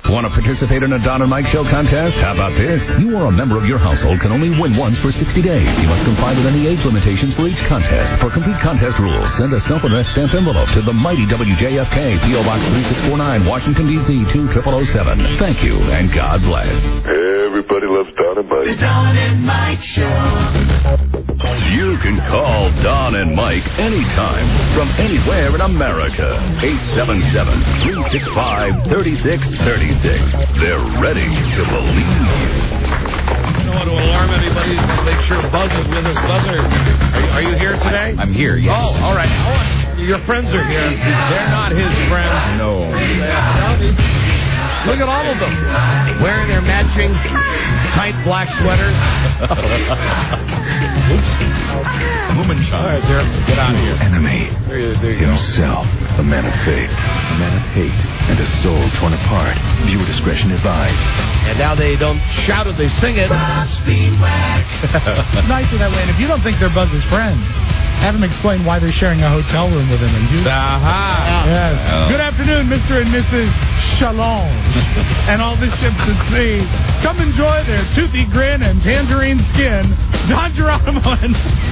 Want to participate in a Don and Mike Show contest? How about this? You or a member of your household can only win once for 60 days. You must comply with any age limitations for each contest. For complete contest rules, send a self-addressed stamped envelope to the mighty WJFK, P.O. Box 3649, Washington, D.C. 20007. Thank you, and God bless. Everybody loves Don and Mike. The Don and Mike Show. You can call Don and Mike anytime from anywhere in America. 877-365-3636. They're ready to believe you. I don't want to alarm anybody. Just want to make sure Buzz is with us. Buzzer, are you here today? I'm here, yes. Oh, all right. Your friends are here. They're not his friends. No. Look at all of them. Wearing their matching tight black sweaters. Oops. Mummenschau. All right, get out of here. Enemy. There you Himself. A man of faith. A man of hate. And a soul torn apart. Viewer discretion advised. And now they don't shout it, they sing it. It's nicer that way. And if you don't think they're Buzz's friends, have him explain why they're sharing a hotel room with him. And you... Aha. Yes. Good afternoon, Mr. and Mrs. Challenge. And all the ships at sea. Come enjoy their toothy grin and tangerine skin. Don Geronimo and...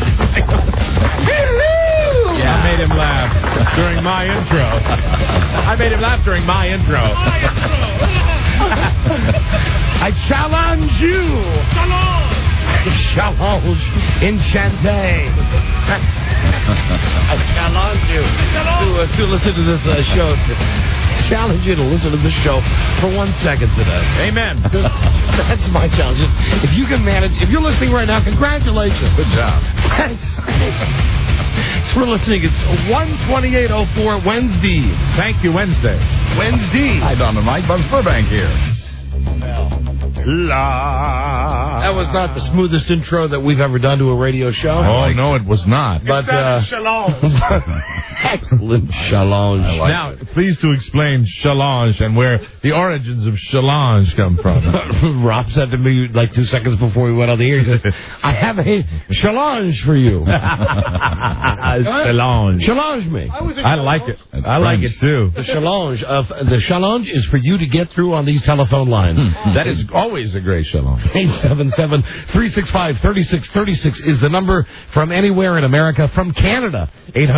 Yeah, I made him laugh during my intro. I challenge you. Challenge Enchanté. I challenge you to listen to this show. Challenge you to listen to this show for 1 second today. Amen. That's my challenge. If you can manage, if you're listening right now, congratulations. Good job. Thanks. So we're listening. It's 1:28:04 Wednesday. Thank you, Wednesday. Hi, Don and Mike. Buzz Burbank here. That was not the smoothest intro that we've ever done to a radio show. Oh, no, it was not. But excellent challenge. Now, please to explain challenge and where the origins of challenge come from. Rob said to me like 2 seconds before we went on the air, he said, I have a challenge for you. Challenge. Challenge me. I like it. I like it, too. The challenge is for you to get through on these telephone lines. That is always a great challenge. 877-365-3636 is the number from anywhere in America. From Canada,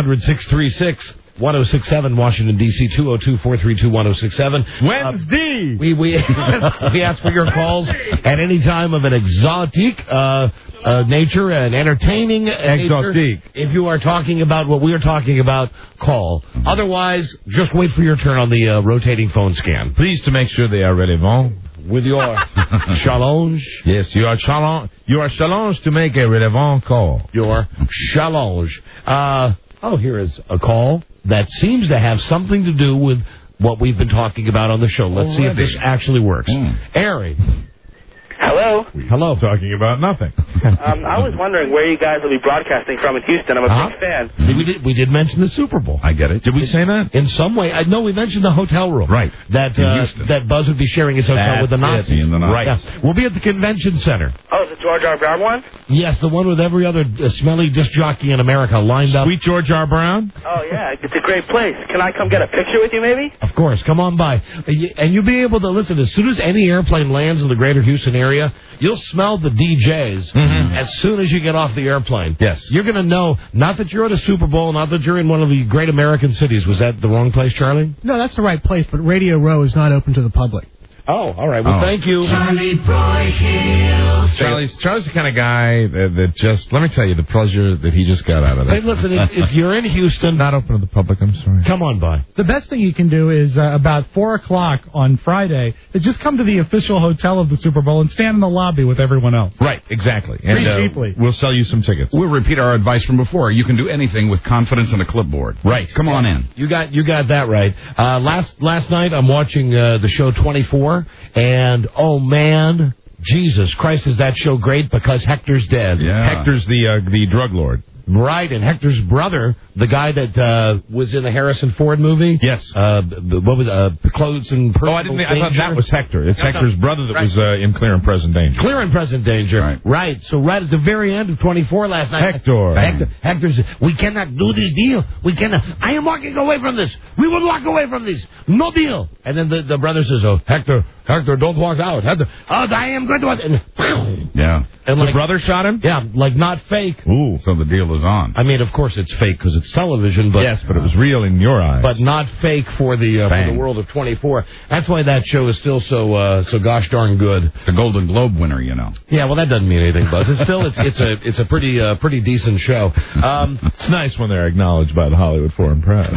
800-636-1067, Washington, D.C., 202-432-1067. Wednesday! We ask for your calls at any time of an exotic nature and entertaining nature. If you are talking about what we are talking about, call. Otherwise, just wait for your turn on the rotating phone scan. Please to make sure they are relevant. With your challenge. Yes, you are challenge. You are challenged to make a relevant call. Your challenge. Here is a call that seems to have something to do with what we've been talking about on the show. Let's see if this actually works. Ari. Hello. Hello. Talking about nothing. I was wondering where you guys will be broadcasting from in Houston. I'm a big fan. See, we did mention the Super Bowl. I get it. Did we say that? In some way. No, we mentioned the hotel room. Right. That Buzz would be sharing his hotel with the Nazis. Right. Yeah. We'll be at the convention center. Oh, is it George R. Brown one? Yes, the one with every other smelly disc jockey in America lined up. Sweet George R. Brown? Oh, yeah. It's a great place. Can I come get a picture with you, maybe? Of course. Come on by. And you'll be able to listen. As soon as any airplane lands in the greater Houston area, you'll smell the DJs as soon as you get off the airplane. Yes. You're going to know, not that you're at a Super Bowl, not that you're in one of the great American cities. Was that the wrong place, Charlie? No, that's the right place, but Radio Row is not open to the public. Oh, all right. Well, thank you. Charlie Broyhill. Charlie's the kind of guy that just, let me tell you, the pleasure that he just got out of it. Hey, listen, if you're in Houston... Not open to the public, I'm sorry. Come on by. The best thing you can do is about 4 o'clock on Friday, just come to the official hotel of the Super Bowl and stand in the lobby with everyone else. Right, exactly. And cheaply. We'll sell you some tickets. We'll repeat our advice from before. You can do anything with confidence and a clipboard. Right. Come on in. You got that right. Last night I'm watching the show 24, and oh man, Jesus Christ, is that show great because Hector's dead. Yeah. Hector's the drug lord. Right, and Hector's brother, the guy that was in the Harrison Ford movie. Yes. What was Clothes and Personal I thought that was Hector. It's Hector's brother that was in Clear and Present Danger. Clear and Present Danger. Right. So right at the very end of 24 last night. Hector said, we cannot do this deal. We cannot. I am walking away from this. We will walk away from this. No deal. And then the brother says, oh, Hector, don't walk out. Hector, I am going to walk. And, yeah. And the brother shot him? Yeah, like not fake. Ooh, so the deal is on. I mean, of course it's fake because it's television, but yes, but it was real in your eyes. But not fake for the world of 24. That's why that show is still so gosh darn good. The Golden Globe winner, you know. Yeah, well, that doesn't mean anything, Buzz. It's still it's a pretty decent show. It's nice when they're acknowledged by the Hollywood Foreign Press.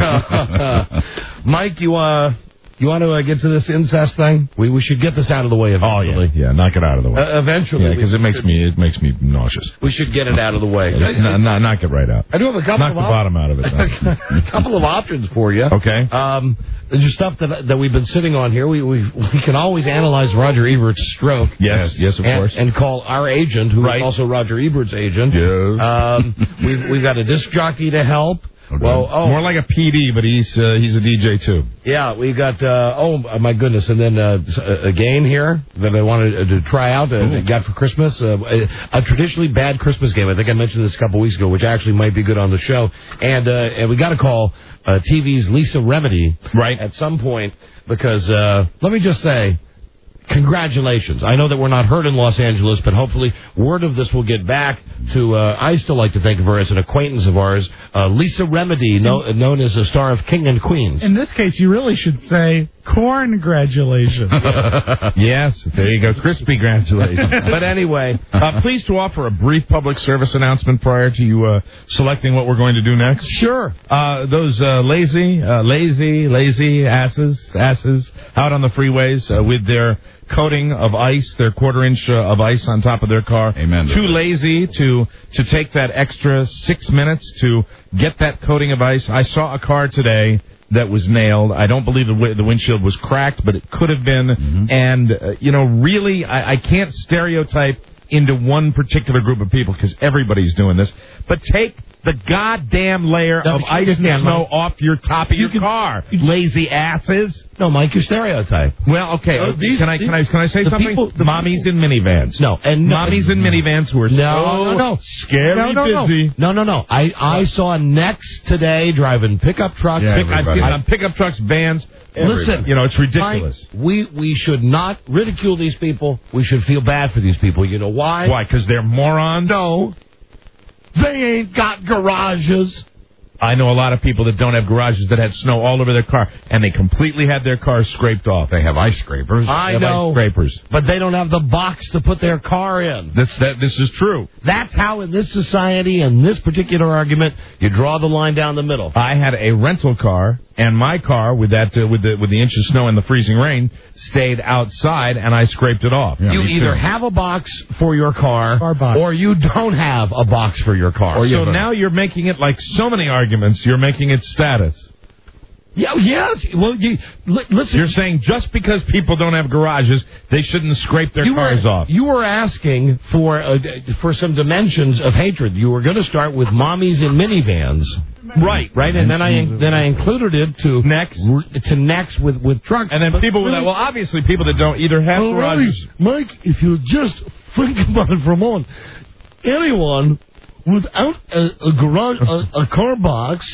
Mike, you want to get to this incest thing? We should get this out of the way eventually. Oh yeah, knock it out of the way. Eventually, yeah, because it makes me nauseous. We should get it out of the way. Knock it right out. I do have a couple. Knock the bottom out of it. A couple of options for you. Okay. There's stuff that we've been sitting on here. We can always analyze Roger Ebert's stroke. Yes, of course. And call our agent, who is also Roger Ebert's agent. Yes. We've got a disc jockey to help. Okay. Well, more like a PD, but he's a DJ too. Yeah, we got my goodness, and then a game here that I wanted to try out. Got for Christmas a traditionally bad Christmas game. I think I mentioned this a couple weeks ago, which actually might be good on the show. And we got to call TV's Lisa Remedy at some point because let me just say. Congratulations. I know that we're not heard in Los Angeles, but hopefully word of this will get back to, I still like to think of her as an acquaintance of ours, Lisa Remedy, known as a star of King and Queens. In this case, you really should say congratulations. Yes, there you go. Crispy congratulations. But anyway. Pleased to offer a brief public service announcement prior to you selecting what we're going to do next. Sure. Those lazy asses out on the freeways with their coating of ice, their quarter-inch of ice on top of their car. Amen. Too lazy to take that extra 6 minutes to get that coating of ice. I saw a car today that was nailed. I don't believe the windshield was cracked, but it could have been. Mm-hmm. And, really, I can't stereotype into one particular group of people because everybody's doing this. But take the goddamn layer of ice and snow off your top of your car, lazy asses. No, Mike, you stereotype. Well, okay. Can I say something? Mommies in minivans. No, and mommies in minivans who are scary busy. No. I saw Next today driving pickup trucks. Yeah, I've seen it on pickup trucks, vans. Listen, it's ridiculous. Mike, we should not ridicule these people. We should feel bad for these people. You know why? Why? Because they're morons? No. They ain't got garages. I know a lot of people that don't have garages that had snow all over their car, and they completely had their cars scraped off. They have ice scrapers. I know. Ice scrapers. But they don't have the box to put their car in. This is true. That's how, in this society, in this particular argument, you draw the line down the middle. I had a rental car, and my car, with the inch of snow and the freezing rain, stayed outside, and I scraped it off. Yeah, you either have a box for your car, or you don't have a box for your car. So now you're making it like so many arguments. You're making it status. Yeah, yes. Well, listen. You're saying just because people don't have garages, they shouldn't scrape their cars off. You were asking for some dimensions of hatred. You were going to start with mommies in minivans. Right, and then I included it to next with trucks. And then people with that. Well, obviously, people that don't either have garages. Mike, if you just think about it for a moment, anyone without a garage, a car box,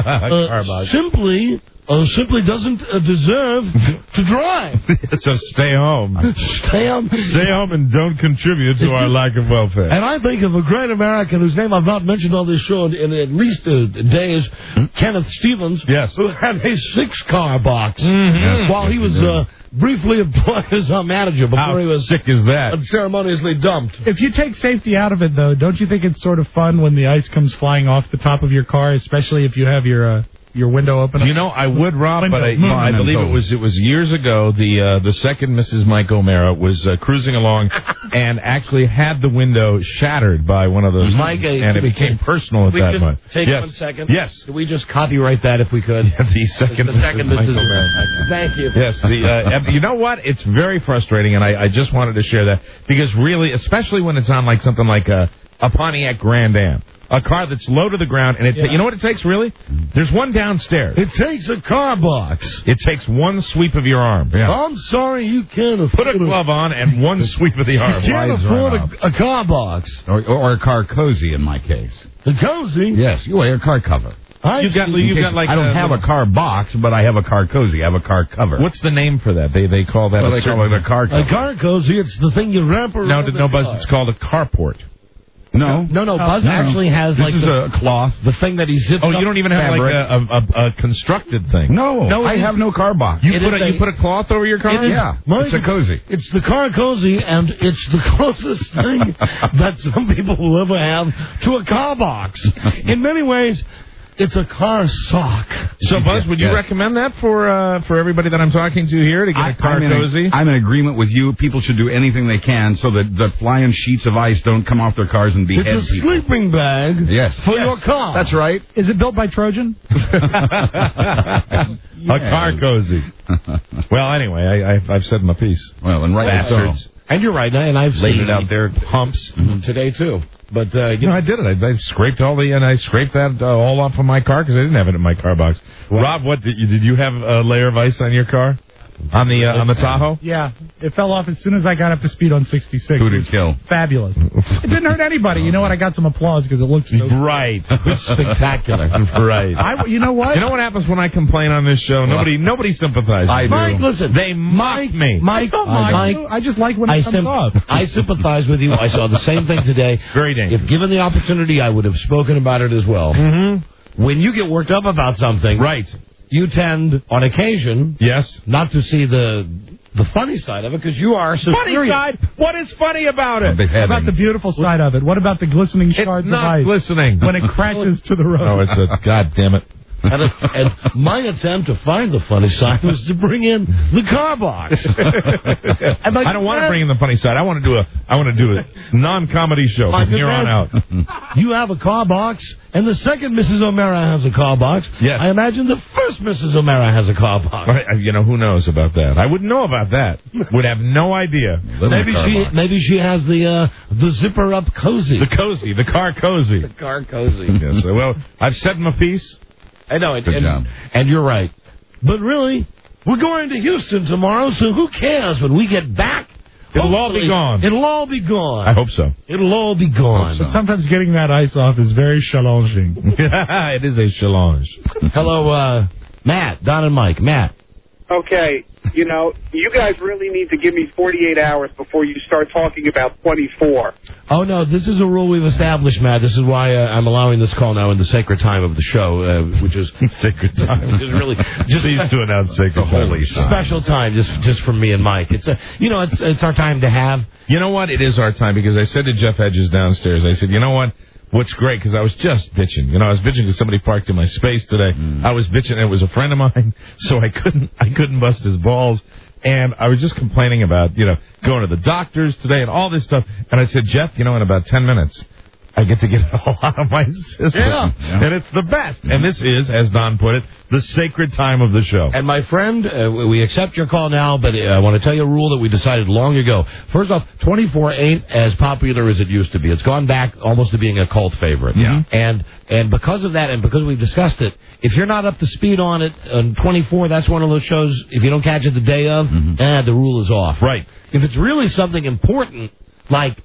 simply doesn't deserve to drive. So stay home. Stay home and don't contribute to our lack of welfare. And I think of a great American whose name I've not mentioned on this show in at least days, Kenneth Stevens, who had a 6-car box while he was briefly employed as a manager before he was sick as that ceremoniously dumped. If you take safety out of it, though, don't you think it's sort of fun when the ice comes flying off the top of your car, especially if you have your window open? I would, Rob, but I believe it was years ago. The second Mrs. Mike O'Mara was cruising along and actually had the window shattered by one of those. Mike, and it became personal at that point. Take 1 second. Yes. Could we just copyright that if we could? the second Mrs. O'Mara. Thank you. Yes. You know what? It's very frustrating, and I just wanted to share that because really, especially when it's on like something like a Pontiac Grand Am. a car that's low to the ground, and you know what it takes, really? There's one downstairs. It takes a car box. It takes one sweep of your arm. Yeah. I'm sorry, you can't afford Put a glove on and one sweep of the arm. You can't afford a car box. Or a car cozy, in my case. A cozy? Yes, you wear a car cover. You've got like I don't have a car box, but I have a car cozy. I have a car cover. What's the name for that? They call that they call it a car cover. A car cozy, it's the thing you wrap around No, Buzz, it's called a carport. No. Buzz actually has this is a cloth. The thing that he zips Oh, you don't even have like a constructed thing. No, I have no car box. You put a cloth over your car? Yeah, it's a cozy. It's the car cozy, and it's the closest thing that some people will ever have to a car box. In many ways, it's a car sock. So, Buzz, would you recommend that for everybody that I'm talking to here to get a car cozy? I'm in agreement with you. People should do anything they can so that the flying sheets of ice don't come off their cars and behead people. It's a sleeping bag for your car. That's right. Is it built by Trojan? A car cozy. Well, anyway, I've said my piece. Well, and right so. And you're right, and I've laid it out there humps today too. But I did it. I scraped I scraped that all off of my car because I didn't have it in my car box. Well, Rob, what did you have a layer of ice on your car? On the Tahoe? Yeah, it fell off as soon as I got up to speed on 66. Who did kill? Fabulous. It didn't hurt anybody. You know what? I got some applause because it looked so right. It was spectacular. Right. You know what? You know what happens when I complain on this show? Nobody sympathizes. I do. Mike, listen. They mock me. Mike, I just like when it comes up. I sympathize with you. I saw the same thing today. Very dangerous. If given the opportunity, I would have spoken about it as well. Mm-hmm. When you get worked up about something, right, you tend, on occasion, not to see the funny side of it because you are so funny serious. Side? What is funny about it? What about the beautiful side of it? What about the glistening shards of ice? It's not glistening. When it crashes to the road. Oh, it's a God damn it. And my attempt to find the funny side was to bring in the car box. I don't want to bring in the funny side. I want to do a non-comedy show from here on out. You have a car box, and the second Mrs. O'Mara has a car box. Yes. I imagine the first Mrs. O'Mara has a car box. You know, who knows about that? I wouldn't know about that. Would have no idea. Maybe she has the zipper up cozy. The car cozy. The car cozy. Yes. Well, I've said my piece. I know, and you're right. But really, we're going to Houston tomorrow, so who cares when we get back? It'll all be gone. It'll all be gone. I hope so. It'll all be gone. So sometimes getting that ice off is very challenging. It is a challenge. Hello, Matt, Don and Mike. Matt. Okay, you know, you guys really need to give me 48 hours before you start talking about 24. Oh, no, this is a rule we've established, Matt. This is why I'm allowing this call now in the sacred time of the show, which is... sacred time. Which is really... Just please to announce sacred holy time. Special time, just for me and Mike. It's it's our time to have... You know what? It is our time, because I said to Jeff Hedges downstairs, I said, you know what? What's great, because I was just bitching. You know, I was bitching because somebody parked in my space today. I was bitching, and it was a friend of mine, so I couldn't bust his balls. And I was just complaining about, you know, going to the doctors today and all this stuff. And I said, Jeff, you know, in about 10 minutes, I get to get it all out of my system. Yeah. And it's the best. And this is, as Don put it, the sacred time of the show. And my friend, we accept your call now, but I want to tell you a rule that we decided long ago. First off, 24 ain't as popular as it used to be. It's gone back almost to being a cult favorite. Yeah. And because of that, and because we've discussed it, if you're not up to speed on it, on 24, that's one of those shows, if you don't catch it the day of, the rule is off. Right. If it's really something important, like...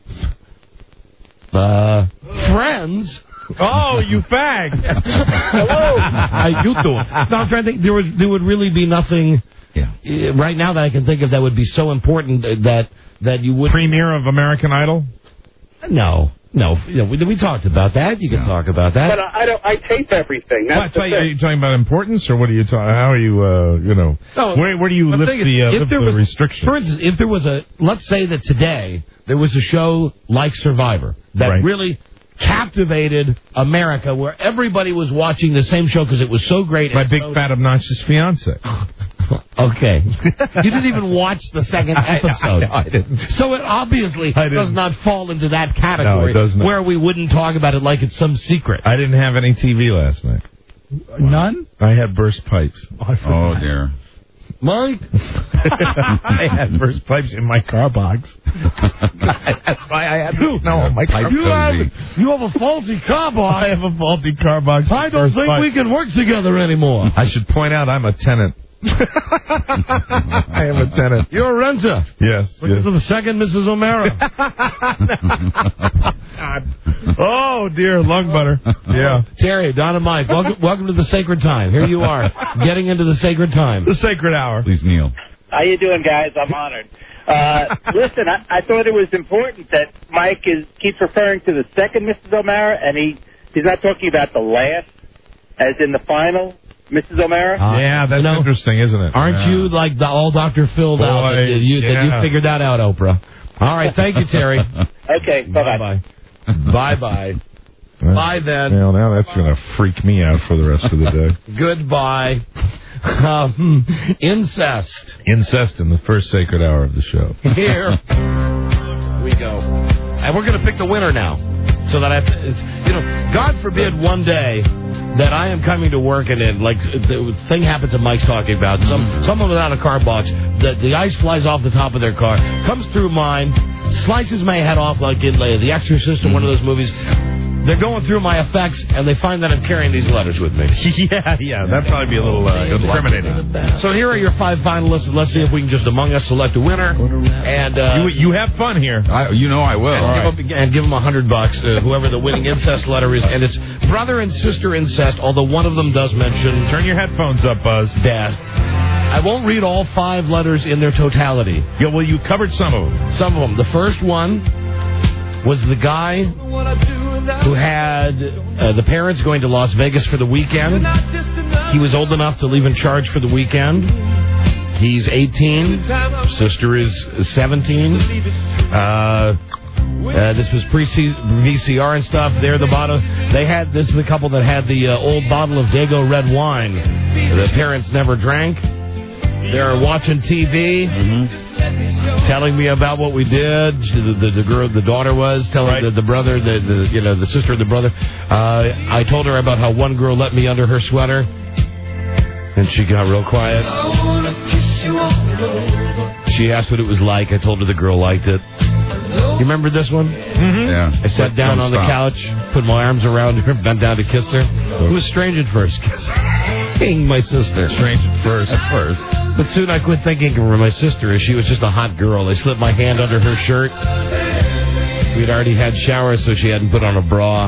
Friends. Oh, you fag! Hello. How you doing? No, I'm trying to think. There would really be nothing right now that I can think of that would be so important that you would... Premiere of American Idol? No. We talked about that. You can talk about that. But I tape everything. That's the thing. Are you talking about importance, or what are you talking? How are you? No, where do you lift the restriction? For instance, if there was let's say that today there was a show like Survivor that really captivated America, where everybody was watching the same show because it was so great. My big fat obnoxious fiance. Okay. You didn't even watch the second episode. I didn't. So it obviously does not fall into that category. No, it does not. Where we wouldn't talk about it like it's some secret. I didn't have any TV last night. None? I had burst pipes. Oh, dear. Mike? I had burst pipes in my car box. That's why I had to know my car box. You have a faulty car box. I have a faulty car box. I don't think we can work together anymore. I should point out I'm a tenant. I am a tenant. You're a renter. Yes. Looking for the second Mrs. O'Mara. Oh, dear, lung butter. Yeah. Terry, Don and Mike, welcome to the sacred time. Here you are, getting into the sacred time. The sacred hour. Please kneel. How you doing, guys? I'm honored. Listen, I thought it was important that Mike keeps referring to the second Mrs. O'Mara, and he's not talking about the last, as in the final Mrs. O'Mara. Yeah, that's interesting, isn't it? Aren't you like the all Dr. Phil'd out that you figured that out, Oprah? All right, thank you, Terry. Okay, bye-bye. Bye-bye. Bye, then. Well, now that's going to freak me out for the rest of the day. Goodbye. Incest. Incest in the first sacred hour of the show. Here we go. And we're going to pick the winner now. So that God forbid one day that I am coming to work and like the thing happens that Mike's talking about. Someone without a car box, the ice flies off the top of their car, comes through mine, slices my head off like in The Exorcist or one of those movies. They're going through my effects, and they find that I'm carrying these letters with me. Yeah, that'd probably be a little incriminating. So here are your 5 finalists, and let's see if we can just among us select a winner. And you have fun here. I will. And give them $100, whoever the winning incest letter is. And it's brother and sister incest, although one of them does mention... Turn your headphones up, Buzz. Dad. I won't read all 5 letters in their totality. Yeah, well, you covered some of them. Some of them. The first one was the guy who had the parents going to Las Vegas for the weekend. He was old enough to leave in charge for the weekend. He's 18. Sister is 17. This was pre-VCR and stuff. They're the bottom. This is the couple that had the old bottle of Dago red wine. The parents never drank. They're watching TV. Telling me about what we did. The daughter was telling the brother, the sister of the brother. I told her about how one girl let me under her sweater, and she got real quiet. She asked what it was like. I told her the girl liked it. You remember this one? Mm-hmm. Yeah. I sat down on the couch, put my arms around her, bent down to kiss her. It was strange at first. Kissing my sister. Strange at first. But soon I quit thinking of her my sister as she was just a hot girl. I slipped my hand under her shirt. We'd already had showers, so she hadn't put on a bra.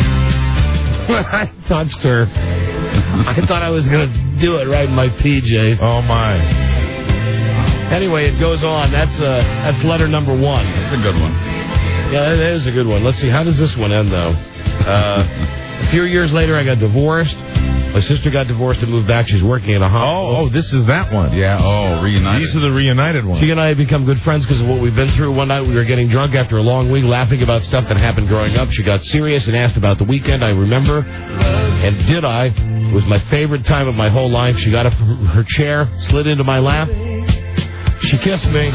I touched her. I thought I was going to do it right in my PJ. Oh, my. Anyway, it goes on. That's letter number 1. That's a good one. Yeah, it is a good one. Let's see. How does this one end, though? A few years later, I got divorced. My sister got divorced and moved back. She's working at a hospital. Oh, this is that one. Yeah, reunited. These are the reunited ones. She and I have become good friends because of what we've been through. One night we were getting drunk after a long week, laughing about stuff that happened growing up. She got serious and asked about the weekend. I remember. And did I? It was my favorite time of my whole life. She got up from her chair, slid into my lap. She kissed me.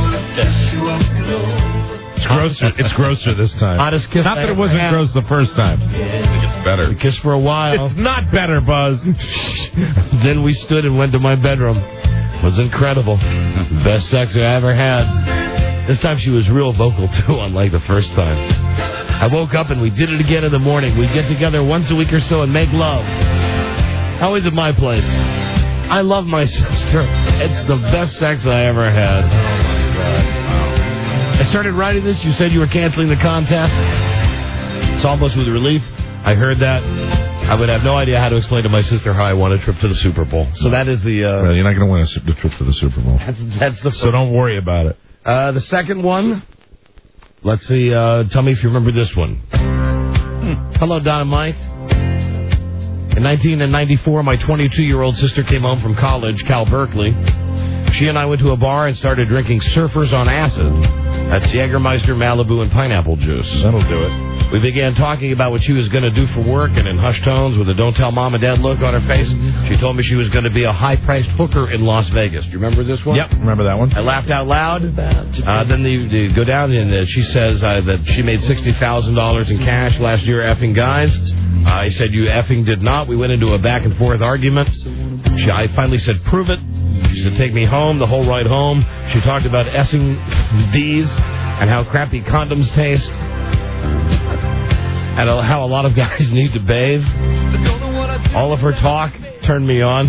It's grosser this time. Hottest kiss. Not that it wasn't gross the first time. It's better. We kissed for a while. It's not better, Buzz. Then we stood and went to my bedroom. It was incredible. Best sex I ever had. This time she was real vocal, too, unlike the first time. I woke up and we did it again in the morning. We'd get together once a week or so and make love. Always at my place. I love my sister. It's the best sex I ever had. Oh, my God. I started writing this. You said you were canceling the contest. It's almost with relief. I heard that. I would have no idea how to explain to my sister how I won a trip to the Super Bowl. So that is the... Well, you're not going to win a trip to the Super Bowl. That's the... So don't worry about it. The second one... Let's see. Tell me if you remember this one. Hello, Don and Mike. In 1994, my 22-year-old sister came home from college, Cal Berkeley. She and I went to a bar and started drinking Surfers on Acid. That's Jägermeister, Malibu, and pineapple juice. That'll do it. We began talking about what she was going to do for work, and in hushed tones, with a don't tell mom and dad look on her face, she told me she was going to be a high-priced hooker in Las Vegas. Do you remember this one? Yep, remember that one. I laughed out loud. Then they go down, and she says that she made $60,000 in cash last year effing guys. I said, you effing did not. We went into a back-and-forth argument. I finally said, prove it. She said, take me home, the whole ride home. She talked about Essing D's and how crappy condoms taste. And how a lot of guys need to bathe. All of her talk turned me on.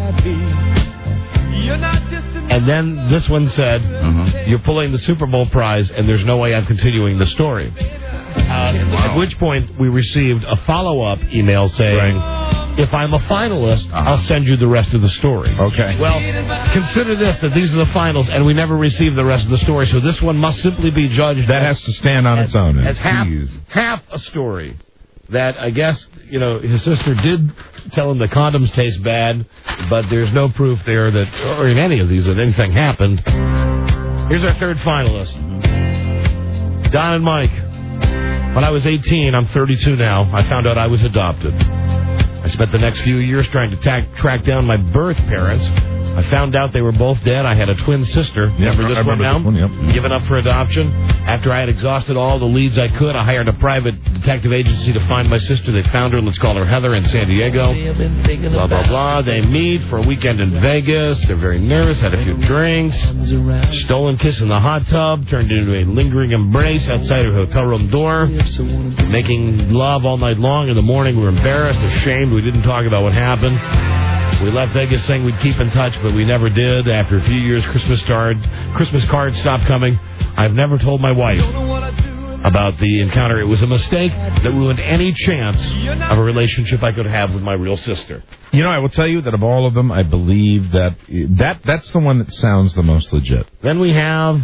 And then this one said, you're pulling the Super Bowl prize, and there's no way I'm continuing the story. At which point, we received a follow-up email saying, if I'm a finalist, I'll send you the rest of the story. Okay. Well, consider this, that these are the finals, and we never received the rest of the story, so this one must simply be judged. That has to stand on its own. As half a story. That, I guess, his sister did tell him the condoms taste bad, but there's no proof there that, or in any of these, that anything happened. Here's our third finalist. Don and Mike. When I was 18, I'm 32 now, I found out I was adopted. I spent the next few years trying to track down my birth parents. I found out they were both dead. I had a twin sister. Remember this one now? Given up for adoption. After I had exhausted all the leads I could, I hired a private detective agency to find my sister. They found her. Let's call her Heather in San Diego. Blah, blah, blah. They meet for a weekend in Vegas. They're very nervous. Had a few drinks. Stolen kiss in the hot tub. Turned into a lingering embrace outside her hotel room door. Making love all night long. In the morning, we were embarrassed, ashamed. We didn't talk about what happened. We left Vegas saying we'd keep in touch, but we never did. After a few years, Christmas cards stopped coming. I've never told my wife about the encounter. It was a mistake that ruined any chance of a relationship I could have with my real sister. I will tell you that of all of them, I believe that's the one that sounds the most legit. Then we have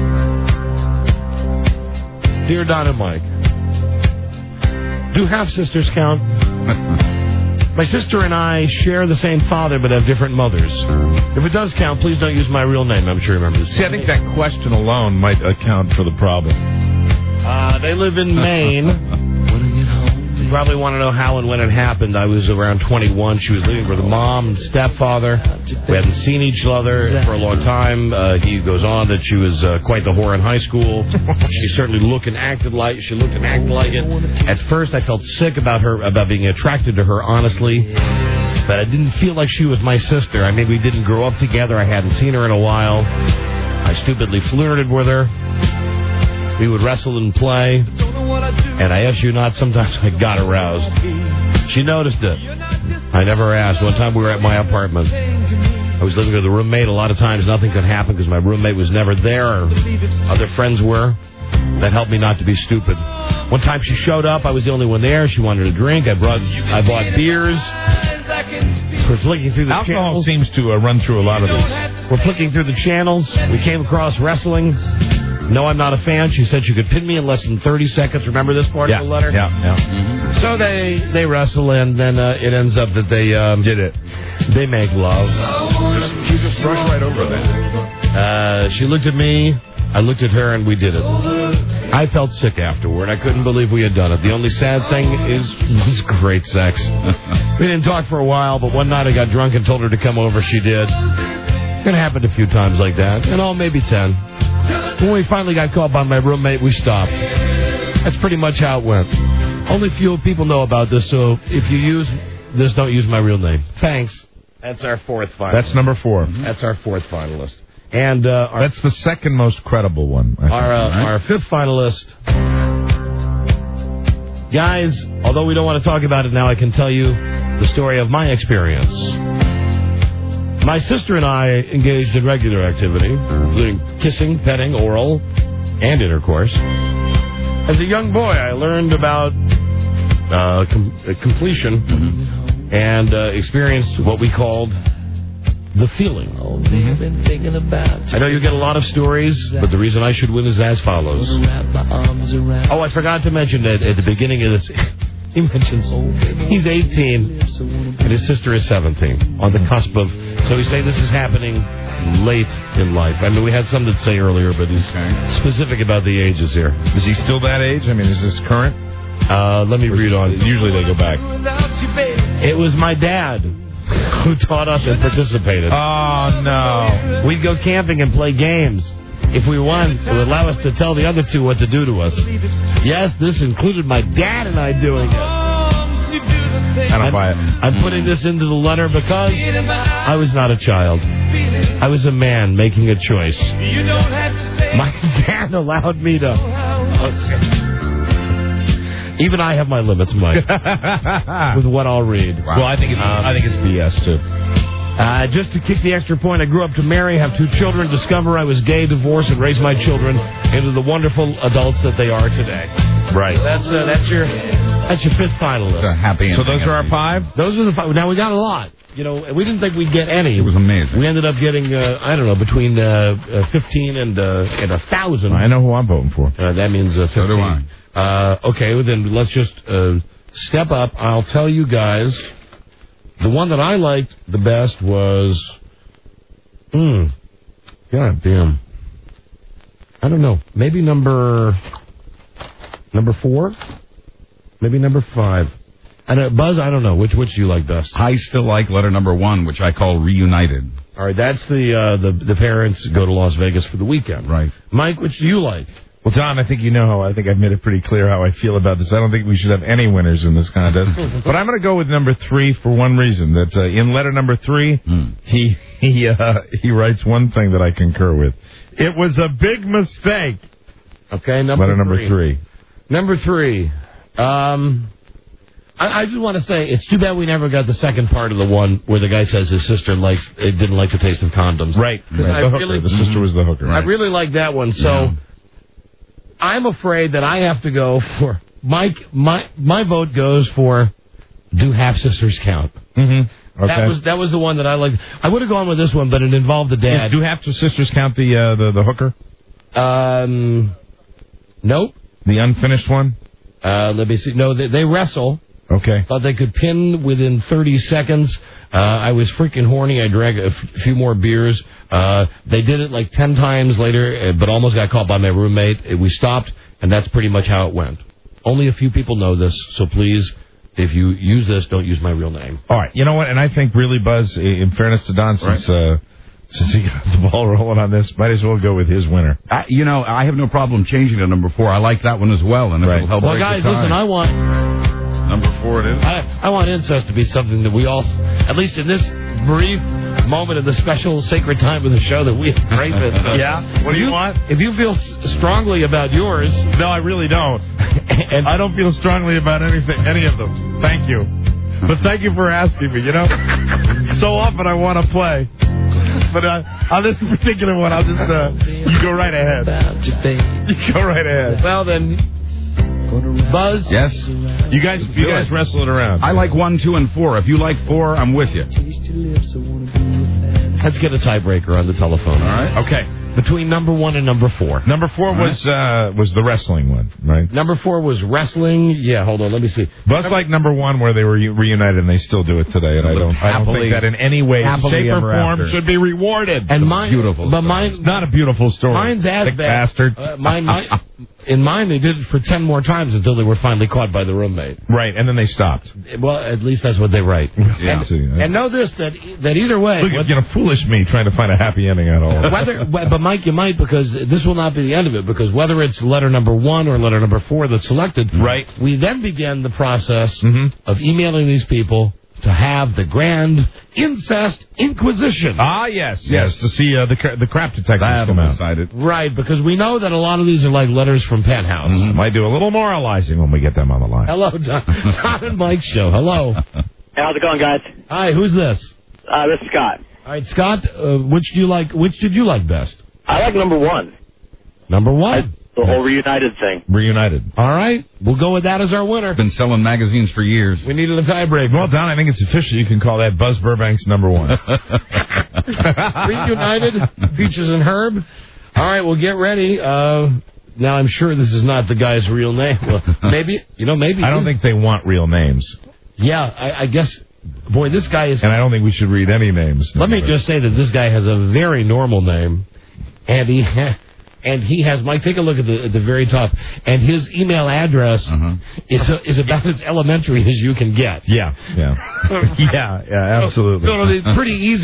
Dear Don and Mike. Do half-sisters count? My sister and I share the same father but have different mothers. If it does count, please don't use my real name. I'm sure you remember this. See, I think that question alone might account for the problem. They live in Maine. You probably want to know how and when it happened. I was around 21. She was living with her mom and stepfather. We hadn't seen each other for a long time. He goes on that she was quite the whore in high school. She certainly looked and acted like it. At first, I felt sick about being attracted to her, honestly. But I didn't feel like she was my sister. I mean, we didn't grow up together. I hadn't seen her in a while. I stupidly flirted with her. We would wrestle and play. And I asked you not, sometimes I got aroused. She noticed it. I never asked. One time we were at my apartment. I was living with a roommate. A lot of times nothing could happen because my roommate was never there or other friends were. That helped me not to be stupid. One time she showed up. I was the only one there. She wanted a drink. I bought beers. We're flicking through the Alcohol channels. seems to run through a lot of these. We're flicking through the channels. We came across wrestling. No, I'm not a fan. She said she could pin me in less than 30 seconds. Remember this part of the letter? Yeah. Mm-hmm. So they wrestle, and then it ends up that they did it. They make love. She just brushed right over that. She looked at me. I looked at her, and we did it. I felt sick afterward. I couldn't believe we had done it. The only sad thing is it was great sex. We didn't talk for a while, but one night I got drunk and told her to come over. She did. It happened a few times like that, and maybe 10. When we finally got caught by my roommate, we stopped. That's pretty much how it went. Only few people know about this, so if you use this, don't use my real name. Thanks. That's our fourth finalist. That's number 4. That's our fourth finalist. And that's the second most credible one. Our fifth finalist. Guys, although we don't want to talk about it now, I can tell you the story of my experience. My sister and I engaged in regular activity, including kissing, petting, oral, and intercourse. As a young boy, I learned about completion and experienced what we called the feeling. I know you get a lot of stories, but the reason I should win is as follows. Oh, I forgot to mention that at the beginning of this... He mentions he's 18 and his sister is 17, on the cusp of... So he's saying this is happening late in life. I mean, we had some that say earlier, but he's specific about the ages here. Is he still that age? I mean, is this current? Let me read on. Usually they go back. It was my dad who taught us and participated. Oh, no. We'd go camping and play games. If we won, it would allow us to tell the other two what to do to us. Yes, this included my dad and I doing it. I don't buy it. I'm putting this into the letter because I was not a child. I was a man making a choice. My dad allowed me to... Even I have my limits, Mike, with what I'll read. Wow. Well, I think it's BS, too. Just to kick the extra point, I grew up to marry, have 2 children, discover I was gay, divorce, and raise my children into the wonderful adults that they are today. Right. That's your 5th finalist. A happy so those are our 5? Those are the 5. Now, we got a lot. You know, we didn't think we'd get any. It was amazing. We ended up getting, I don't know, between 15 and 1,000. I know who I'm voting for. That means 15. So do I. Okay, well, then let's just step up. I'll tell you guys, the one that I liked the best was, God damn, I don't know, maybe number 4, maybe number 5. And Buzz, I don't know, which do you like best? I still like letter number 1, which I call Reunited. All right, that's the parents go to Las Vegas for the weekend. Right. Mike, which do you like? Well, Don, I think you know how I think I've made it pretty clear how I feel about this. I don't think we should have any winners in this contest. But I'm going to go with number 3 for one reason. That in letter number 3, he writes one thing that I concur with. It was a big mistake. Okay, letter number 3. Number 3. I just want to say it's too bad we never got the second part of the one where the guy says his sister didn't like the taste of condoms. Right. The sister was the hooker. Right. I really like that one. So. Yeah. I'm afraid that I have to go for Mike. My vote goes for Do Half Sisters Count? Mm-hmm. Okay. That was the one that I liked. I would have gone with this one, but it involved the dad. Do Half Sisters count the hooker? Nope. The unfinished one? Let me see. No, they wrestle. Okay. Thought they could pin within 30 seconds. I was freaking horny. I drank a few more beers. They did it like 10 times later, but almost got caught by my roommate. We stopped, and that's pretty much how it went. Only a few people know this, so please, if you use this, don't use my real name. All right. You know what? And I think really, Buzz, in fairness to Don, since he got the ball rolling on this, might as well go with his winner. I have no problem changing to number 4. I like that one as well, and it'll help. Well, guys, listen, I want... Number 4 it is. I want incest to be something that we all, at least in this brief moment in the special sacred time of the show, that we embrace it. Yeah? What do you want? If you feel strongly about yours... No, I really don't. And I don't feel strongly about any of them. Thank you. But thank you for asking me, So often I want to play. But on this particular one, I'll just... you go right ahead. You go right ahead. Well, then... Buzz? Yes? You guys wrestle it around. I like 1, 2, and 4. If you like 4, I'm with you. Let's get a tiebreaker on the telephone. All right. Okay. Between number 1 and number 4. Number 4 was the wrestling one, right? Number 4 was wrestling. Yeah, hold on, let me see. Buzz like number 1 where they were reunited and they still do it today, and I don't think that in any way, shape, or form should be rewarded. And mine, beautiful. But mine's not a beautiful story. Mine's as Sick bad. Bastard. In mine, they did it for 10 more times until they were finally caught by the roommate. Right, and then they stopped. Well, at least that's what they write. Yeah. And know this, that either way... Look, foolish me trying to find a happy ending out of all this. But Mike, you might, because this will not be the end of it, because whether it's letter number 1 or letter number 4 that's selected, right, we then begin the process of emailing these people to have the grand incest inquisition. Ah, yes. To see the crap detectives come out. Right, because we know that a lot of these are like letters from Penthouse. Might do a little moralizing when we get them on the line. Hello, Don and Mike show. Hello. Hey, how's it going, guys? Hi, who's this? This is Scott. All right, Scott, which did you like best? I like number 1. Number 1? The whole Reunited thing. Reunited. All right. We'll go with that as our winner. Been selling magazines for years. We needed a tiebreaker. Well, Don, I think it's official. You can call that Buzz Burbank's number 1. Reunited, Peaches and Herb. All right, well, get ready. Now, I'm sure this is not the guy's real name. Well, maybe. I don't think they want real names. Yeah, I guess... Boy, this guy is... And I don't think we should read any names. Let me just say that this guy has a very normal name. And he has, Mike, take a look at the very top. And his email address is about as elementary as you can get. Yeah, absolutely. So it's pretty easy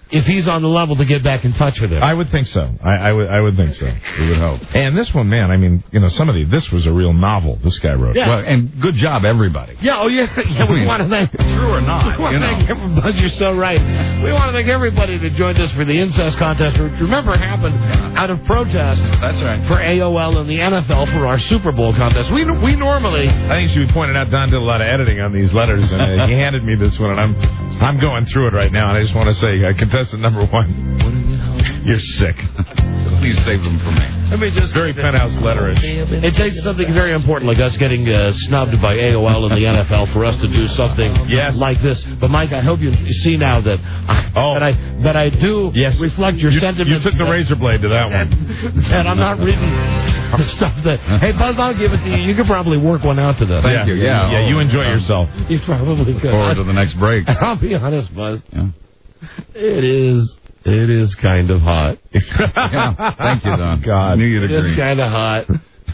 if he's on the level to get back in touch with him. I would think so. I would think so. We would hope. And this one, man, I mean, this was a real novel this guy wrote. Yeah. Well, and good job, everybody. Yeah, we want to thank... True or not, We want to thank everybody. You're so right. We want to thank everybody that joined us for the incest contest, which, remember, happened out of protest. That's right. For AOL and the NFL for our Super Bowl contest. We normally... I think it should be pointed out, Don did a lot of editing on these letters, and he handed me this one, and I'm going through it right now, and I just want to say, contestant number 1, you're sick. Please save them for me. Let me just very penthouse letterish. It takes something very important like us getting snubbed by AOL and the NFL for us to do something like this. But Mike, I hope you see now that I do reflect your sentiments. You took the razor blade to that one. And I'm not reading the stuff that. Hey Buzz, I'll give it to you. You could probably work one out to this. Thank you. Yeah, you enjoy yourself. You probably could. Forward to the next break. I'll be honest, Buzz. Yeah. It is kind of hot. Yeah. Thank you, Don. God, I knew you'd agree. It is kind of hot.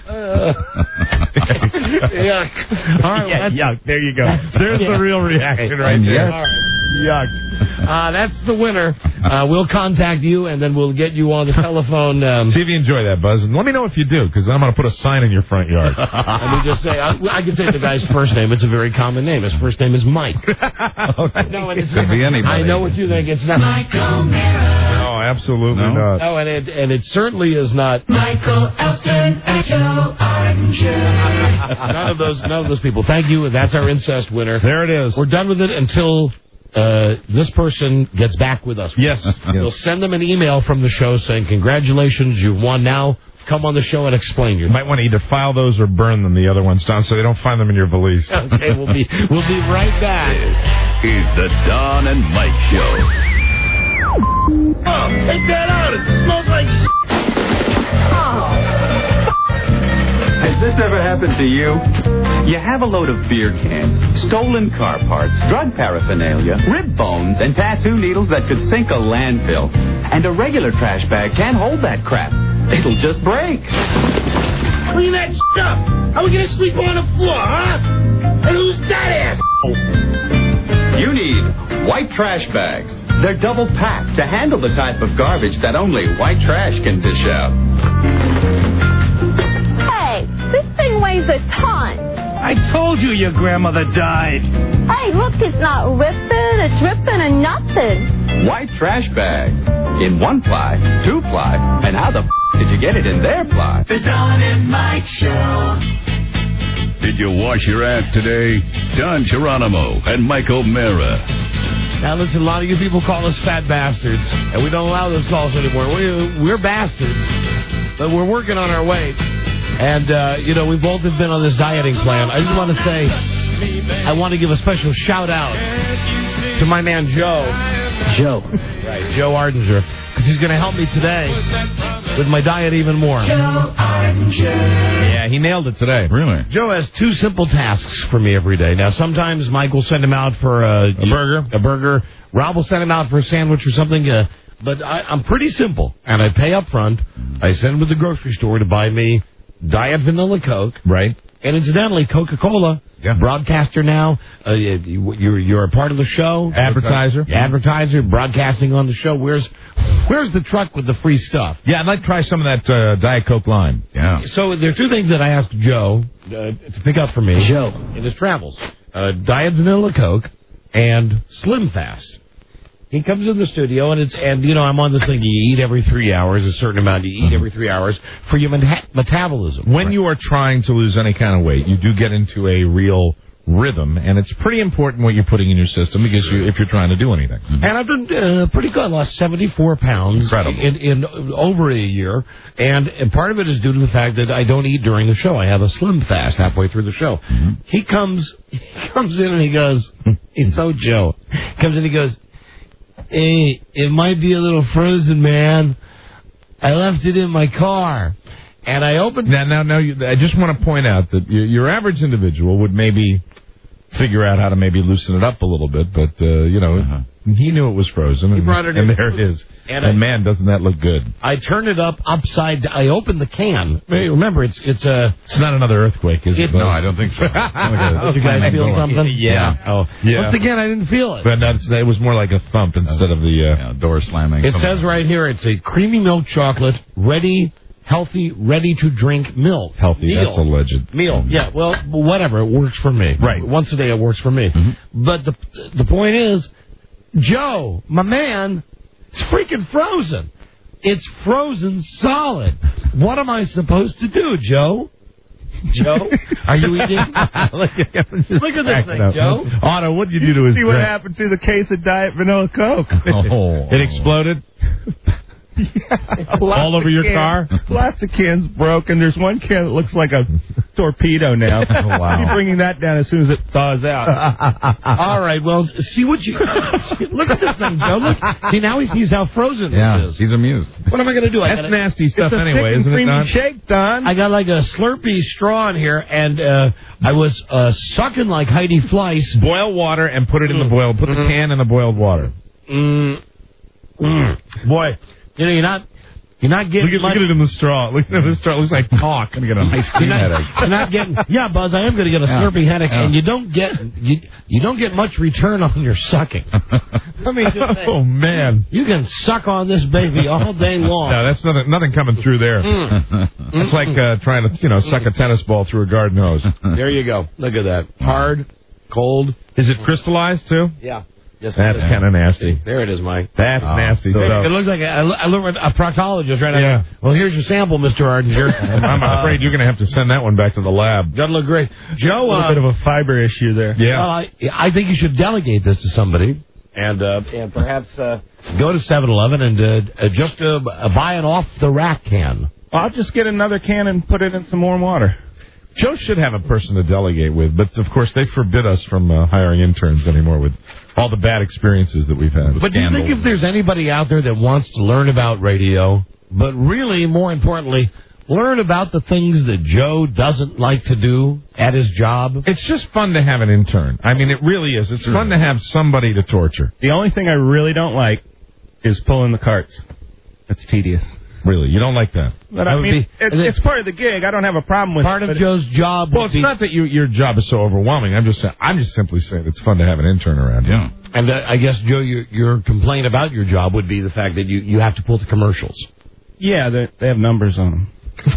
Yuck. All right, yuck. There you go. There's the real reaction right there. All right. Yuck. That's the winner. We'll contact you, and then we'll get you on the telephone. See if you enjoy that, Buzz. And let me know if you do, because I'm going to put a sign in your front yard. Let me just say, I can say the guy's first name. It's a very common name. His first name is Mike. Okay. No, and it's could be anybody. I know what you think. It's not Michael Mara. No, absolutely not. No, and it certainly is not. Michael Elston and Joe Arnger. None of those people. Thank you. That's our incest winner. There it is. We're done with it until this person gets back with us. Yes. We'll send them an email from the show saying, congratulations, you've won. Now come on the show and explain You might want to either file those or burn them, the other ones, Don, so they don't find them in your valise. Okay, we'll be right back. This is the Don and Mike Show. Oh, take that out. It smells like Has this ever happened to you? You have a load of beer cans, stolen car parts, drug paraphernalia, rib bones, and tattoo needles that could sink a landfill. And a regular trash bag can't hold that crap. It'll just break. Clean that up. How are we going to sleep on the floor, huh? And who's that asshole? You need white trash bags. They're double packed to handle the type of garbage that only white trash can dish out. Hey, this thing weighs a ton. I told you your grandmother died. Hey, look, it's not ripping, it's ripping and nothing. White trash bags. In 1-ply, 2-ply, and how the did you get it in their ply? The Don and Mike Show. Did you wash your ass today? Don Geronimo and Mike O'Mara. Now, listen, a lot of you people call us fat bastards, and we don't allow those calls anymore. We're bastards, but we're working on our weight. And, we both have been on this dieting plan. I just want to say, I want to give a special shout-out to my man, Joe. Joe Ardinger, because he's going to help me today with my diet even more. Joe Ardinger. Yeah, he nailed it today. Really? Joe has 2 simple tasks for me every day. Now, sometimes Mike will send him out for a burger. Rob will send him out for a sandwich or something. But I'm pretty simple, and I pay up front. I send him to the grocery store to buy me Diet Vanilla Coke. Right. And incidentally, Coca-Cola, broadcaster now. You're a part of the show. Advertiser, broadcasting on the show. Where's the truck with the free stuff? Yeah, I'd like to try some of that Diet Coke line. Yeah. So there are 2 things that I asked Joe to pick up for me. In his travels. Diet Vanilla Coke and Slim Fast. He comes in the studio, and I'm on this thing. You eat every 3 hours, a certain amount you eat every 3 hours for your metabolism. When you are trying to lose any kind of weight, you do get into a real rhythm, and it's pretty important what you're putting in your system because if you're trying to do anything. And I've been pretty good. I lost 74 pounds in over a year, and part of it is due to the fact that I don't eat during the show. I have a Slim Fast halfway through the show. Mm-hmm. He comes in and he goes, it's so Joe. Comes in and he goes, hey, it might be a little frozen, man. I left it in my car. And I opened... Now, I just want to point out that your average individual would maybe figure out how to maybe loosen it up a little bit, but, He knew it was frozen. He brought it and in. there it is. And man, doesn't that look good? I turned it up upside down. I opened the can. Remember, it's not another earthquake, is it? No, I don't think so. Did you guys feel something? Yeah. Oh, yeah. Once again, I didn't feel it. But it was more like a thump instead of the door slamming. It says right here, it's a creamy milk chocolate, healthy, ready-to-drink milk. Healthy, Meal. that's a legend. Meal, yeah, well, whatever, it works for me. Right. Once a day it works for me. Mm-hmm. But the point is, Joe, my man, it's freaking frozen. It's frozen solid. What am I supposed to do, Joe? Joe? Are you eating? Look at this thing, Joe. Otto, what did you do to his See drink? what happened to the case of Diet Vanilla Coke. It exploded? All over your car? Lots of cans broke, and there's one can that looks like a torpedo now. Oh, wow. I'll be bringing that down as soon as it thaws out. All right, well, see what you... Look at this thing, Joe. Look. See, now he sees how frozen this is. He's amused. What am I going to do? That's nasty stuff anyway, isn't it, Don? Shake, Don. I got like a Slurpee straw in here, and I was sucking like Heidi Fleiss. Boil water and put it in the boil. Put the can in the boiled water. Boy, you're not getting Look at it in the straw. Look at the straw. It looks like talk. I'm going to get an ice cream headache. You're not getting... Yeah, Buzz, I am going to get a Slurpee headache, and you don't get much return on your sucking. Let me just say, oh, man. You can suck on this baby all day long. No, that's nothing coming through there. It's like trying to, suck a tennis ball through a garden hose. There you go. Look at that. Hard, cold. Is it crystallized, too? Yeah. Yes, that's kind of nasty. There it is, Mike. That's nasty stuff. It looks like I look at a proctologist right now. Yeah. Well, here's your sample, Mr. Ardinger. I'm afraid you're going to have to send that one back to the lab. Doesn't look great. Joe, a little bit of a fiber issue there. Yeah. I think you should delegate this to somebody and perhaps go to 7-Eleven and just buy an off-the-rack can. I'll just get another can and put it in some warm water. Joe should have a person to delegate with, but of course they forbid us from hiring interns anymore with all the bad experiences that we've had. But do you think if there's anybody out there that wants to learn about radio, but really, more importantly, learn about the things that Joe doesn't like to do at his job? It's just fun to have an intern. I mean, it really is. It's fun to have somebody to torture. The only thing I really don't like is pulling the carts. That's tedious. Really? You don't like that? But I mean, it's part of the gig. I don't have a problem with part of Joe's job. Well, it's not that your job is so overwhelming. I'm just simply saying it's fun to have an intern around. Yeah. And I guess, Joe, your complaint about your job would be the fact that you have to pull the commercials. Yeah, they have numbers on them.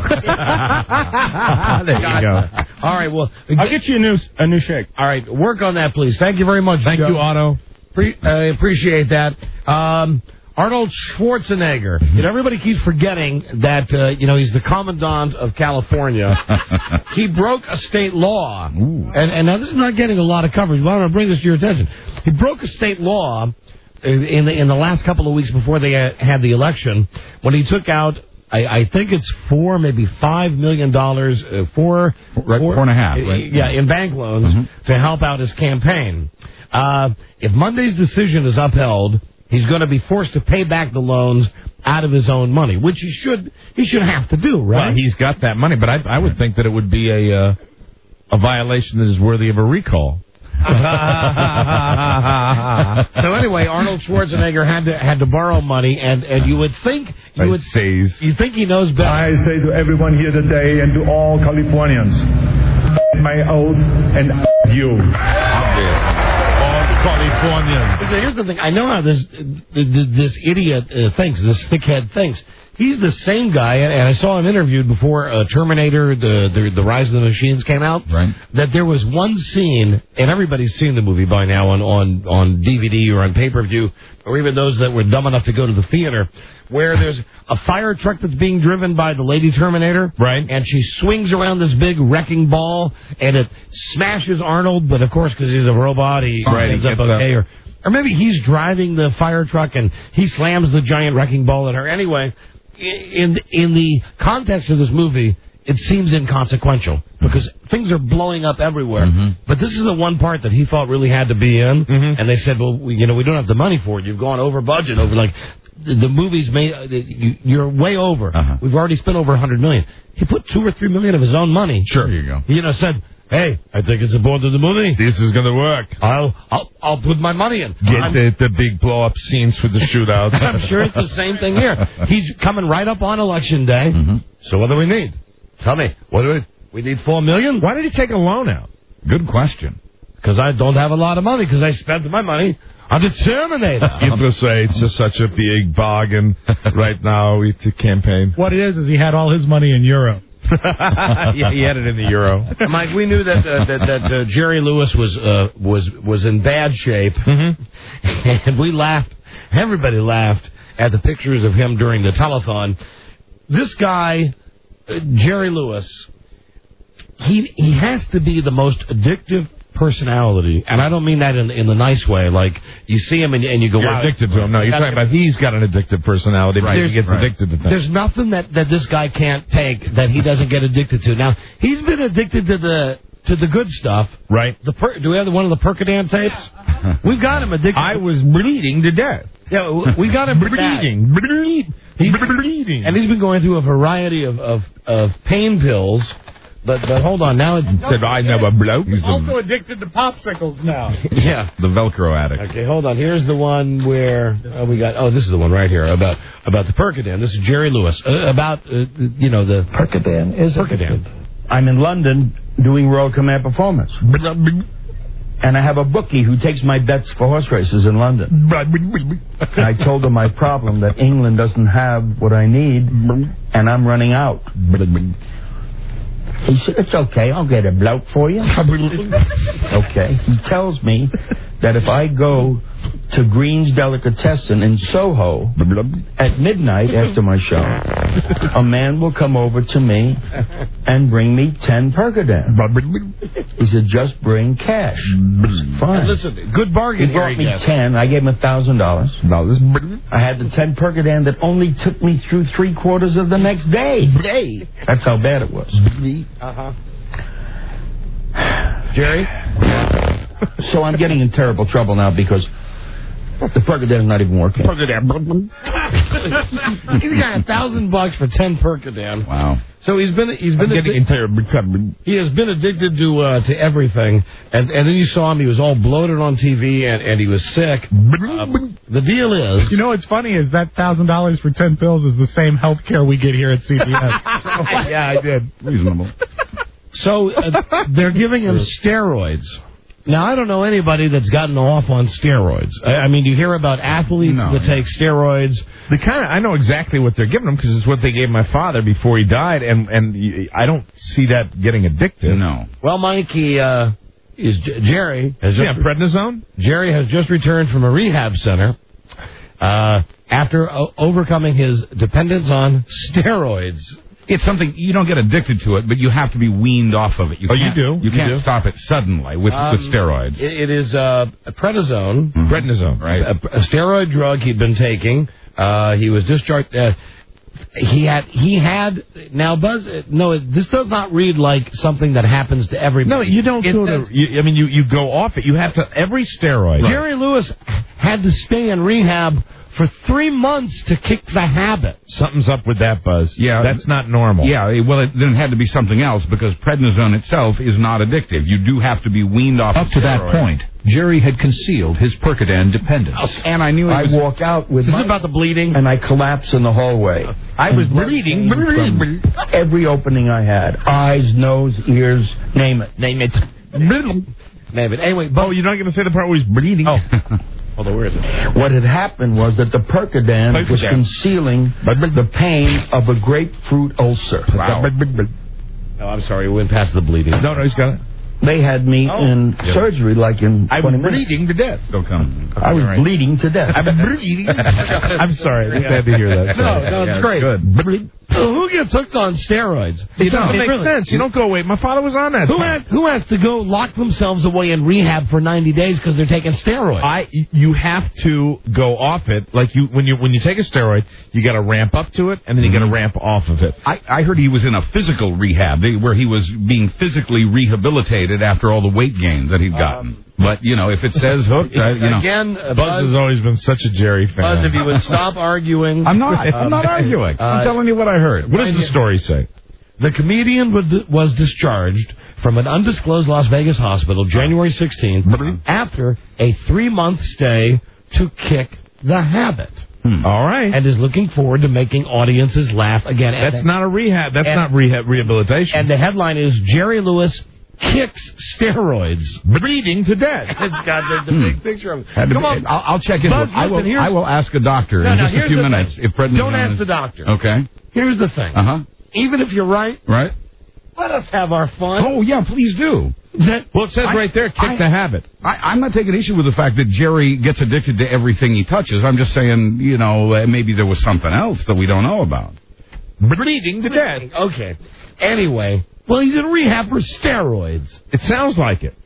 There you go. All right, well, I'll get you a new shake. All right, work on that, please. Thank you very much. Thank Joe. you, Otto. I appreciate that. Arnold Schwarzenegger. Everybody keeps forgetting that, he's the commandant of California. He broke a state law. And now this is not getting a lot of coverage, but I want to bring this to your attention. He broke a state law in the last couple of weeks before they had the election when he took out, I think it's maybe $5 million, $4.5, right? Yeah, in bank loans to help out his campaign. If Monday's decision is upheld, he's going to be forced to pay back the loans out of his own money, which he should have to do, right? Well, he's got that money, but I would think that it would be a violation that is worthy of a recall. So anyway, Arnold Schwarzenegger had to borrow money, and you would think you think he knows better. I say to everyone here today and to all Californians, my oath and you. Californian. Here's the thing. I know how this idiot thinks, this thickhead thinks. He's the same guy, and I saw him interviewed before Terminator, the Rise of the Machines came out. Right. That there was one scene, and everybody's seen the movie by now on DVD or on pay-per-view, or even those that were dumb enough to go to the theater, where there's a fire truck that's being driven by the Lady Terminator. Right. And she swings around this big wrecking ball, and it smashes Arnold, but of course, because he's a robot, he ends up okay. Or maybe he's driving the fire truck, and he slams the giant wrecking ball at her. Anyway, in the context of this movie, it seems inconsequential because things are blowing up everywhere. But this is the one part that he thought really had to be in, and they said, well, we don't have the money for it. You've gone over budget, over like the movie's made. You're way over. We've already spent over $100 million. He put $2 or $3 million of his own money. Sure, you go. Said, Hey, I think it's important to the movie. This is going to work. I'll put my money in. Get the big blow-up scenes for the shootout. I'm sure it's the same thing here. He's coming right up on Election Day. Mm-hmm. So what do we need? Tell me. What do we need? $4 million? Why did he take a loan out? Good question. Because I don't have a lot of money, because I spent my money on the Terminator. Interest rates are such a big bargain right now with the campaign. What it is he had all his money in euro. Yeah, he had it in the euro. Mike, we knew that Jerry Lewis was in bad shape, and we laughed. Everybody laughed at the pictures of him during the telethon. This guy, Jerry Lewis, he has to be the most addictive personality, and I don't mean that in the nice way. Like you see him and you go, you're addicted to him. No, you're talking about he's got an addictive personality, but he gets addicted to things. There's nothing that this guy can't take that he doesn't get addicted to. Now he's been addicted to the good stuff, right? Do we have one of the Percodan tapes? We've got him addicted. I was bleeding to death. Yeah, we got him bleeding, and he's been going through a variety of pain pills. But hold on, now it said I never blow. He's also addicted to popsicles now. Yeah, the Velcro addict. Okay, hold on. Here's the one where we got. Oh, this is the one right here about the Percodan. This is Jerry Lewis about the Percodan is Percodan. I'm in London doing Royal Command Performance, and I have a bookie who takes my bets for horse races in London. And I told him my problem, that England doesn't have what I need, and I'm running out. He said, it's okay, I'll get a bloke for you. Okay. He tells me that if I go to Green's Delicatessen in Soho at midnight after my show, a man will come over to me and bring me 10 Percodan. He said, just bring cash. Fine. Listen, good bargain. He brought me 10. I gave him $1,000. I had the 10 Percodan that only took me through 3/4 of the next day. That's how bad it was. Jerry? So I'm getting in terrible trouble now because the Percodan's not even working. He's got $1,000 for 10 Percodan. Wow. So he has been addicted to everything, and then you saw him. He was all bloated on TV, and he was sick. The deal is, you know what's funny is that $1,000 for 10 pills is the same health care we get here at CBS. Yeah, I did. Reasonable. So they're giving him steroids. Now, I don't know anybody that's gotten off on steroids. I mean, you hear about athletes that take steroids. I know exactly what they're giving them because it's what they gave my father before he died, and I don't see that getting addictive. No. Well, Mike, Jerry has just prednisone. Jerry has just returned from a rehab center after overcoming his dependence on steroids. It's something, you don't get addicted to it, but you have to be weaned off of it. You do? You can't stop it suddenly with steroids. It is prednisone. Prednisone, right. A steroid drug he'd been taking. He was discharged. He had now, Buzz. No, this does not read like something that happens to everybody. No, you don't you go off it. You have to every steroid. Right. Jerry Lewis had to stay in rehab for 3 months to kick the habit. Something's up with that, Buzz. Yeah, that's not normal. Yeah, well, then it had to be something else because prednisone itself is not addictive. You do have to be weaned off. Up to that point, Jerry had concealed his Percodan dependence. And I knew I walk out with. This is about the bleeding, and I collapse in the hallway. I was bleeding. Every opening I had, eyes, nose, ears, name it. Name it. Anyway, Bo, you're not going to say the part where he's bleeding. Oh. Hold on, where is it? What had happened was that the Percodan was concealing the pain of a grapefruit ulcer. Wow. Oh, I'm sorry, we went past the bleeding. No, he's got it. They had me in surgery like in 20 minutes. I'm bleeding to death. Don't come. I was bleeding to death. I'm bleeding. I'm sorry. I just had to hear that. No, it's great. Good. Who gets hooked on steroids? It doesn't make sense. You don't go away. My father was on that. Who has to go lock themselves away in rehab for 90 days because they're taking steroids? You have to go off it. Like when you take a steroid, you got to ramp up to it, and then you got to ramp off of it. I heard he was in a physical rehab where he was being physically rehabilitated after all the weight gain that he'd gotten. But, if it says hooked, Again, Buzz has always been such a Jerry fan. Buzz, if you would stop arguing. I'm not arguing. I'm telling you what I heard. What does the story say? The comedian was discharged from an undisclosed Las Vegas hospital January 16th after a 3-month stay to kick the habit. All right. And is looking forward to making audiences laugh again. That's not a rehab. That's not rehabilitation. And the headline is Jerry Lewis kicks steroids, bleeding to death. It's got the big picture of it. Come on. I'll check in. Buzz, I will ask a doctor in just a few minutes. If don't ask the doctor. Okay. Here's the thing. Even if you're right, let us have our fun. Oh, yeah, please do. Well, it says right there, kick the habit. I'm not taking issue with the fact that Jerry gets addicted to everything he touches. I'm just saying, maybe there was something else that we don't know about. Bleeding to death. Okay. Anyway, well, he's in rehab for steroids. It sounds like it.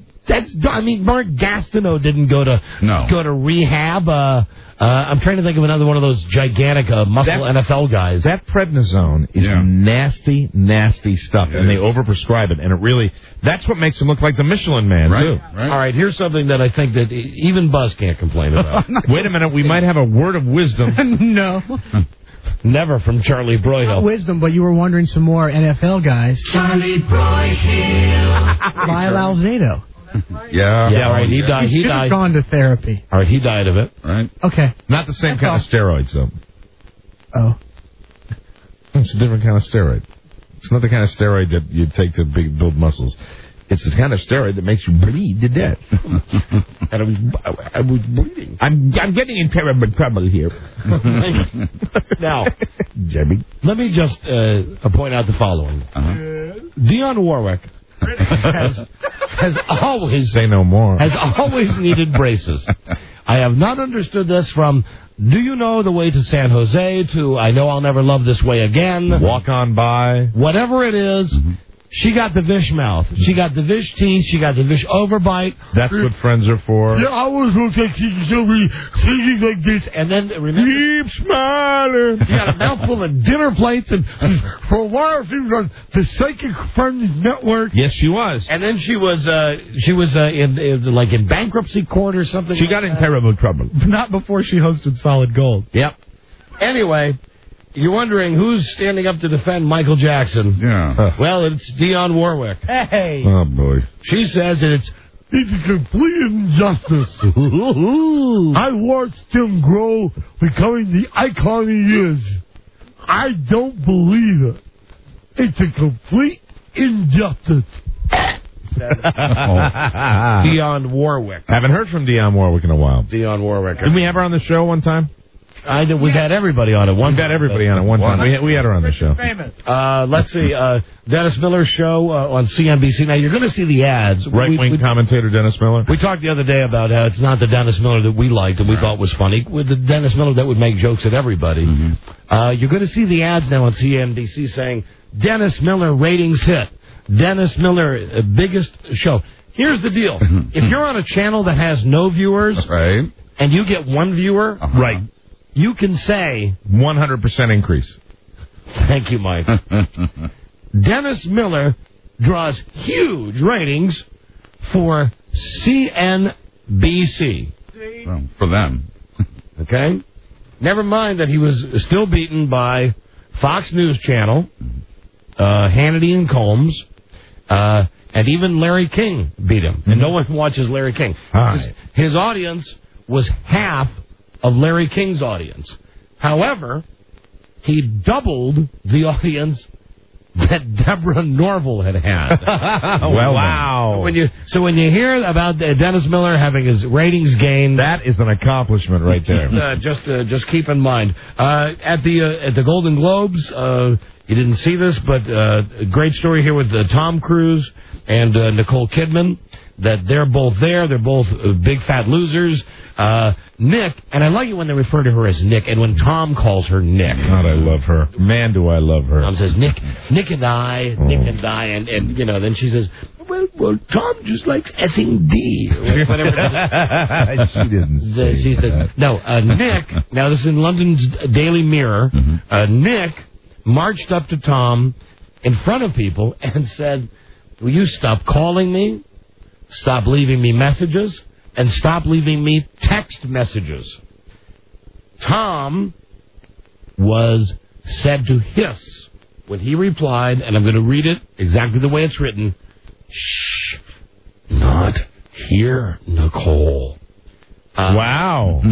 Mark Gastineau didn't go to rehab. I'm trying to think of another one of those gigantic muscle NFL guys. That prednisone is nasty, nasty stuff, and they overprescribe it, and it really, that's what makes him look like the Michelin Man, too. Right. All right, here's something that I think that even Buzz can't complain about. Wait a minute, we might have a word of wisdom. No. Never from Charlie Broyhill. Not wisdom, but you were wondering some more NFL guys. Charlie Broyhill. Lyle Alzado. Yeah, all right, he died. He should have gone to therapy. All right, he died of it. Right. Okay. Not the same kind of steroids, though. Oh. It's a different kind of steroid. It's not the kind of steroid that you take to build muscles. It's the kind of steroid that makes you bleed to death. And I was bleeding. I'm getting in terrible trouble here. Now, Jimmy, let me just point out the following. Dionne Warwick has always say no more. Has always needed braces. I have not understood this from Do You Know the Way to San Jose to I Know I'll Never Love This Way Again. Walk On By. Whatever it is, she got the Vish mouth. She got the Vish teeth. She got the Vish overbite. That's what friends are for. Yeah, I was going to say she'll be singing like this. And then, remember? Keep smiling. She got a mouthful of dinner plates. And for a while, she was on the Psychic Friends Network. Yes, she was. And then she was in bankruptcy court or something. She got in terrible trouble. Not before she hosted Solid Gold. Yep. Anyway, you're wondering who's standing up to defend Michael Jackson. Yeah. Well, it's Dionne Warwick. Hey. Oh, boy. She says that it's a complete injustice. I watched him grow, becoming the icon he is. I don't believe it. It's a complete injustice. Dionne Warwick. Haven't heard from Dionne Warwick in a while. Dionne Warwick. Didn't we have her on the show one time? We've had everybody on it. We've had everybody on it one time. We had her on the show. Famous. Let's see. Dennis Miller's show on CNBC. Now, you're going to see the ads. Right-wing commentator Dennis Miller. We talked the other day about how it's not the Dennis Miller that we liked and we thought was funny. With the Dennis Miller that would make jokes at everybody. You're going to see the ads now on CNBC saying, Dennis Miller ratings hit. Dennis Miller, biggest show. Here's the deal. If you're on a channel that has no viewers and you get one viewer, right, you can say 100% increase. Thank you, Mike. Dennis Miller draws huge ratings for CNBC. Well, for them. Okay? Never mind that he was still beaten by Fox News Channel, Hannity and Combs, and even Larry King beat him. And no one watches Larry King. His audience was half of Larry King's audience. However, he doubled the audience that Deborah Norville had. Well, wow. So when you hear about Dennis Miller having his ratings gained, that is an accomplishment right there. Just keep in mind. At the Golden Globes, you didn't see this, but a great story here with Tom Cruise and Nicole Kidman. That they're both there. They're both big fat losers. Nick, and I like it when they refer to her as Nick, and when Tom calls her Nick. God, I love her. Man, do I love her. Tom says, Nick and I, and then she says, well, Tom just likes S&D. She didn't say she says, no, Nick, now this is in London's Daily Mirror, Nick marched up to Tom in front of people and said, will you stop calling me? Stop leaving me messages, and stop leaving me text messages. Tom was said to hiss when he replied, and I'm going to read it exactly the way it's written, "Shh, not here, Nicole." Wow.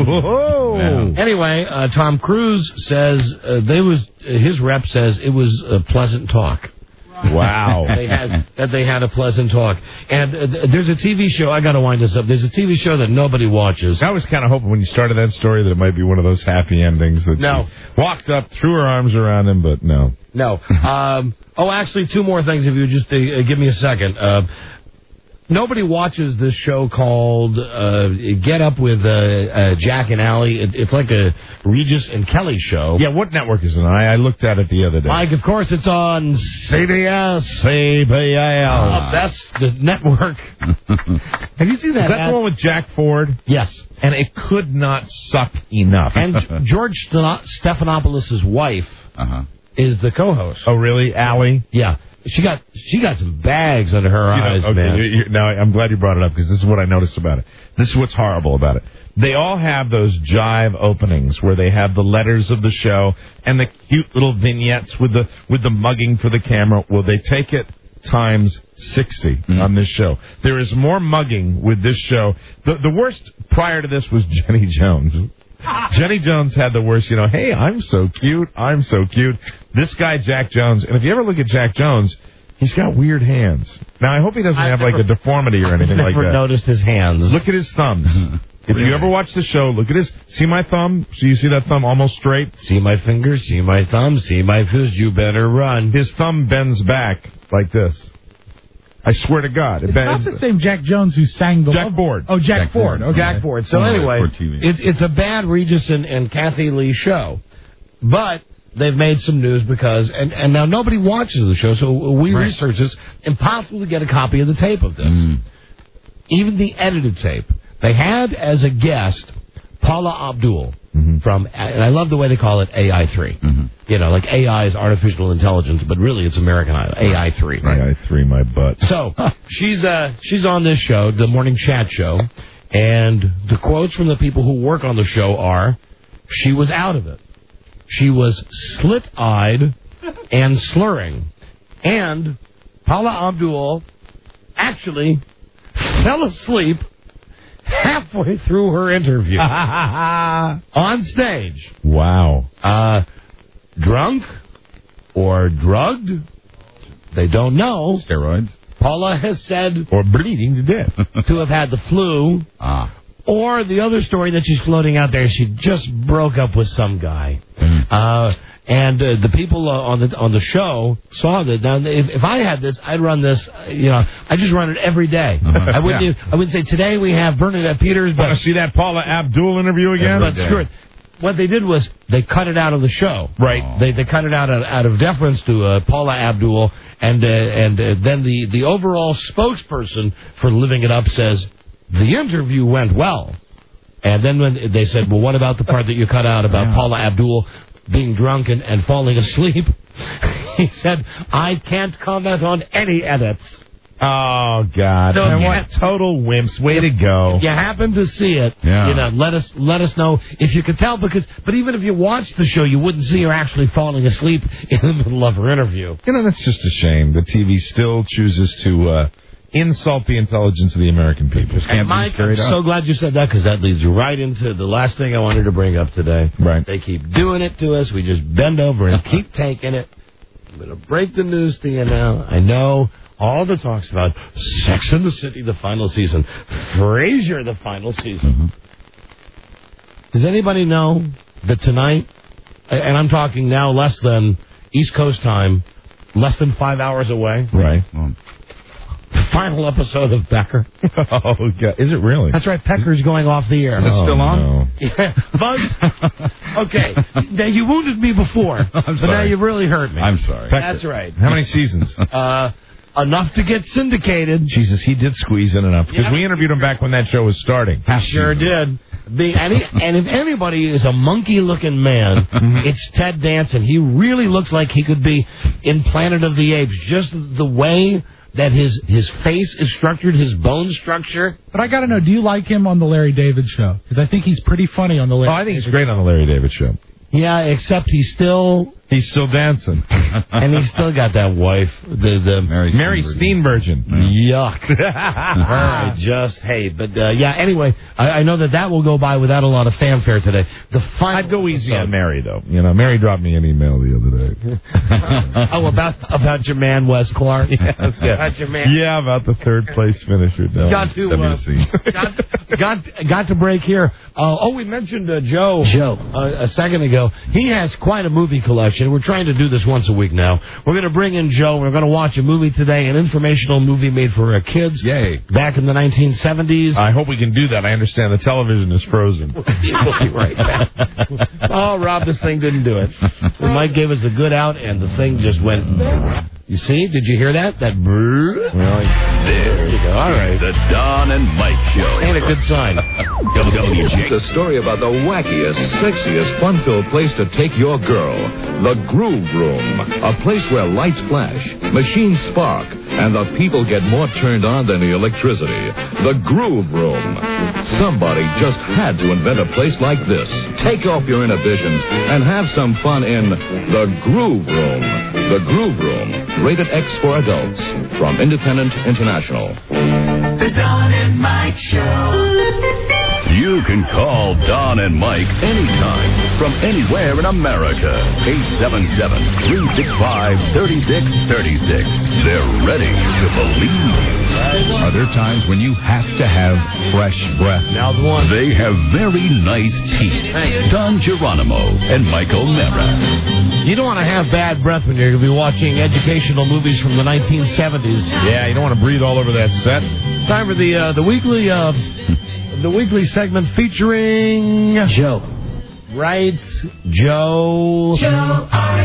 Anyway, Tom Cruise says his rep says it was a pleasant talk. Wow. They had a pleasant talk. And there's a TV show, I got to wind this up. There's a TV show that nobody watches. I was kind of hoping when you started that story that it might be one of those happy endings that she walked up, threw her arms around him, but no. No. Actually, two more things if you would just give me a second. Nobody watches this show called Get Up with Jack and Allie. It's like a Regis and Kelly show. Yeah, what network is it on? I looked at it the other day. Mike, of course, it's on CBS. That's the network. Have you seen that? Is that the one with Jack Ford? Yes. And it could not suck enough. And George Stephanopoulos' wife is the co-host. Oh, really? Allie? Yeah. She got some bags under her eyes, man. Now, I'm glad you brought it up because this is what I noticed about it. This is what's horrible about it. They all have those jive openings where they have the letters of the show and the cute little vignettes with the mugging for the camera. Well, they take it times 60 on this show. There is more mugging with this show. The worst prior to this was Jenny Jones. Jenny Jones had the worst, hey, I'm so cute. This guy, Jack Jones, and if you ever look at Jack Jones, he's got weird hands. Now, I hope he doesn't have like a deformity or anything like that. I've never noticed his hands. Look at his thumbs. If you ever watch the show, look at his, see my thumb? So you see that thumb almost straight? See my finger, see my thumb, see my fist, you better run. His thumb bends back like this. I swear to God. It's not the same Jack Jones who sang the Jack Ford. Oh, Jack Ford. Okay. Jack Ford. So anyway, it's a bad Regis and Kathy Lee show. But they've made some news because, and now nobody watches the show, so we researched this. Impossible to get a copy of the tape of this. Even the edited tape. They had as a guest Paula Abdul from, and I love the way they call it AI3. Like AI is artificial intelligence, but really it's American AI3. Right? AI3, my butt. So she's on this show, the morning chat show, and the quotes from the people who work on the show are, she was out of it. She was slit-eyed and slurring. And Paula Abdul actually fell asleep halfway through her interview. On stage. Wow. Drunk or drugged? They don't know. Steroids. Paula has said... Or bleeding to death. To have had the flu. Or the other story that she's floating out there, she just broke up with some guy. And the people on the show saw that. Now, if I had this, I'd run this. I just run it every day. I wouldn't say today we have Bernadette Peters. But want to see that Paula Abdul interview again? But screw it. What they did was they cut it out of the show. Right. They cut it out of deference to Paula Abdul, and then the overall spokesperson for Living It Up says the interview went well. And then when they said, well, what about the part that you cut out about Paula Abdul being drunk and falling asleep? He said, I can't comment on any edits. Oh, God. So what total wimps. Way to go. If you happen to see it, let us know if you could tell. But even if you watched the show, you wouldn't see her actually falling asleep in the middle of her interview. That's just a shame. The TV still chooses to insult the intelligence of the American people. And Mike, I'm so glad you said that because that leads right into the last thing I wanted to bring up today. Right. They keep doing it to us. We just bend over and keep taking it. I'm going to break the news to you now. I know all the talks about Sex and the City, the final season, Frasier, the final season. Does anybody know that tonight, and I'm talking now less than East Coast time, less than 5 hours away? Right. The final episode of Becker. Oh, God. Is it really? That's right. Pecker's going off the air. Is it still on? No. Yeah. Buzz? Okay. Now, you wounded me before, but now you really hurt me. I'm sorry. That's right. How many seasons? Enough to get syndicated. Jesus, he did squeeze in enough. Because we interviewed him back when that show was starting. Sure did. And if anybody is a monkey-looking man, it's Ted Danson. He really looks like he could be in Planet of the Apes. Just the way that his face is structured, his bone structure. But I got to know, do you like him on the Larry David Show? Because I think he's pretty funny on the Larry David Show. I think he's great on the Larry David Show. Yeah, except he's still He's still dancing. And he's still got that wife, the Mary Steenburgen. Yuck. I just hate. But, anyway, I know that will go by without a lot of fanfare today. I'd go easy on Mary, though. You know, Mary dropped me an email the other day. About your man, Wes Clark? Yes, yeah. About your man. Yeah, about the third place finisher. No, got to break here. We mentioned Joe. A second ago. He has quite a movie collection. We're trying to do this once a week now. We're going to bring in Joe. We're going to watch a movie today, an informational movie made for kids. Yay. Back in the 1970s. I hope we can do that. I understand the television is frozen. We'll be right back. Oh, Rob, this thing didn't do it. Mike gave us the good out, and the thing just went... You see? Did you hear that? That brrr? There you go. All right. The Don and Mike Show. Ain't a good sign. WJK. The story about the wackiest, sexiest, fun-filled place to take your girl. The Groove Room. A place where lights flash, machines spark, and the people get more turned on than the electricity. The Groove Room. Somebody just had to invent a place like this. Take off your inhibitions and have some fun in The Groove Room. The Groove Room. Rated X for adults. From Independent International. The Don and Mike Show. You can call Don and Mike anytime from anywhere in America. 877-365-3636. They're ready to believe. Are there times when you have to have fresh breath? Now the one. They have very nice teeth. Thanks. Don Geronimo and Michael Mara. You don't want to have bad breath when you're going to be watching educational movies from the 1970s. Yeah, you don't want to breathe all over that set. Time for the weekly segment featuring Joe. Right, Joe. Joe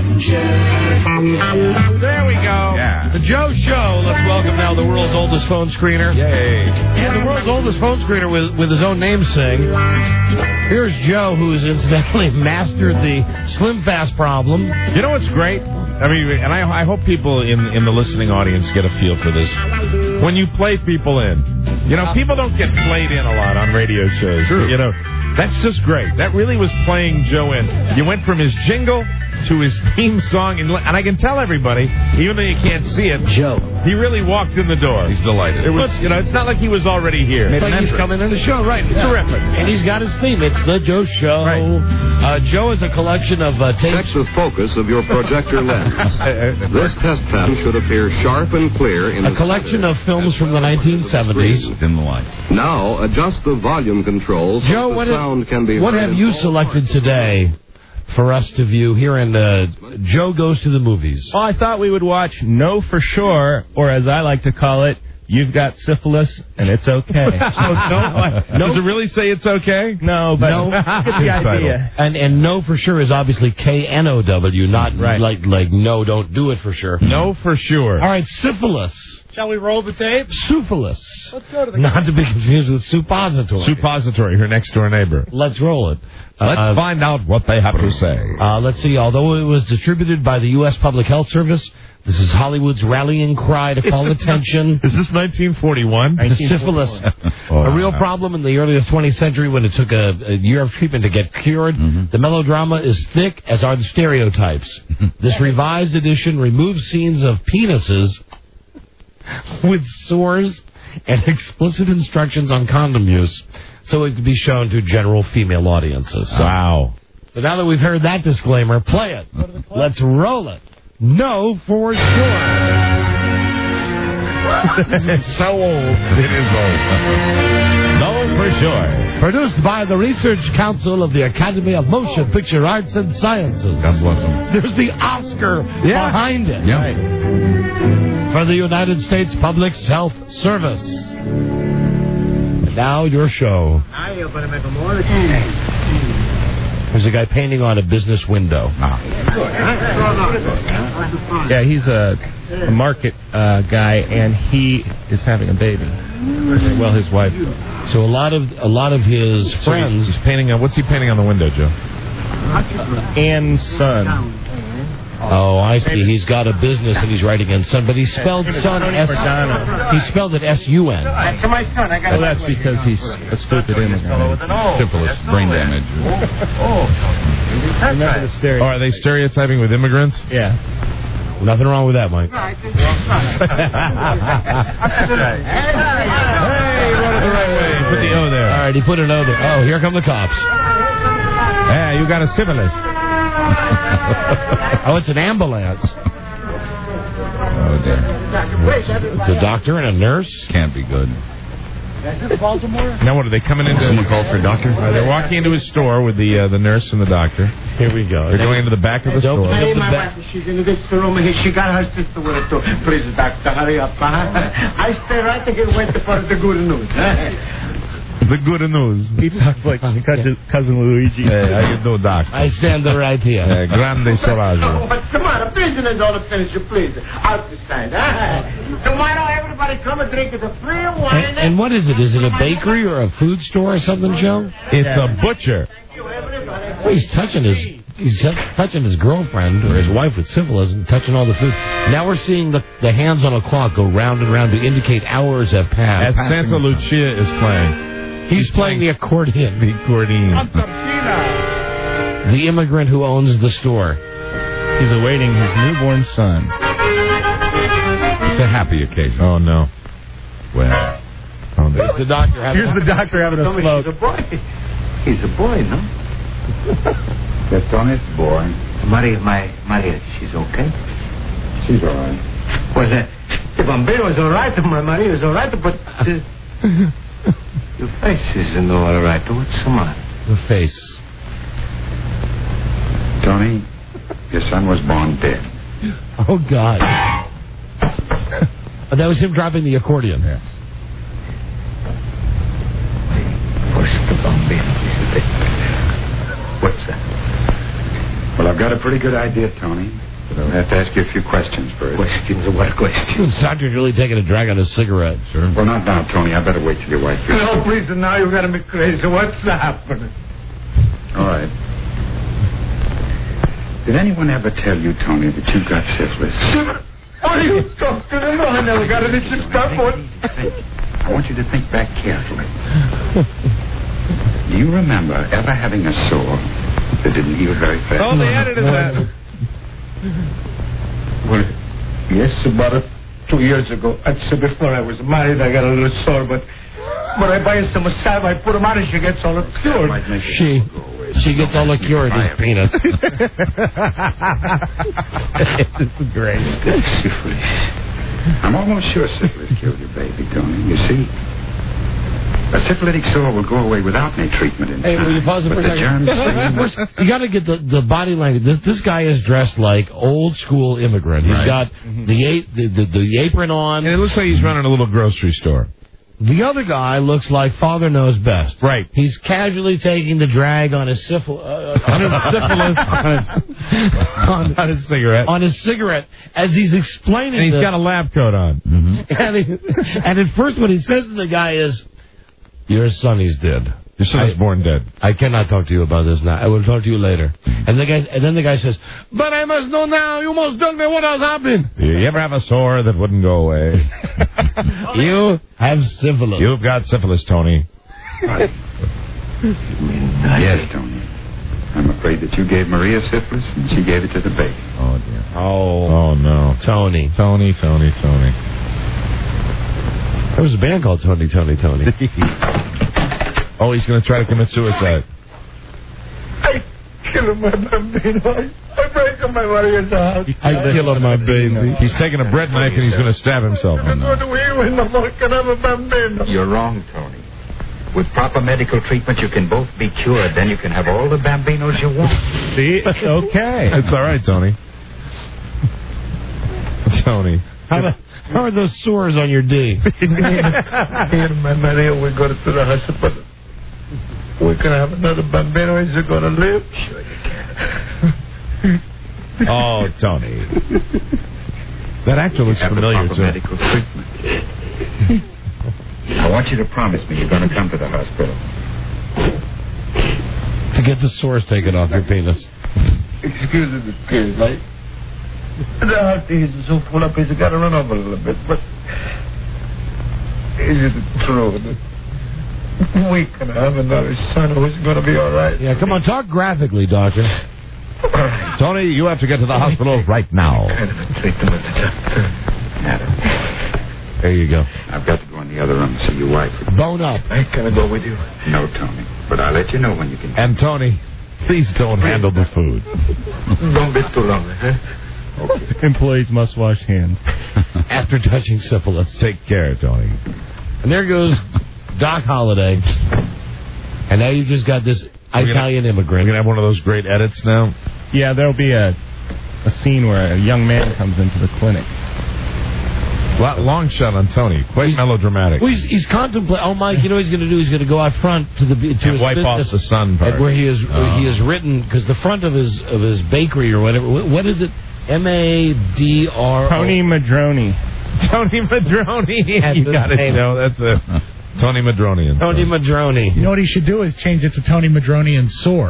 Ardinger. There we go. Yeah. The Joe Show. Let's welcome now the world's oldest phone screener. Yay. And the world's oldest phone screener with his own name sing. Here's Joe, who's incidentally mastered the Slim Fast problem. You know what's great? I mean, and I hope people in the listening audience get a feel for this. When you play people in, you know, people don't get played in a lot on radio shows. True. You know, that's just great. That really was playing Joe in. You went from his jingle to his theme song, and I can tell everybody, even though you can't see it, Joe. He really walked in the door. He's delighted. It was, you know, it's not like he was already here. It's like he's coming in the show, right? Yeah. Terrific. And he's got his theme. It's the Joe Show. Right. Joe is a collection of tapes. Check the focus of your projector lens. This test pattern should appear sharp and clear in a collection of films from the 1970s. Within the line. Now adjust the volume controls. Joe, so the sound can be what heard have in you all selected today for us to view here in Joe Goes to the Movies? Well, I thought we would watch Know For Sure, or as I like to call it, You've Got Syphilis, and It's Okay. Does it really say it's okay? No, but No. get the idea. And Know For Sure is obviously K-N-O-W, not like no, don't do it for sure. Know For Sure. All right, syphilis. Shall we roll the tape? Syphilis. Let's go to the... Not to be confused with suppository. Suppository, her next door neighbor. Let's roll it. Let's find out what they have to say. Let's see. Although it was distributed by the U.S. Public Health Service, this is Hollywood's rallying cry to call attention. Is this 1941? To syphilis. A real problem in the early 20th century when it took a year of treatment to get cured. Mm-hmm. The melodrama is thick, as are the stereotypes. This revised edition removes scenes of penises with sores and explicit instructions on condom use, so it could be shown to general female audiences. Wow. So now that we've heard that disclaimer, play it. Let's roll it. Know For Sure. So old. It is old. Know For Sure. Produced by the Research Council of the Academy of Motion Picture Arts and Sciences. God bless them. There's the Oscar behind it. Yeah. Right. For the United States Public Health Service. And now your show. There's a guy painting on a business window. Yeah, he's a market guy, and he is having a baby. Well, his wife. So a lot of his friends. He's painting on. What's he painting on the window, Joe? Anne's son. Oh, I see. He's got a business and he's writing in son, but he spelled son S. He spelled it S-U-N. To my son, I got Well, that's because he's a stupid immigrant. Syphilis, brain damage. Remember the stereotype. Oh, are they stereotyping with immigrants? Yeah. Nothing wrong with that, Mike. Hey, he wrote it the right way. Put the O there. All right, he put an O there. Oh, here come the cops. Yeah, you got a syphilis. Oh, it's an ambulance. Oh, dear. It's a doctor and a nurse. Can't be good. Now, what are they coming into? Someone called for a doctor? They're walking into his store with the nurse and the doctor. Here we go. They're going into the back of the store. Hey, my wife, she's in this room. She got her sister with her, too. Please, doctor, hurry up. I stay right here waiting for the good news. The good news. He talks like cousin Luigi. Hey, how you do, Doc? I stand right here. Grande Soraggio. What's the matter? Business all finished, please. Out the side. Tomorrow, everybody come and drink the free wine. And what is it? Is it a bakery or a food store or something, Joe? It's a butcher. Well, he's touching his girlfriend or his wife with syphilis and touching all the food. Now we're seeing the hands on a clock go round and round to indicate hours have passed. As Santa Lucia is playing. He's playing the accordion. The accordion. The immigrant who owns the store. He's awaiting his newborn son. It's a happy occasion. Oh, no. Well. Oh, Here's the doctor having a smoke. He's a boy. He's a boy, no? That's Tony's boy. Maria, she's okay? She's all right. Well, the Bambino's all right, Maria's all right, but... Your face isn't all right. What's the matter? the face. Tony, your son was born dead. Oh, God. That was him dropping the accordion. Yes. What's that? Well, I've got a pretty good idea, Tony. But I'll have to ask you a few questions first. Questions? What questions? The doctor's really taking a drag on his cigarette. Sure. Well, not now, Tony. I better wait till your wife gets No, please, now you've got me crazy. What's happening? All right. Did anyone ever tell you, Tony, that you've got syphilis? What are you talking about? I never got any stuff on. I want you to think back carefully. Do you remember ever having a sore that didn't heal very fast? Oh, they edited that. Well, yes, about 2 years ago. That's before I was married. I got a little sore, but I buy her some salve. I put them on and she gets all cured. She gets all cured, his penis. This is great. Syphilis. I'm almost sure syphilis killed your baby, Tony. You see, a syphilitic sore will go away without any treatment in time. Hey, will you pause it for a second? You got to get the body language. This guy is dressed like old school immigrant. He's got the apron on. And it looks like he's running a little grocery store. The other guy looks like Father Knows Best. Right. He's casually taking the drag on his syphilis. On his cigarette. On his cigarette as he's explaining. And he's got a lab coat on. Mm-hmm. And at first what he says to the guy is, "Your son is dead. Your son is born dead. I cannot talk to you about this now. I will talk to you later." And then the guy says, "But I must know now. You must tell me what has happened." You ever have a sore that wouldn't go away? You have syphilis. You've got syphilis, Tony. Yes, Tony. I'm afraid that you gave Maria syphilis and she gave it to the baby. Oh, dear. Oh, no. Tony. Tony. There was a band called Tony. Oh, he's going to try to commit suicide. I killed my bambino. I break up my Maria's house. I killed my baby. He's taking a bread knife and he's going to stab himself. You're wrong, Tony. With proper medical treatment, you can both be cured. Then you can have all the bambinos you want. See? It's okay. It's all right, Tony. Tony. How are those sores on your D? Me and my Maria, we go to the hospital. We're going to have another bambino. Is he going to live? Sure you can. Oh, Tony. That actor looks familiar, too. Medical treatment. I want you to promise me you're going to come to the hospital. To get the sores taken off your penis. Excuse me, please. The heart is so full up, he's got to run over a little bit. But is it true that we can have another son who's going to be all right? Yeah, come on, talk graphically, doctor. Tony, you have to get to the hospital right now. There you go. I've got to go in the other room and see your wife. Bone up. I can I go with you? No, Tony. But I'll let you know when you can. And Tony, please don't handle the food. Don't be too long, huh? Okay. Employees must wash hands. After touching syphilis. Take care, Tony. And there goes Doc Holliday. And now you've just got this Italian immigrant. We're going to have one of those great edits now. Yeah, there'll be a scene where a young man comes into the clinic. Long shot on Tony. Quite melodramatic. Well, he's contemplating. Oh, Mike, you know what he's going to do? He's going to go out front to his wipe off the sun part. Where he has written, because the front of his bakery or whatever. What is it? M-A-D-R-O. Tony Madroni. Tony Madroni. You got it. That's a Tony Madroni. Tony Madroni. You know what he should do is change it to Tony Madroni and Sore.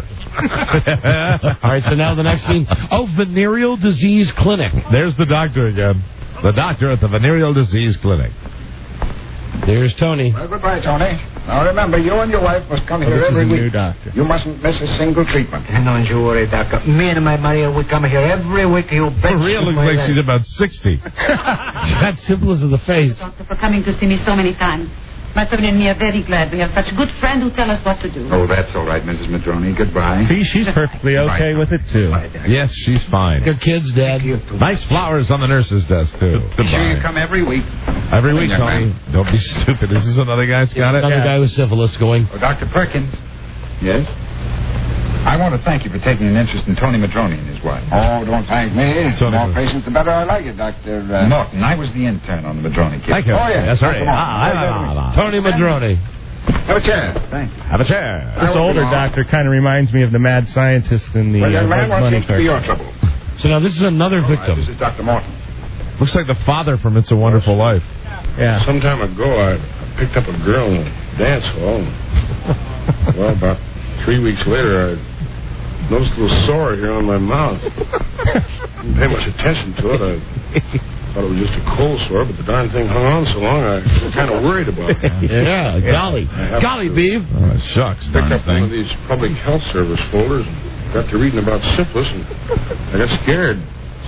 All right, so now the next scene. Oh, venereal disease clinic. There's the doctor again. The doctor at the venereal disease clinic. There's Tony. Well, goodbye, Tony. Now remember, you and your wife must come here every week. Doctor. You mustn't miss a single treatment. Don't you worry, Doctor. Me and my Maria, we come here every week. You bet. Maria looks like she's about 60. Got syphilis in the face. Doctor, for coming to see me so many times. My family and me are very glad. We have such a good friend who tell us what to do. Oh, that's all right, Mrs. Madroni. Goodbye. See, she's perfectly okay with it, too. Yes, she's fine. Your kids, Dad. Nice flowers on the nurse's desk, too. Be sure you come every week. Every week, Tony. Don't be stupid. Is this another guy's got it? Another guy with syphilis going. Oh, Dr. Perkins. Yes? I want to thank you for taking an interest in Tony Madroni and his wife. Oh, don't thank me. The more patients, the better I like it, Dr. Norton. I was the intern on the Madroni case. Thank you. Oh, yeah. That's right. Tony Madroni. Have a chair. Thank you. Have a chair. This older doctor kind of reminds me of the mad scientist in the young man, what Bunny seems to be your trouble? So now this is another victim. This is Dr. Morton. Looks like the father from It's a Wonderful Life. Yeah. Some time ago, I picked up a girl in a dance hall. Well, about 3 weeks later, I noticed a little sore here on my mouth. Didn't pay much attention to it. I thought it was just a cold sore, but the darn thing hung on so long, I was kind of worried about it. Yeah, golly. Golly, Beeve. Oh, shucks. Picked up one of these public health service folders and got to reading about syphilis, and I got scared.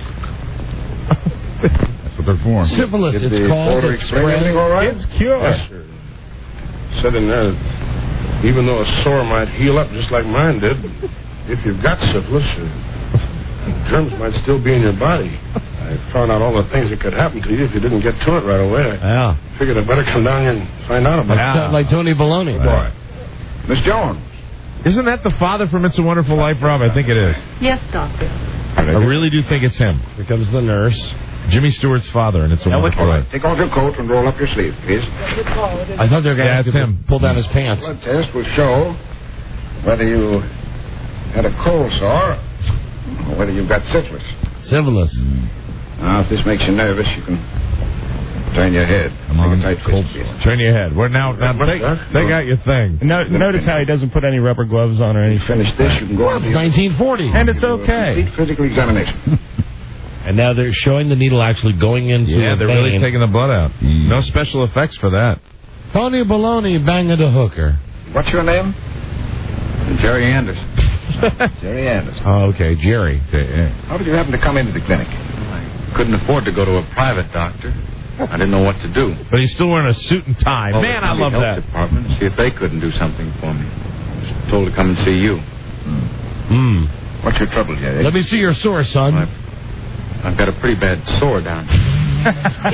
That's what they're for. Syphilis, it's called. It's Everything all right? It's cured. Yes, sir. Said in there that even though a sore might heal up just like mine did, if you've got syphilis, germs might still be in your body. I found out all the things that could happen to you if you didn't get to it right away. I figured I'd better come down here and find out about it. Like Tony Baloney. Boy. Miss Jones. Isn't that the father from It's a Wonderful Life, Rob? I think it is. Yes, Doctor. I really do think it's him. Here comes the nurse. Jimmy Stewart's father, and It's a Wonderful Life. Take off your coat and roll up your sleeve, please. I thought they were going to him. Pull down his pants. Blood test will show whether you had a cold sore or whether you've got syphilis. Syphilis. Now, if this makes you nervous, you can turn your head. Come on, tight cold sore. Turn your head. Now take out your thing. Notice how he doesn't put any rubber gloves on or anything. Finish this, you can go on. It's 1940. And it's okay. Complete physical examination. And now they're showing the needle actually going into Yeah, they're vein. really taking the blood out. No special effects for that. Tony Baloney banging the hooker. What's your name? Jerry Anderson. Jerry Anderson. Oh, okay, Jerry. How did you happen to come into the clinic? Couldn't afford to go to a private doctor. I didn't know what to do. But he's still wearing a suit and tie. Called Man, the I county love health that. department to see if they couldn't do something for me. Just told to come and see you. What's your trouble, Jerry? Let me see your sore, son. I've got a pretty bad sore down here. I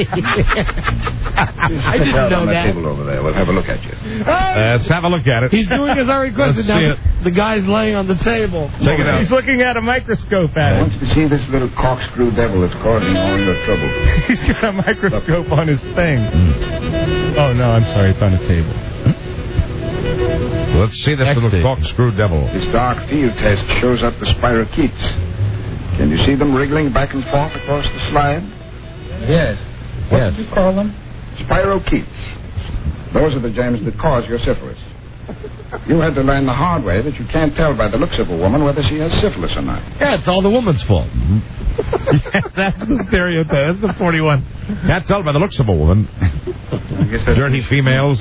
didn't know that. Table over there. We'll have a look at you. Let's have a look at it. He's doing as I requested. Let's see Now the guy's laying on the table. Check it out. He's looking at a microscope I at want it. you to see this little corkscrew devil that's causing all your trouble. He's got a microscope on his thing. Oh, no, I'm sorry. It's on the table. Let's see this little corkscrew devil. This dark field test shows up the spirochetes. Can you see them wriggling back and forth across the slide? Yes. What did you call them? Spirochetes. Those are the germs that cause your syphilis. You had to learn the hard way that you can't tell by the looks of a woman whether she has syphilis or not. Yeah, it's all the woman's fault. That's the stereotype. That's the 41. Can't tell by the looks of a woman. I guess that's Dirty females.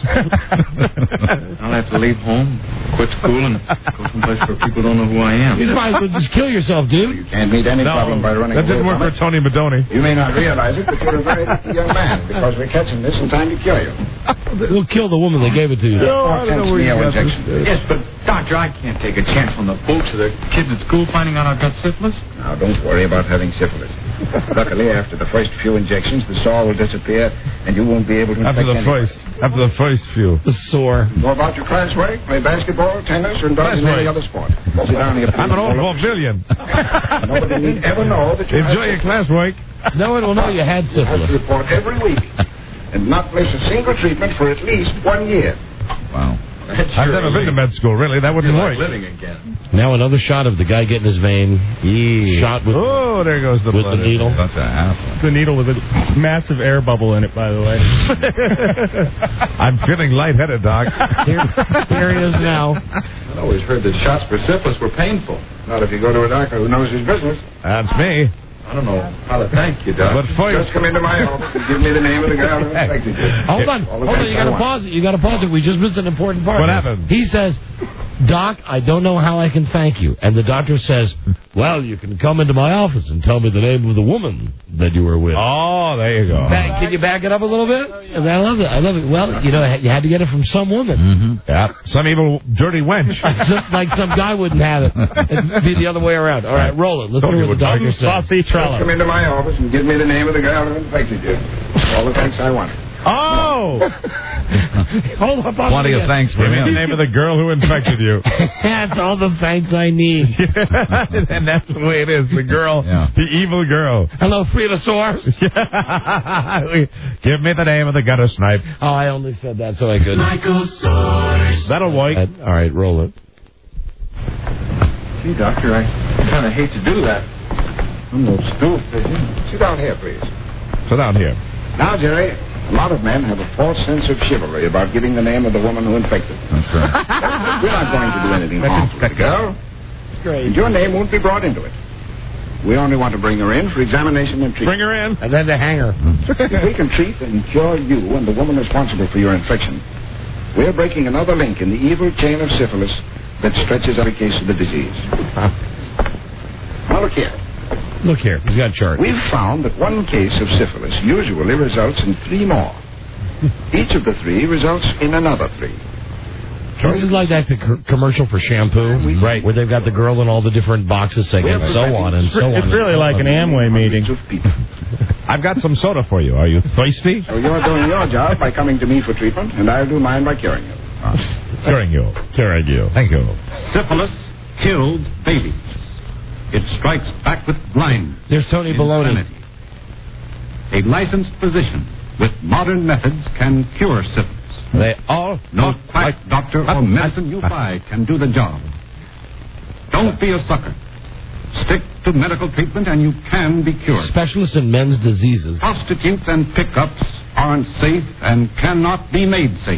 I'll have to leave home, quit school, and go someplace where people don't know who I am. You might as well just kill yourself, dude. You can't meet any problem by running That away didn't work from for it. Tony Madoni. You may not realize it, but you're a very lucky young man because we're catching this in time to cure you. We'll kill the woman that gave it to you. I don't know where you got this. Yes, but, Doctor, I can't take a chance on the folks of the kids at school finding out I've got syphilis. Now, don't worry about having syphilis. Luckily, after the first few injections, the sore will disappear, and you won't be able to infect anyone. After the first few. The sore. Go about your classwork, play basketball, tennis, or indulge in any other sport. Sit down here, please. I'm an old vaudevillian. Nobody need ever know that you Enjoy your classwork. No one will know you had You have syphilis. to report every week and not place a single treatment for at least 1 year. Wow. I've never been to med school, really. That wouldn't work. Living again. Now another shot of the guy getting his vein shot with, Oh, there goes the with blood. the needle. Such a hassle. The needle with a massive air bubble in it, by the way. I'm feeling lightheaded, Doc. Here he is now. I'd always heard that shots for syphilis were painful. Not if you go to a doctor who knows his business. That's me. I don't know how to thank you, Doc. But first, Just come into my office and give me the name of the girl who infected you. Hold on. You gotta pause it. You gotta pause it. We just missed an important part. What happened? He says, Doc, I don't know how I can thank you. And the doctor says, well, you can come into my office and tell me the name of the woman that you were with. oh, there you go. Can you back it up a little bit? I love it. I love it. Well, you know, you had to get it from some woman. Mm-hmm. Yeah, some evil, dirty wench. Like some guy wouldn't have it. It'd be the other way around. All right, roll it. Let's hear what the doctor says. Saucy Just come Trello. into my office and give me the name of the girl who infected you. All the thanks I wanted. Oh! Hold up. Plenty of thanks for Give me the him. name of the girl who infected you. That's all the thanks I need. And that's the way it is. The girl, the evil girl. Hello, Frida Source. Give me the name of the gutter snipe. Oh, I only said that so I could. Michael Soares. That'll work. All right, roll it. Gee, Doctor, I kind of hate to do that. I'm no stool pigeon. Sit down here, please. Sit down here. Now, Jerry, a lot of men have a false sense of chivalry about giving the name of the woman who infected them. That's right. We're not going to do anything harmful to the girl. It's great. And your name won't be brought into it. We only want to bring her in for examination and treatment. Bring her in. And then to hang her. If we can treat and cure you and the woman responsible for your infection, we're breaking another link in the evil chain of syphilis that stretches every case of the disease. Now, look here. Look here. He's got a chart. We've found that one case of syphilis usually results in 3 more. Each of the 3 results in another 3. This is like that commercial for shampoo, right? Where they've got the girl in all the different boxes saying, and so on and so on. It's really like an Amway meeting. I've got some soda for you. Are you thirsty? So you're doing your job by coming to me for treatment, and I'll do mine by curing you. Curing you. Curing you. Thank you. Syphilis kills babies. It strikes back with blindness. There's Tony Baloney. Insanity. A licensed physician with modern methods can cure syphilis. They all No quack doctor or medicine you buy can do the job. Don't be a sucker. Stick to medical treatment and you can be cured. Specialist in men's diseases. Prostitutes and pickups aren't safe and cannot be made safe.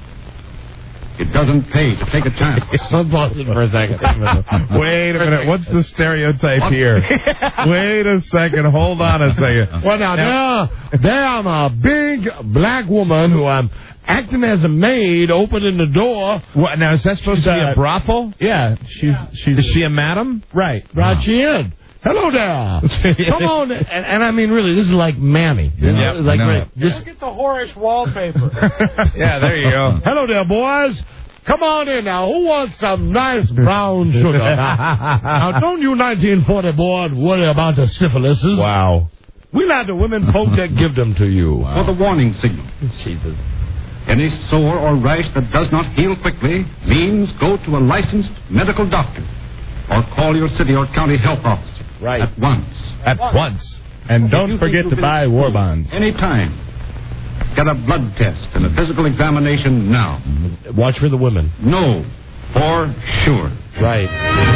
It doesn't pay to take a chance. Pause it for a second. Wait a minute. What's the stereotype here? Wait a second. Hold on a second. Well, now, there I'm a big black woman who I'm acting as a maid, opening the door. What, now, is that supposed to be a brothel? Yeah, she's. Is she a madam? Right. Brought she in. Hello there. Come on. And I mean, really, this is like Mammy. You know? Yeah, like, I know. right, this, Get the whorish wallpaper. Yeah, there you go. hello there, boys. Come on in now. Who wants some nice brown sugar? Now, don't you 1940 boys worry about the syphilises. Wow. We'll have the women folk that give them to you. For the warning signal. Jesus. Any sore or rash that does not heal quickly means go to a licensed medical doctor or call your city or county health officer. Right. At once. At once. And don't forget to buy war bonds. Anytime. Get a blood test and a physical examination now. Watch for the women. No. For sure. Right.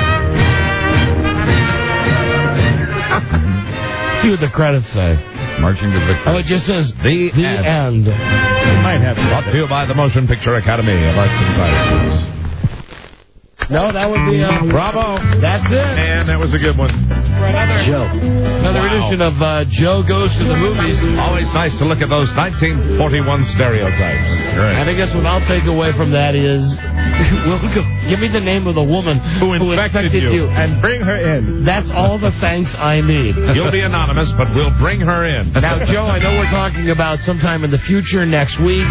See what the credits say. Marching to victory. Oh, it just says The end. Might have Brought to you by the Motion Picture Academy of Arts and Sciences. No, that would be Bravo. That's it. And that was a good one. Right. Another edition of Joe Goes to the Movies. Always nice to look at those 1941 stereotypes. Great. And I guess what I'll take away from that is, give me the name of the woman who infected you and bring her in. That's all the thanks I need. You'll be anonymous, but we'll bring her in. Now, Joe, I know we're talking about sometime in the future, next week.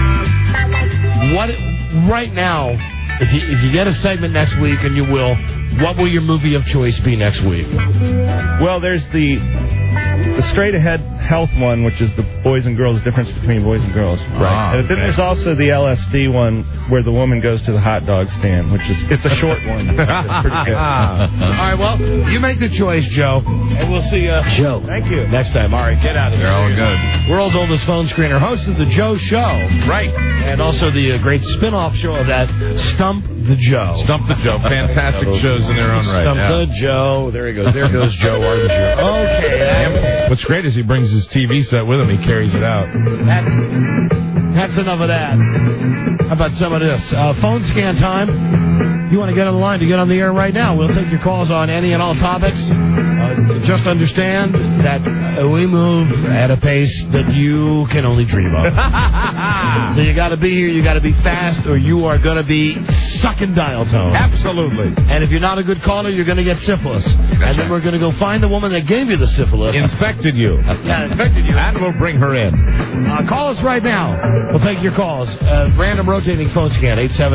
Right now, if you get a segment next week, and you will, what will your movie of choice be next week? Well, there's the straight-ahead health one, which is the boys and girls, difference between boys and girls. Right. And then there's also the LSD one, where the woman goes to the hot dog stand, which is it's a short one. It's pretty good. All right, well, you make the choice, Joe, and we'll see you, Joe. Thank you. Next time. All right, get out of here. They're all good. World's oldest phone screener, host of the Joe Show. Right. And also the great spin-off show of that, Stump the Joe. Stump the Joe. Fantastic shows in their own right. Stump the Joe. There he goes. There goes Joe Arbinger. Okay. What's great is he brings his TV set with him. He carries it out. That's enough of that. How about some of this? Phone scan time. You want to get on the line to get on the air right now. We'll take your calls on any and all topics. Just understand that we move at a pace that you can only dream of. So you got to be here, you got to be fast, or you are going to be sucking dial tone. Absolutely. And if you're not a good caller, you're going to get syphilis. And then we're going to go find the woman that gave you the syphilis. Infected you. Yeah, infected you. And we'll bring her in. Call us right now. We'll take your calls. Random rotating phone scan,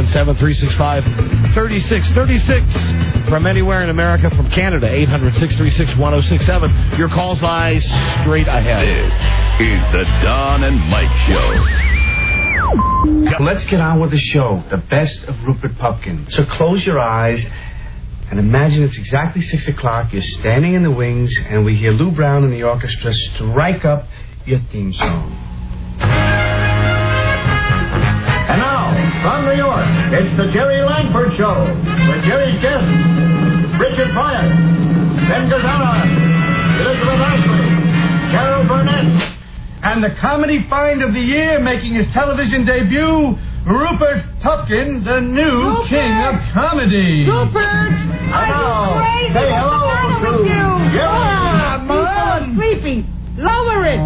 877-365-3636. From anywhere in America, from Canada, 800-636-1067. Your calls lie straight ahead. This is the Don and Mike Show. Let's get on with the show. The best of Rupert Pupkin. So close your eyes and imagine it's exactly 6 o'clock. You're standing in the wings, and we hear Lou Brown and the orchestra strike up your theme song. And now, from New York, it's the Jerry Langford Show with Jerry's guests, Richard Pryor, Ben Gazzara, Elizabeth Ashley, Carol Burnett, and the comedy find of the year making his television debut, Rupert Pupkin, the new king of comedy. Rupert! I'm crazy. Say hello What's the matter with you? Yeah, You're so sleepy. Lower it.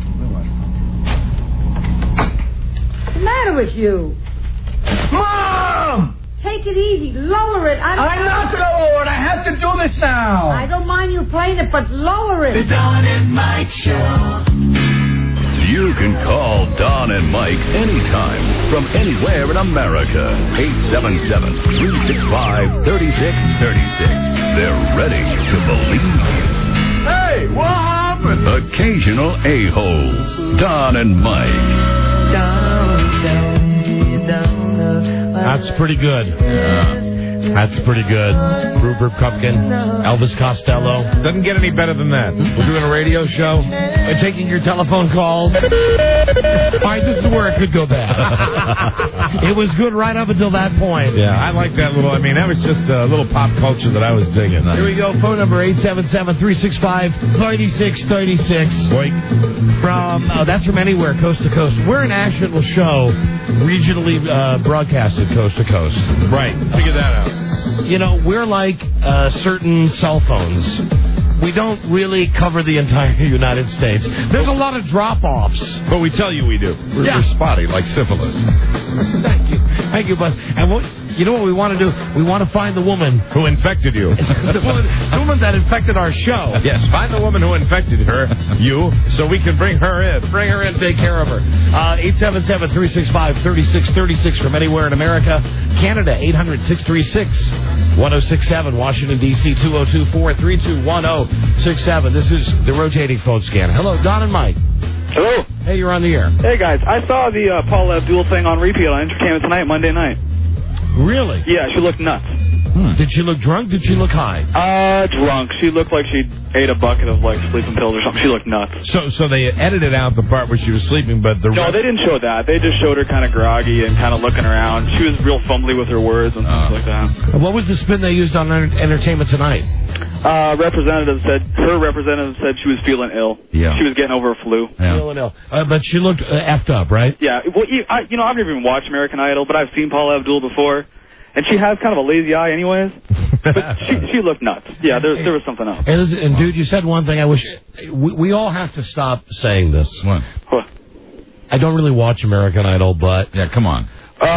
What's the matter with you? Mom! Take it easy. Lower it. I'm not going to lower it. I have to do this now. I don't mind you playing it, but lower it. The Don and Mike Show. You can call Don and Mike anytime from anywhere in America. 877-365-3636. They're ready to believe. Hey, what happened? Occasional a-holes. Don and Mike. That's pretty good. Yeah. That's pretty good. Rupert Pupkin, Elvis Costello. Doesn't get any better than that. We're doing a radio show. We're taking your telephone calls. All right, this is where it could go bad. It was good right up until that point. Yeah, I like that little, that was just a little pop culture that I was digging. Here we go. Phone number 877-365-3636. Wait. That's from anywhere, coast to coast. We're a national show, regionally broadcasted coast to coast. Right. Figure that out. We're like certain cell phones. We don't really cover the entire United States. There's a lot of drop-offs. But we tell you we do. We're spotty, like syphilis. Thank you, Buzz. And you know what we want to do? We want to find the woman who infected you. the woman that infected our show. Yes, find the woman who infected you, so we can bring her in. Bring her in, take care of her. 877-365-3636 from anywhere in America. Canada, 800-636-1067. Washington, D.C., 202-432-1067. This is the rotating phone scan. Hello, Don and Mike. Hello. Hey, you're on the air. Hey, guys. I saw the Paula Abdul thing on repeat on Entertainment Tonight, Monday night. Really? Yeah, she looked nuts. Did she look drunk? Did she look high? Drunk. She looked like she ate a bucket of, sleeping pills or something. She looked nuts. So they edited out the part where she was sleeping, but No, they didn't show that. They just showed her kind of groggy and kind of looking around. She was real fumbly with her words and things like that. What was the spin they used on Entertainment Tonight? Her representative said she was feeling ill. Yeah. She was getting over a flu. Yeah. Feeling ill. But she looked effed up, right? Yeah. Well, I've never even watched American Idol, but I've seen Paula Abdul before. And she has kind of a lazy eye anyways. But she looked nuts. Yeah, there was something else. And dude, you said one thing I wish... We all have to stop saying this. What? I don't really watch American Idol, but... Yeah, come on.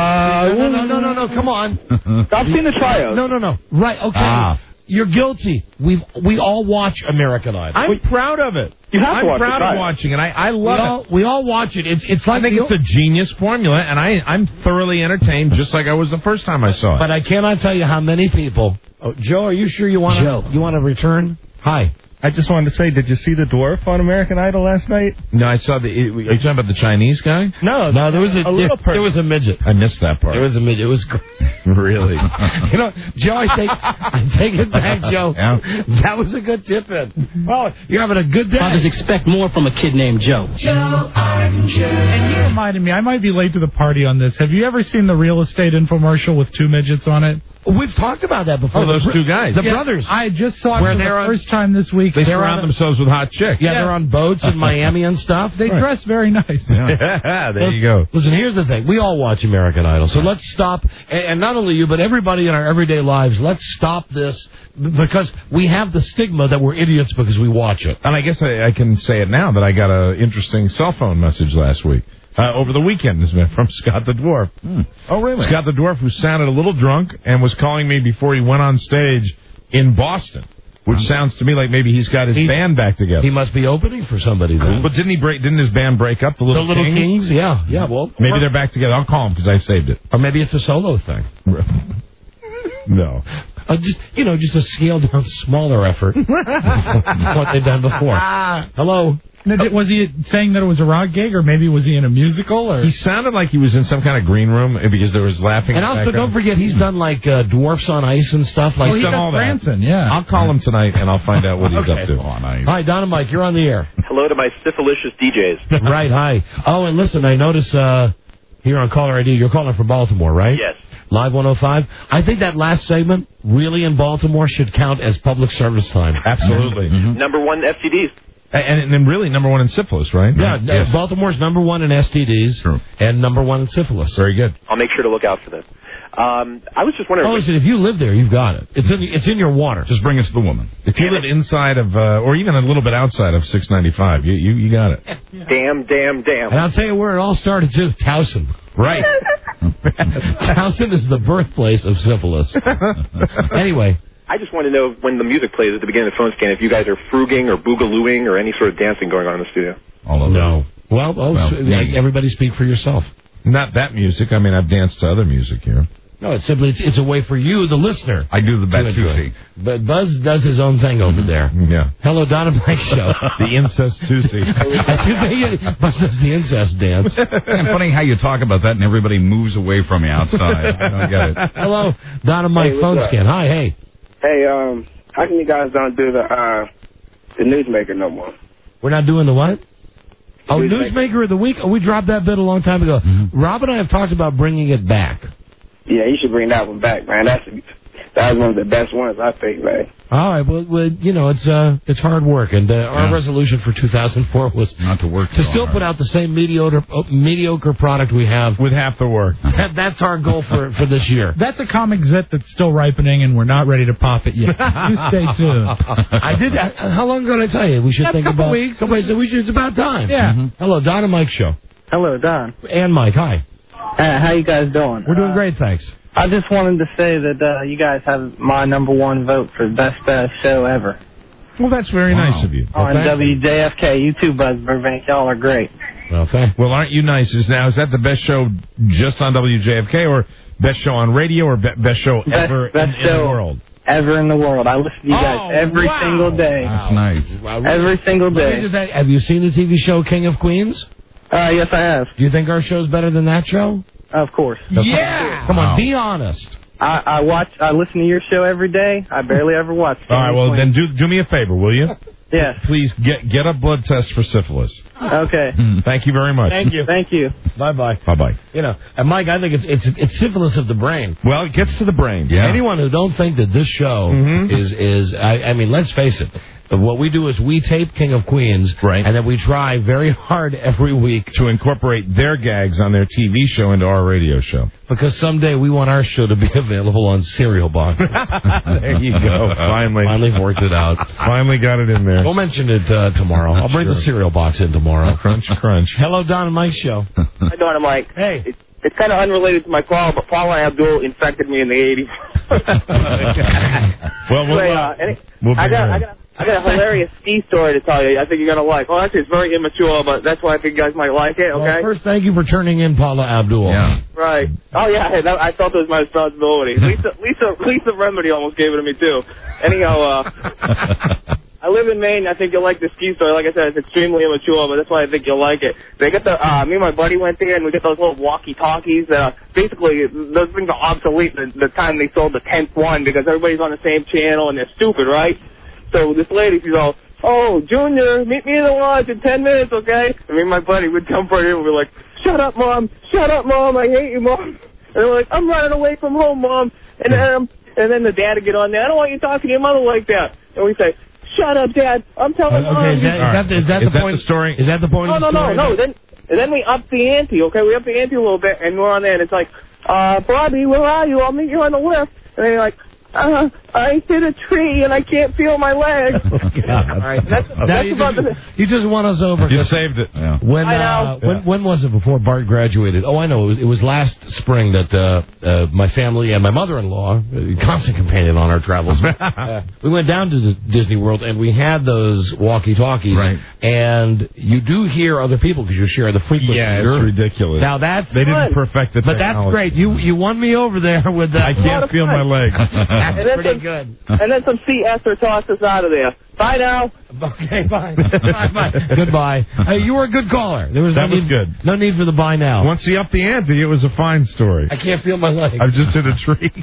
No, come on. I've seen the tryouts. No. Right, okay. You're guilty. We all watch American Idol. I'm proud of it. You have to watch I'm proud of watching it. I love it. We all watch it. It's like I think it's a genius formula, and I'm thoroughly entertained, just like I was the first time I saw it. But I cannot tell you how many people. Oh, Joe, are you sure you want to return? Hi. I just wanted to say, did you see the dwarf on American Idol last night? No, I saw are you talking about the Chinese guy? No, there was a little person. There was a midget. I missed that part. There was a midget. It was great. Really? Joe, I take it back, Joe. Yeah. That was a good tip-in. Oh, you're having a good day. Fathers expect more from a kid named Joe. And you reminded me, I might be late to the party on this. Have you ever seen the real estate infomercial with two midgets on it? We've talked about that before. Oh, those two guys. The brothers. I just saw it for the first time this week. They surround themselves with hot chicks. Yeah, they're on boats in Miami and stuff. They dress very nice. Yeah. There you go. Listen, here's the thing. We all watch American Idol. So let's stop, and not only you, but everybody in our everyday lives, let's stop this because we have the stigma that we're idiots because we watch it. And I guess I can say it now that I got an interesting cell phone message last week. Over the weekend, this man from Scott the Dwarf. Oh, really? Scott the Dwarf, who sounded a little drunk and was calling me before he went on stage in Boston, which sounds to me like maybe he's got his band back together. He must be opening for somebody then. But didn't his band break up? The Little Kings? Yeah. Well, maybe they're back together. I'll call him because I saved it. Or maybe it's a solo thing. No. Just a scaled down, smaller effort than what they've done before. Hello. Was he saying that it was a rock gig, or maybe was he in a musical? Or he sounded like he was in some kind of green room because there was laughing. And also, don't forget, he's done like Dwarfs on Ice and stuff. Like he's done all Branson, that. Yeah. I'll call him tonight and I'll find out what he's up to. On ice. Hi, Don and Mike, you're on the air. Hello to my syphilicious DJs. Right. Hi. Oh, and listen, I notice here on Caller ID, you're calling from Baltimore, right? Yes. Live 105. I think that last segment, really in Baltimore, should count as public service time. Absolutely. Mm-hmm. Number one STDs. And then really number one in syphilis, right? Yeah, yes. Baltimore's number one in STDs. True. And number one in syphilis. Very good. I'll make sure to look out for that. I was just wondering. Oh, listen, if you live there, you've got it. It's in your water. Just bring us the woman. If you live inside of, or even a little bit outside of 695, you got it. Damn. And I'll tell you where it all started, too. Towson. Right. Towson is the birthplace of syphilis. Anyway. I just want to know when the music plays at the beginning of the phone scan, if you guys are fruging or boogalooing or any sort of dancing going on in the studio. All of no. Well, everybody speak for yourself. Not that music. I mean, I've danced to other music here. No, it's simply it's a way for you, the listener. I do the Batusi. But Buzz does his own thing over there. Yeah. Hello, Don and Mike Show. The incest Tusi. Buzz does the incest dance. And funny how you talk about that and everybody moves away from you outside. I don't get it. Hello, Don and Mike phone scan. Hi, hey. Hey, how come you guys don't do the Newsmaker no more? We're not doing the what? Oh, Newsmaker of the Week? Oh, we dropped that bit a long time ago. Mm-hmm. Rob and I have talked about bringing it back. Yeah, you should bring that one back, man. That was one of the best ones, I think, man. All right, well, it's hard work, and our resolution for 2004 was not to work to still put out the same mediocre product we have with half the work. That's our goal for this year. That's a comic zit that's still ripening, and we're not ready to pop it yet. You stay tuned. I did. How long ago did I tell you? We should think about. Weeks. Somebody said it's about time. Yeah. Mm-hmm. Hello, Don and Mike Show. Hello, Don. And Mike. Hi. How you guys doing? We're doing great, thanks. I just wanted to say that you guys have my number one vote for the best show ever. Well, that's very nice of you. On WJFK, you too, Buzz Burbank. Y'all are great. Okay. Well, aren't you nice? Now, is that the best show just on WJFK, or best show on radio, or best show ever in the world? Ever in the world. I listen to you guys every single day. That's nice. Every single day. Have you seen the TV show King of Queens? Yes, I have. Do you think our show's better than that show? Of course. Yeah! Come on, be honest. I listen to your show every day. I barely ever watch it. All right, well, then do me a favor, will you? Yes. Please get a blood test for syphilis. Okay. Thank you very much. Thank you. Thank you. Bye-bye. Bye-bye. And Mike, I think it's syphilis of the brain. Well, it gets to the brain. Yeah. Anyone who don't think that this show is I mean, let's face it. What we do is we tape King of Queens, right, and then we try very hard every week to incorporate their gags on their TV show into our radio show. Because someday we want our show to be available on cereal boxes. There you go. Finally worked it out. Finally got it in there. We'll mention it tomorrow. I'll bring the cereal box in tomorrow. Crunch, crunch. Hello, Don and Mike show. Hi, Don and Mike. Hey. It's kind of unrelated to my call, but Paula Abdul infected me in the 80s. I got a hilarious ski story to tell you. I think you're going to like. Well, actually, it's very immature, but that's why I think you guys might like it, okay? Well, first, thank you for turning in Paula Abdul. Yeah. Right. Oh, yeah, I felt it was my responsibility. Lisa Remedy almost gave it to me, too. Anyhow, I live in Maine. I think you'll like the ski story. Like I said, it's extremely immature, but that's why I think you'll like it. They got me and my buddy went there, and we got those little walkie-talkies. Basically, those things are obsolete the time they sold the 10th one because everybody's on the same channel, and they're stupid, right? So this lady, she's all, "Oh, Junior, meet me in the lodge in 10 minutes, okay?" And me and my buddy would jump right in, and we're like, "Shut up, Mom. Shut up, Mom. I hate you, Mom." And we're like, "I'm running away from home, Mom." And then the dad would get on there, "I don't want you talking to your mother like that." And we say, "Shut up, Dad. I'm telling Mom." Okay, is that the point? The story? Is that the point of the story? No. Then we up the ante, okay? We up the ante a little bit, and we're on there, and it's like, "Bobby, where are you? I'll meet you on the lift." And they're like, "I hit a tree and I can't feel my leg." All right. You just won us over. You saved it. Yeah. When was it before Bart graduated? Oh, I know. It was last spring that my family and my mother-in-law, constant companion on our travels, we went down to Disney World and we had those walkie-talkies. Right. And you do hear other people because you share the frequency. Yeah, it's ridiculous. Now that's they didn't perfect the technology. But that's great. You won me over there with that. I can't feel my leg. That's pretty good. And then some CS tossed us out of there. Bye now. Okay, bye. Bye. Goodbye. You were a good caller. There was good. No need for the bye now. Once he upped the ante, it was a fine story. I can't feel my leg. I've just hit a tree.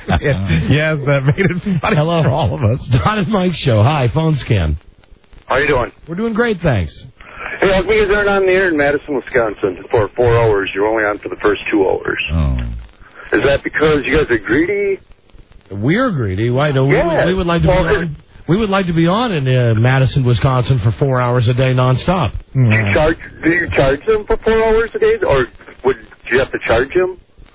Yes, that made it funny for all of us. Don and Mike show. Hi, phone scan. How you doing? We're doing great, thanks. Hey, how come you guys aren't on the air in Madison, Wisconsin for 4 hours? You're only on for the first 2 hours. Oh. Is that because you guys are greedy? We're greedy. Why? No, we would like to be on. We would like to be on in Madison, Wisconsin for 4 hours a day nonstop. Do you charge them for 4 hours a day, or would you have to charge them?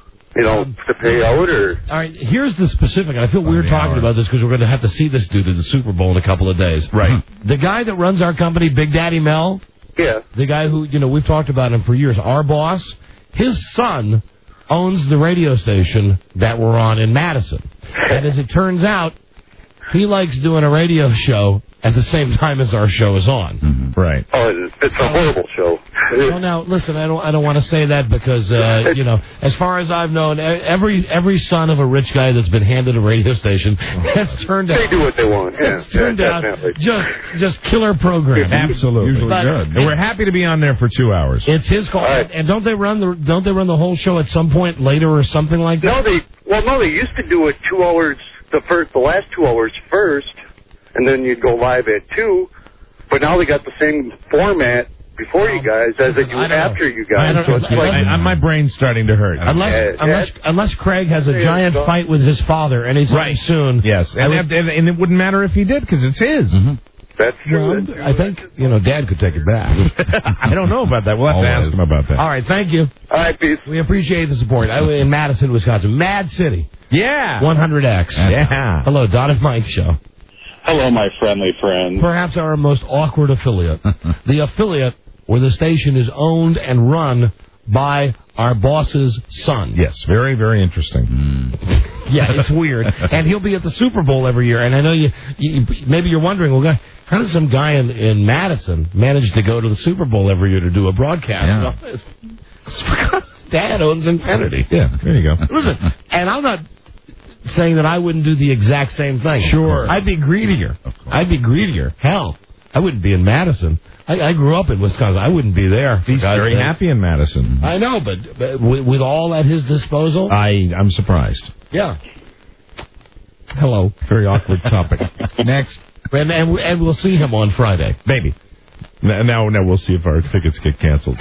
To pay out, or? All right, here's the specific. I feel weird talking about this because we're going to have to see this dude at the Super Bowl in a couple of days. Right. The guy that runs our company, Big Daddy Mel. Yeah. The guy who, we've talked about him for years. Our boss, his son owns the radio station that we're on in Madison. And as it turns out, he likes doing a radio show at the same time as our show is on. Mm-hmm. Right. Oh, it's a horrible show. Well, now listen, I don't want to say that because as far as I've known, every son of a rich guy that's been handed a radio station has turned out. They do what they want. Yeah, it's turned out just killer program. Absolutely, usually good. And we're happy to be on there for 2 hours. It's his call. Right. And don't they run the whole show at some point later or something like that? No, they used to do it 2 hours. The last 2 hours first, and then you'd go live at 2. But now they got the same format before you guys as they do after you guys. My brain's starting to hurt. Unless Craig has a giant fight with his father anytime soon. Yes, and it wouldn't matter if he did because it's his. Mm-hmm. That's true. Well, I think, Dad could take it back. I don't know about that. We'll have to ask him about that. All right, thank you. All right, peace. We appreciate the support. In Madison, Wisconsin. Mad City. Yeah. 100X. Yeah. Hello, Don and Mike show. Hello, my friendly friends. Perhaps our most awkward affiliate. The affiliate where the station is owned and run by our boss's son. Yes, very, very interesting. Yeah, it's weird. And he'll be at the Super Bowl every year. And I know you maybe you're wondering, well, how does some guy in Madison manage to go to the Super Bowl every year to do a broadcast? Yeah. It's because Dad owns Infinity. Yeah, there you go. Listen, and I'm not saying that I wouldn't do the exact same thing. Sure. I'd be greedier. Hell, I wouldn't be in Madison. I grew up in Wisconsin. I wouldn't be there. He's very happy in Madison. I know, but with all at his disposal? I'm surprised. Yeah. Hello. Very awkward topic. Next. And we'll see him on Friday. Maybe. Now we'll see if our tickets get canceled.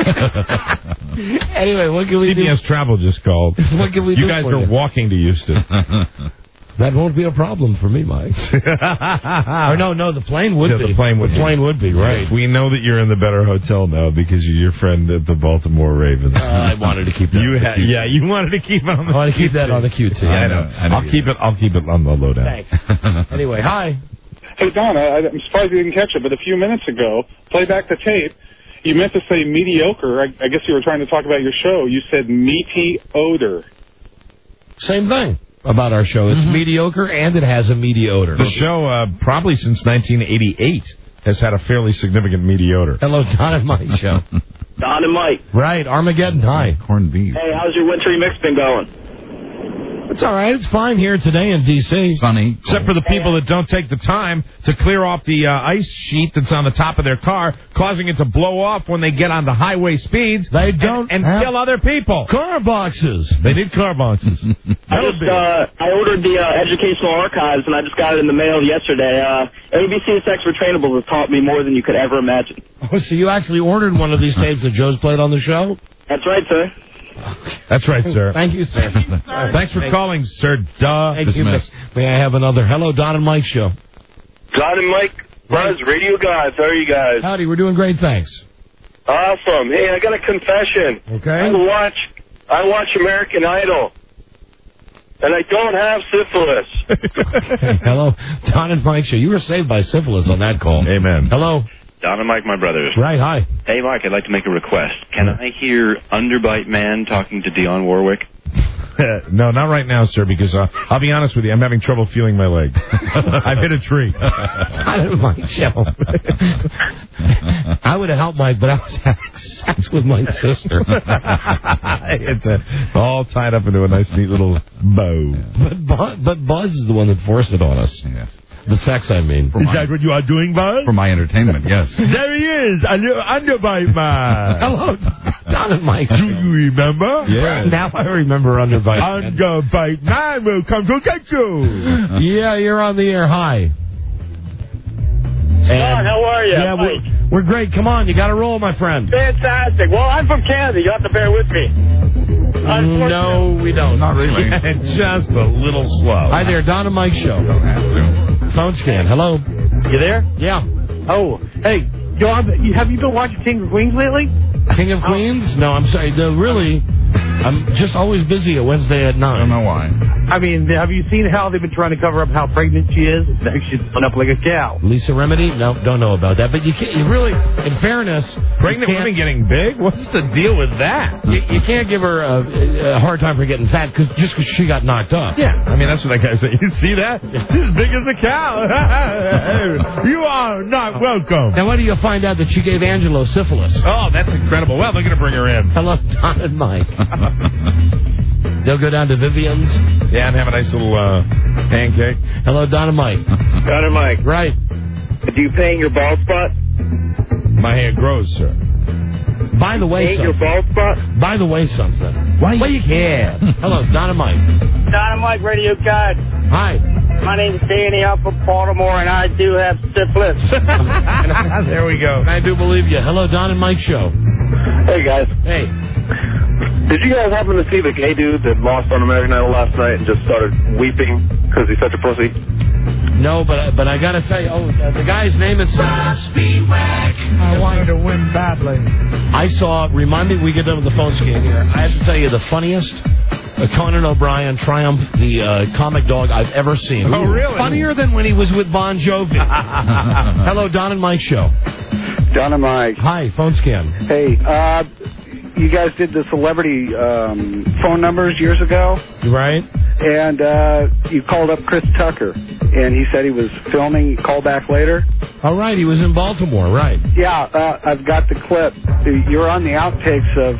Anyway, what can we do? CBS Travel just called. What can we do? You guys are walking to Houston. That won't be a problem for me, Mike. Or no, the plane would be. The plane would be, right. We know that you're in the better hotel now because you're your friend at the Baltimore Ravens. I wanted to keep that. You wanted to keep it on the I want to keep that on the QT. Yeah, I know. I'll keep it on the lowdown. Thanks. Anyway, hi. Hey, Don, I'm surprised you didn't catch it, but a few minutes ago, play back the tape, you meant to say mediocre. I guess you were trying to talk about your show. You said meaty odor. Same thing about our show. It's mediocre, and it has a meaty odor. The show, probably since 1988, has had a fairly significant meaty odor. Hello, Don and Mike show. Don and Mike. Right, Armageddon. Hi. Corned beef. Hey, how's your wintry mix been going? It's all right. It's fine here today in D.C. Sunny. Except for the people that don't take the time to clear off the ice sheet that's on the top of their car, causing it to blow off when they get on the highway speeds. They don't and kill other people. Car boxes. They need car boxes. I ordered the educational archives, and I just got it in the mail yesterday. ABC Sex for Trainables has taught me more than you could ever imagine. Oh, so you actually ordered one of these tapes that Joe's played on the show? That's right, sir. That's right, sir. Thank you, sir. Thanks for calling, sir. Thank you. May I have another Hello, Don and Mike show? Don and Mike, Buzz, Radio Guys. How are you guys? Howdy, we're doing great, thanks. Awesome. Hey, I got a confession. Okay. I watch American Idol, and I don't have syphilis. Hey, hello, Don and Mike show. You were saved by syphilis on that call. Amen. Hello. Don and Mike, my brothers. Right, hi. Hey, Mike, I'd like to make a request. Can I hear Underbite Man talking to Dionne Warwick? No, not right now, sir, because I'll be honest with you, I'm having trouble feeling my legs. I've hit a tree. Don and Mike show. I would have helped Mike, but I was having sex with my sister. It's all tied up into a nice, neat little bow. But Buzz is the one that forced it on us. Yeah. The sex, I mean. Is that what you are doing, Buzz? For my entertainment, yes. There he is, a little Underbite Man. Hello, Don and Mike. Do you remember? Yes. Now I remember Underbite Man. Underbite Man will come to get you. Yeah, you're on the air. Hi. Don, how are you? Yeah, we're great. Come on, you got to roll, my friend. Fantastic. Well, I'm from Canada. You have to bear with me. No, we don't. Not really. Just a little slow. Hi there, Don and Mike show. Don't have to. Phone scan. Hello. You there? Yeah. Oh, hey, Joe, have you been watching King of Queens lately? King of Queens? No, I'm sorry. Really, I'm just always busy at Wednesday at 9. I don't know why. I mean, have you seen how they've been trying to cover up how pregnant she is? She's put up like a cow. Lisa Remedy? No, don't know about that. But you can't. You really, in fairness, pregnant women getting big? What's the deal with that? You can't give her a hard time for getting fat just because she got knocked up. Yeah, I mean that's what that guy said. You see that? She's as big as a cow. You are not welcome. Now, when do you find out that she gave Angelo syphilis? Oh, that's incredible. Well, they're going to bring her in. Hello, Don and Mike. They'll go down to Vivian's. Yeah, and have a nice little pancake. Hello, Don and Mike. Don and Mike. Right. Do you pay in your bald spot? My hair grows, sir. By the way, your bald spot? By the way, something. Why you care? Hello, Don and Mike. Don and Mike, Radio Guide. Hi. My name's Danny. I'm from Baltimore, and I do have syphilis. There we go. I do believe you. Hello, Don and Mike show. Hey, guys. Hey. Did you guys happen to see the gay dude that lost on American Idol last night and just started weeping because he's such a pussy? No, but I got to tell you, the guy's name is Speedwack. I wanted to win badly. I saw, remind me, we get done with the phone scan here. I have to tell you, the funniest Conan O'Brien triumph, the comic dog I've ever seen. Oh, really? Funnier than when he was with Bon Jovi. Hello, Don and Mike show. Don and Mike. Hi, phone scan. Hey, you guys did the celebrity phone numbers years ago. Right. And you called up Chris Tucker, and he said he was filming. Call back later. All right, he was in Baltimore, right. Yeah, I've got the clip. You're on the outtakes of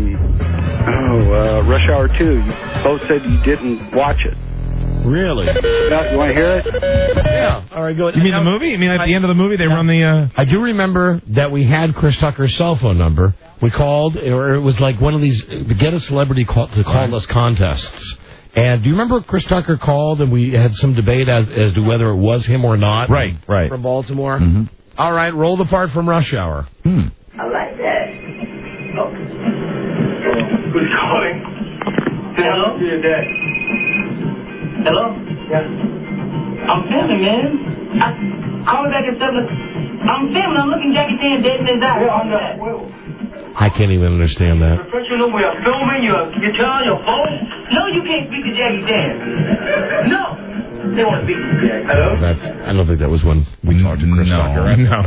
Rush Hour 2. You both said you didn't watch it. Really? Yeah, you want to hear it? Yeah. All right, go ahead. You mean the movie? You mean at the end of the movie they run the... I do remember that we had Chris Tucker's cell phone number. We called, or it was like one of these get a celebrity to call us contests. And do you remember Chris Tucker called and we had some debate as to whether it was him or not? Right. From Baltimore? Mm-hmm. All right, roll the part from Rush Hour. I like that. Oh. Who's calling? Hello? Hello? I'm filming, man. I was back at 7. I'm filming. I'm looking Jackie Chan dead in his eye. I can't even understand that. Professional, we are filming. You turn on your phone? No, you can't speak to Jackie Chan. No. They want to speak to Jackie. Hello? I don't think that was when we talked to Chris Tucker. Right? No.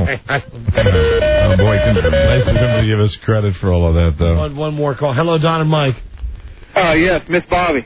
Oh, boy, nice of him to give us credit for all of that, though. One more call. Hello, Don and Mike. Yes, Miss Bobby.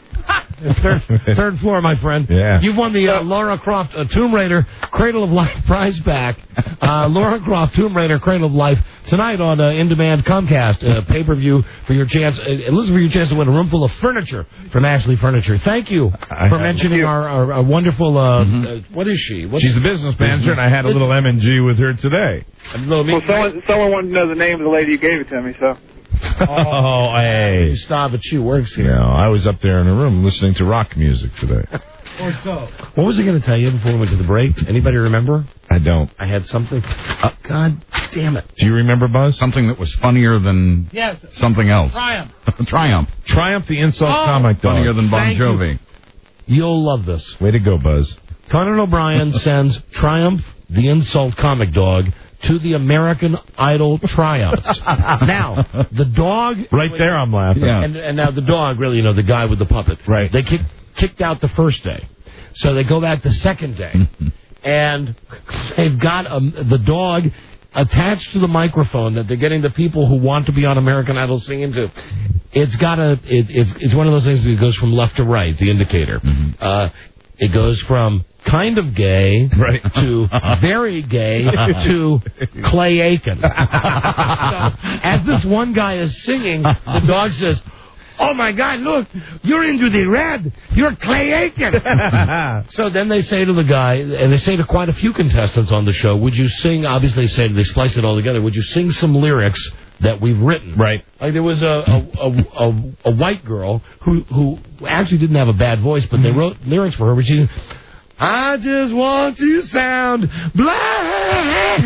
Third floor, my friend. Yeah. You've won the Laura Croft Tomb Raider Cradle of Life prize back. Laura Croft Tomb Raider Cradle of Life tonight on In Demand Comcast pay-per-view for your chance. Listen for your chance to win a room full of furniture from Ashley Furniture. Thank you for mentioning our wonderful. What is she? She's the business manager, and I had a little M&G with her today. Someone wanted to know the name of the lady who gave it to me, so. Oh, hey. Stop it. She works here. No, I was up there in a room listening to rock music today. Or so. What was I going to tell you before we went to the break? Anybody remember? I don't. I had something. God damn it. Do you remember, Buzz? Something that was funnier than something else. Triumph. Triumph, the insult comic dog. Funnier than Bon Jovi. You'll love this. Way to go, Buzz. Conan O'Brien sends Triumph, the insult comic dog, to the American Idol tryouts. Now, the dog... Right there, I'm laughing. Yeah. And now the dog, really, the guy with the puppet. Right. They kicked out the first day. So they go back the second day. And they've got the dog attached to the microphone that they're getting the people who want to be on American Idol singing to. It's got it's one of those things that goes from left to right, the indicator. It goes from kind of gay to very gay to Clay Aiken. So, as this one guy is singing, the dog says, "Oh my God, look, you're into the red. You're Clay Aiken." So then they say to the guy, and they say to quite a few contestants on the show, would you sing, obviously they splice it all together, would you sing some lyrics that we've written? Right. Like there was a white girl who actually didn't have a bad voice, but they wrote lyrics for her, but she... I just want to sound black.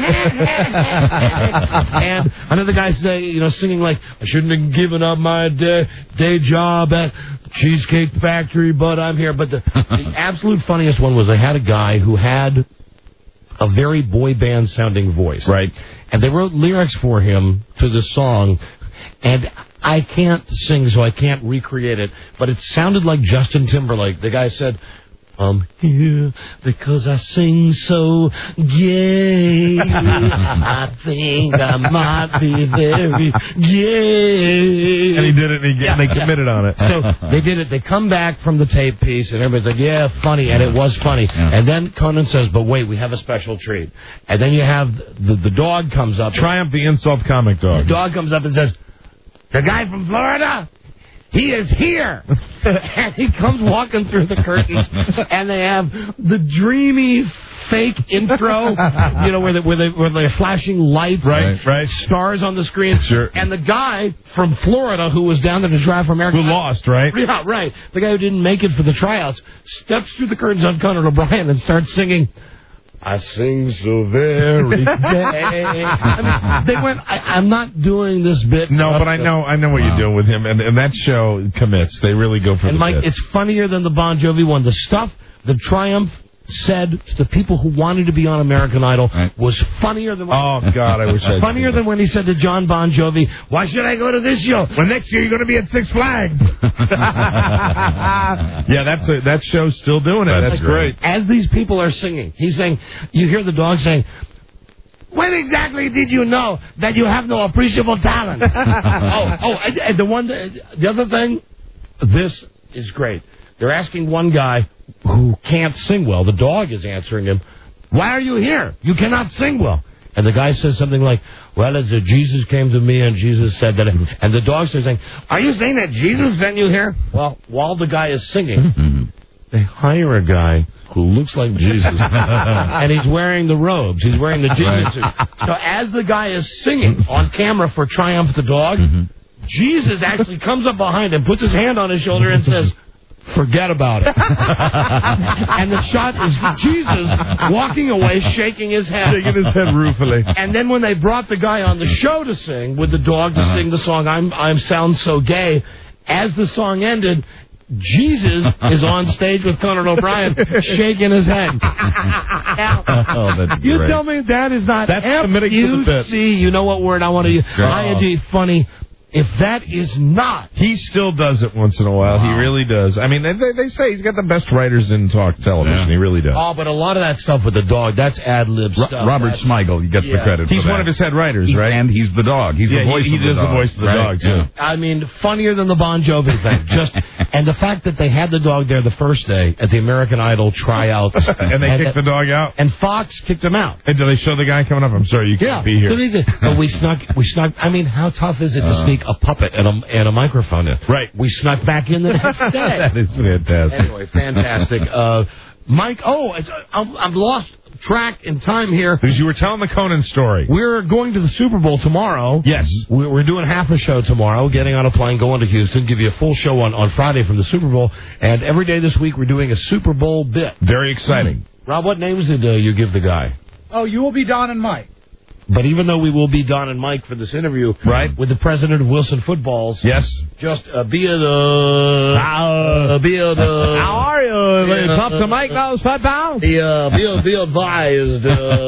And another guy singing like, I shouldn't have given up my day job at Cheesecake Factory, but I'm here. But the absolute funniest one was they had a guy who had a very boy band sounding voice. Right. And they wrote lyrics for him to the song, and I can't sing, so I can't recreate it, but it sounded like Justin Timberlake. The guy said, I'm here because I sing so gay. I think I might be very gay. And he did it, and they committed on it. So they did it. They come back from the tape piece, and everybody's like, yeah, funny. And it was funny. Yeah. And then Conan says, but wait, we have a special treat. And then you have the dog comes up. Triumph, the insult comic dog. The dog comes up and says, the guy from Florida? He is here. And he comes walking through the curtains, and they have the dreamy fake intro, where they're flashing lights, right, stars on the screen. Sure. And the guy from Florida who was down there to try for America, who lost, right? Yeah, right. The guy who didn't make it for the tryouts steps through the curtains on Conan O'Brien and starts singing, I sing so very gay. I mean, they went, I'm not doing this bit. No, but I know what you're doing with him, and that show commits. They really go for and the Mike, bit. It's funnier than the Bon Jovi one. The stuff, the Triumph said to the people who wanted to be on American Idol was funnier than oh God, I wish I funnier than when he said to John Bon Jovi, why should I go to this show when next year you're going to be at Six Flags? Yeah, that show's still doing it. That's great. As these people are singing, he's saying, you hear the dog saying, when exactly did you know that you have no appreciable talent? And the other thing, this is great. They're asking one guy who can't sing well. The dog is answering him, why are you here? You cannot sing well. And the guy says something like, well, Jesus came to me and Jesus said that. And the dog starts saying, are you saying that Jesus sent you here? Well, while the guy is singing, they hire a guy who looks like Jesus. And he's wearing the robes. He's wearing the Jesus suit. So as the guy is singing on camera for Triumph the Dog, Jesus actually comes up behind him, puts his hand on his shoulder and says, forget about it. And the shot is Jesus walking away, shaking his head. Shaking his head ruefully. And then when they brought the guy on the show to sing, with the dog to sing the song, I'm Sound So Gay, as the song ended, Jesus is on stage with Conan O'Brien shaking his head. That's You great. tell me that is not That's committing to the bit. F-U-C, you know what word I want to use? ING, funny. If that is not... He still does it once in a while. He really does. I mean, they say he's got the best writers in talk television. Yeah. He really does. Oh, but a lot of that stuff with the dog, that's ad-lib stuff. Robert Smigel gets the credit for He's that. one of his head writers, right? And he's the dog. He's the voice of the dog. He does the voice of the dog, too. I mean, funnier than the Bon Jovi thing. And the fact that they had the dog there the first day at the American Idol tryouts. And they kicked the dog out? And Fox kicked him out. And do they show the guy coming up? I'm sorry, you can't be here. But we snuck. I mean, how tough is it to sneak a puppet and a microphone in? Right. We snuck back in the next day. That is fantastic. Anyway, fantastic. Mike, I'm lost track in time here. Because you were telling the Conan story. We're going to the Super Bowl tomorrow. Yes. We're doing half a show tomorrow, getting on a plane, going to Houston, give you a full show on Friday from the Super Bowl. And every day this week, we're doing a Super Bowl bit. Very exciting. Rob, what names did you give the guy? Oh, you will be Don and Mike. But even though we will be Don and Mike for this interview, right, with the president of Wilson Footballs, yes, just be how are you? It's tough to make those footballs. Be advised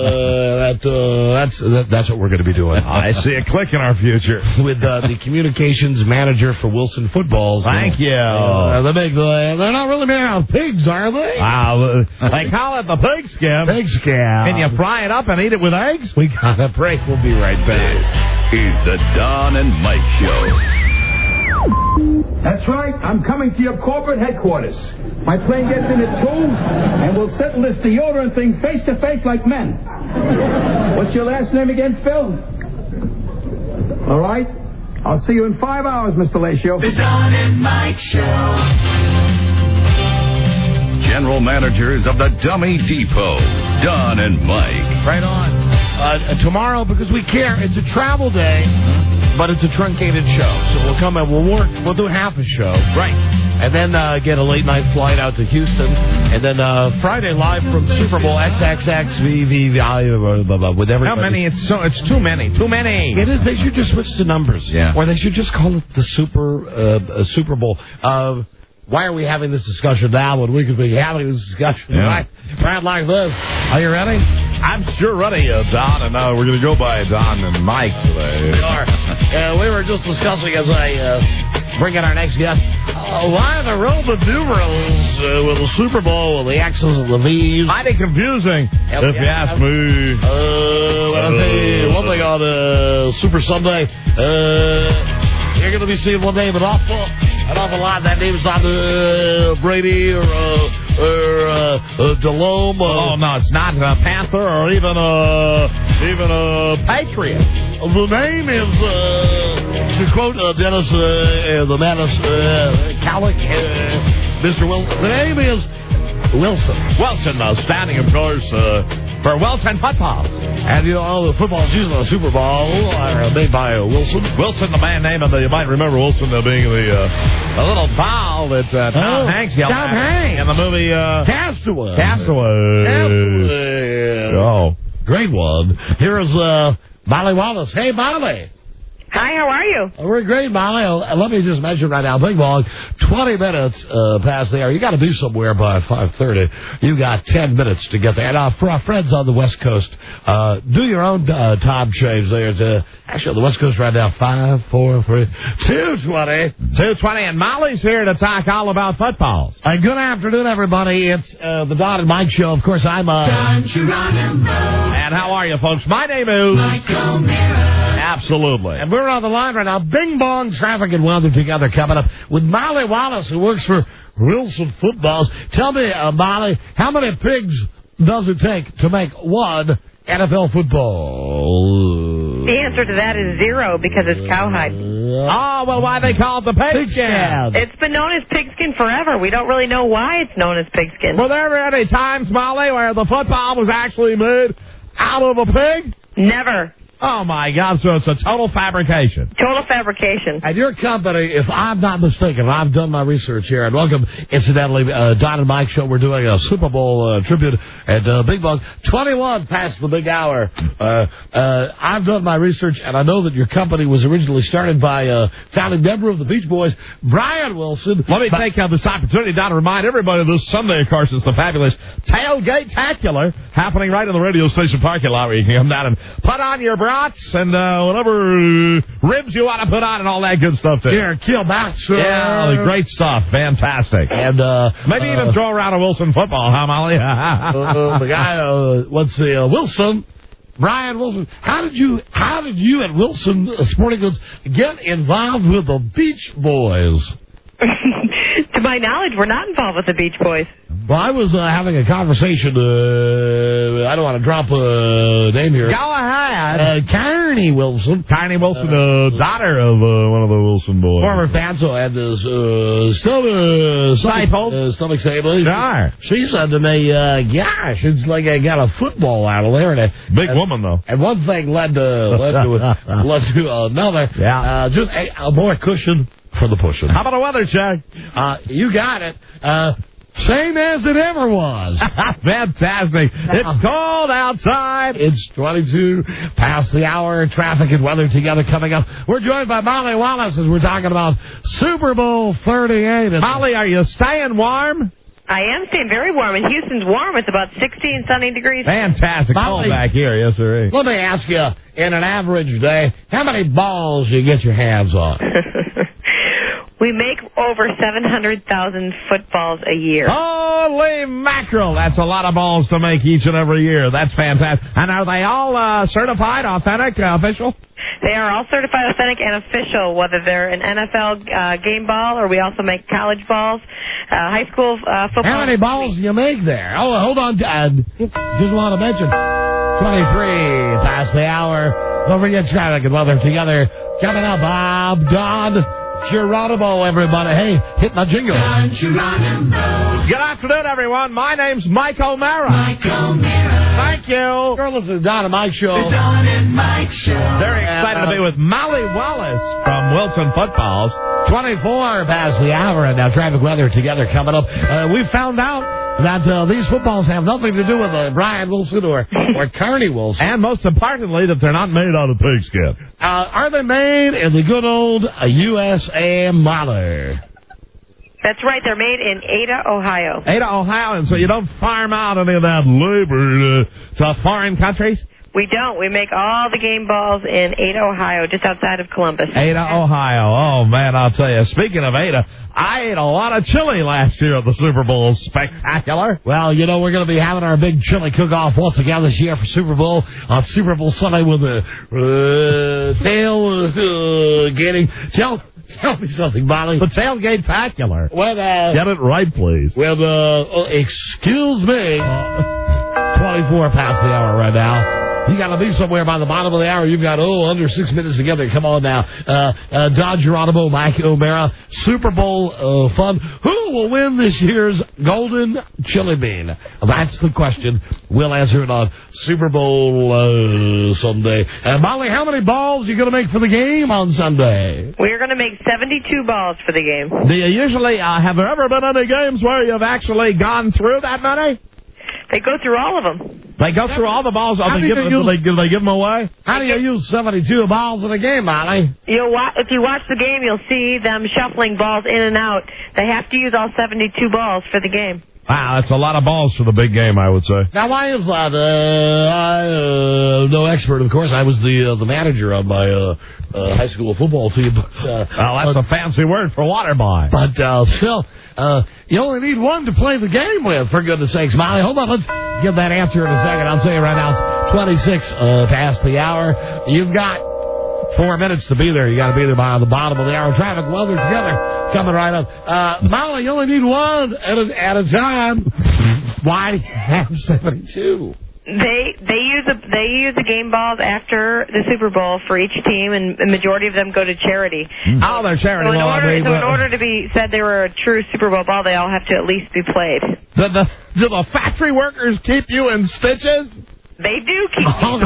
that's what we're going to be doing. I see a click in our future with the communications manager for Wilson Footballs. Thank you. They're not really made out of pigs, are they? They call it the pigskin. Pigskin. Can you fry it up and eat it with eggs? We got a break. We'll be right back. This is the Don and Mike Show. That's right. I'm coming to your corporate headquarters. My plane gets in at 2, and we'll settle this deodorant thing face to face like men. What's your last name again, Phil? All right. I'll see you in 5 hours, Mr. Lacio. The Don and Mike Show. General managers of the Dummy Depot, Don and Mike. Right on. Tomorrow, because we care, it's a travel day, but it's a truncated show. So we'll come and we'll do half a show. Right. And then get a late night flight out to Houston. And then Friday live from Super Bowl XXXVV with everybody. How many? It's too many. Too many. It is. They should just switch to numbers. Yeah. Or they should just call it the Super Bowl. Why are we having this discussion now when we could be having this discussion right like this? Are you ready? I'm sure ready, Don, and we're going to go by Don and Mike today. We are. We were just discussing as I bring in our next guest, why the Roman numerals with the Super Bowl with the X's and the V's. Mighty confusing, if you ask me. I'll tell you one thing on Super Sunday. You're going to be seeing one name an awful lot. That name's not Brady or Delhomme. Oh, no, it's not a Panther or even a Patriot. The name is, to quote Dennis, the Menace, Calic, Mr. Wilson. The name is Wilson. Wilson, standing, of course, for Wilson football. And you know, the footballs using the Super Bowl are made by Wilson. Wilson, the man name of you might remember Wilson being the little doll that Tom Hanks yelled at in the movie Castaway. Castaway. Oh, great one. Here is Molly Wallace. Hey, Molly. Hi, how are you? We're great, Molly. Let me just mention right now, Big Bong, 20 minutes past the hour. You got to be somewhere by 5:30. You got 10 minutes to get there. And for our friends on the West Coast, do your own time change there. Actually, on the West Coast right now, 5, 4, 3, 2:20. 2:20, and Molly's here to talk all about footballs. Good afternoon, everybody. It's the Don and Mike Show. Of course, I'm Don Geronimo. And how are you, folks? My name is Mike O'Meara. Absolutely. And we're on the line right now. Bing Bong Traffic and Weather together coming up with Molly Wallace, who works for Wilson Footballs. Tell me, Molly, how many pigs does it take to make one NFL football? The answer to that is 0 because it's cowhide. Oh, well, why they call it the pigskin? It's been known as pigskin forever. We don't really know why it's known as pigskin. Were there any times, Molly, where the football was actually made out of a pig? Never. Oh, my God. So it's a total fabrication. Total fabrication. And your company, if I'm not mistaken, I've done my research here, and welcome, incidentally, Don and Mike show. We're doing a Super Bowl tribute at Big Bug, 21 past the big hour. I've done my research, and I know that your company was originally started by a founding member of the Beach Boys, Brian Wilson. Let me take this opportunity, Don, to remind everybody this Sunday, of course, is the fabulous Tailgate-tacular happening right in the radio station parking lot where you can come down and put on your brats and whatever ribs you want to put on and all that good stuff, too. Here, kielbasa. Yeah, great stuff. Fantastic. And maybe even throw around a Wilson football, huh, Molly? The guy, Wilson, Brian Wilson. How did you at Wilson Sporting Goods get involved with the Beach Boys? To my knowledge, we're not involved with the Beach Boys. Well, I was having a conversation. I don't want to drop a name here. Go ahead. Carney Wilson. Carney Wilson, daughter of one of the Wilson boys. Former fan, so had this stomach stable. Sure. She said to me, gosh, it's like I got a football out of there. And big woman, though. And one thing led to another. Yeah. Just a more cushion for the pushing. How about a weather check? You got it. Same as it ever was. Fantastic. It's cold outside. It's 22 past the hour. Traffic and weather together coming up. We're joined by Molly Wallace as we're talking about Super Bowl 38. Molly, are you staying warm? I am staying very warm. In Houston's warm. It's about 16 sunny degrees. Fantastic. Cold back here. Yes, sir. Let me ask you, in an average day, how many balls you get your hands on? We make over 700,000 footballs a year. Holy mackerel! That's a lot of balls to make each and every year. That's fantastic. And are they all certified, authentic, official? They are all certified, authentic, and official, whether they're an NFL game ball or we also make college balls, high school football. How many balls do you make there? Oh, hold on, Dad. Just want to mention, 23 past the hour. Don't forget traffic and weather together. Coming up, Bob, Don, Geronimo, everybody. Hey, hit my jingle. Good afternoon, everyone. My name's Mike O'Mara. Mike O'Mara. Thank you. You're listening to the Don and Mike Show. The Don and Mike Show. Very excited to be with Molly Wallace from Wilson Footballs. 24 past the hour, and now traffic weather together coming up. We found out that these footballs have nothing to do with Brian Wilson or Carney Wilson. And most importantly, that they're not made out of pigskin. Are they made in the good old USA model? That's right. They're made in Ada, Ohio. Ada, Ohio, and so you don't farm out any of that labor to foreign countries? We don't. We make all the game balls in Ada, Ohio, just outside of Columbus. Ada, Ohio. Oh, man, I'll tell you. Speaking of Ada, I ate a lot of chili last year at the Super Bowl. Spectacular. Well, you know, we're going to be having our big chili cook-off once again this year for Super Bowl on Super Bowl Sunday with the tailgating. Tell me something, Molly. The tailgate-tacular. Well, get it right, please. Well, excuse me. 24 past the hour right now. You got to be somewhere by the bottom of the hour. You've got, under 6 minutes together. Come on now. Don Geronimo, Mike O'Mara, Super Bowl fun. Who will win this year's Golden Chili Bean? That's the question. We'll answer it on Super Bowl Sunday. Molly, how many balls are you going to make for the game on Sunday? We're going to make 72 balls for the game. Do you usually, have there ever been any games where you've actually gone through that many? They go through all of them. They go through all the balls. Do they give them away? How do you use 72 balls in a game, Molly? If you watch the game, you'll see them shuffling balls in and out. They have to use all 72 balls for the game. Wow, that's a lot of balls for the big game, I would say. Now, why is that? I'm no expert, of course. I was the manager on my high school football team. Well, that's a fancy word for water boy. But still, you only need one to play the game with, for goodness sakes, Molly. Hold on, let's give that answer in a second. I'll tell you right now, it's 26 past the hour. You've got 4 minutes to be there. You got to be there by the bottom of the hour. Traffic, weather together, coming right up. Molly, you only need one at a time. Why have 72? They use the game balls after the Super Bowl for each team, and the majority of them go to charity. Oh, they're charity. So in order to be said they were a true Super Bowl ball, they all have to at least be played. Do the factory workers keep you in stitches? They do keep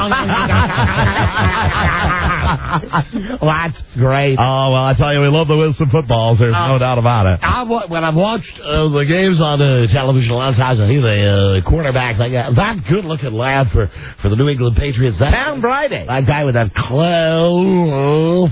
That's great. Oh, well, I tell you, we love the Wilson footballs. There's no doubt about it. When I've watched the games on television last time, he's a quarterback. That good-looking lad for the New England Patriots. Tom Brady. That guy with that clout.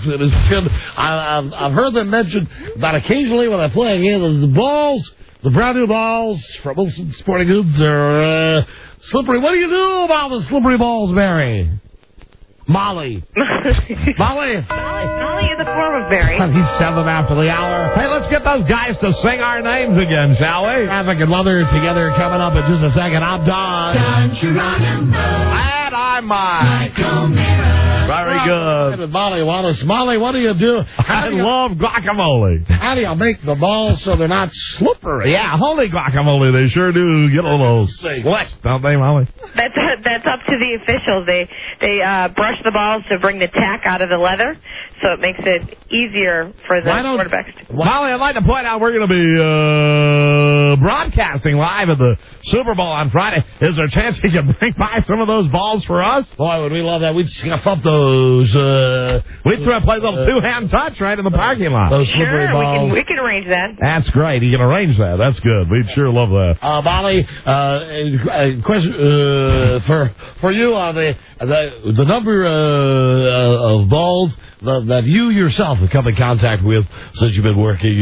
I've heard them mention that occasionally when they're playing in the balls, the brand new balls from Wilson Sporting Goods are slippery. What do you do about the slippery balls, Mary? Molly. Molly is a form of Mary. He's 7 after the hour. Hey, let's get those guys to sing our names again, shall we? Traffic and weather together coming up in just a second. I'm Don. Don Geronimo. And I'm Mike. Michael Mara. Very good. Molly Wallace. Molly, what do you do? I love guacamole. How do you make the balls so they're not slippery? Yeah, holy guacamole. They sure do get a little wet, don't they, Molly? That's up to the officials. They brush the balls to bring the tack out of the leather, so it makes it easier for the quarterbacks. Molly, I'd like to point out we're going to be broadcasting live at the Super Bowl on Friday. Is there a chance you can bring by some of those balls for us? Boy, would we love that. We'd scuff up those. We'd play a little two-hand touch right in the parking lot. Those slippery balls. We can arrange that. That's great. You can arrange that. That's good. We'd sure love that. Molly, question for you on the number of balls that you yourself have come in contact with since you've been working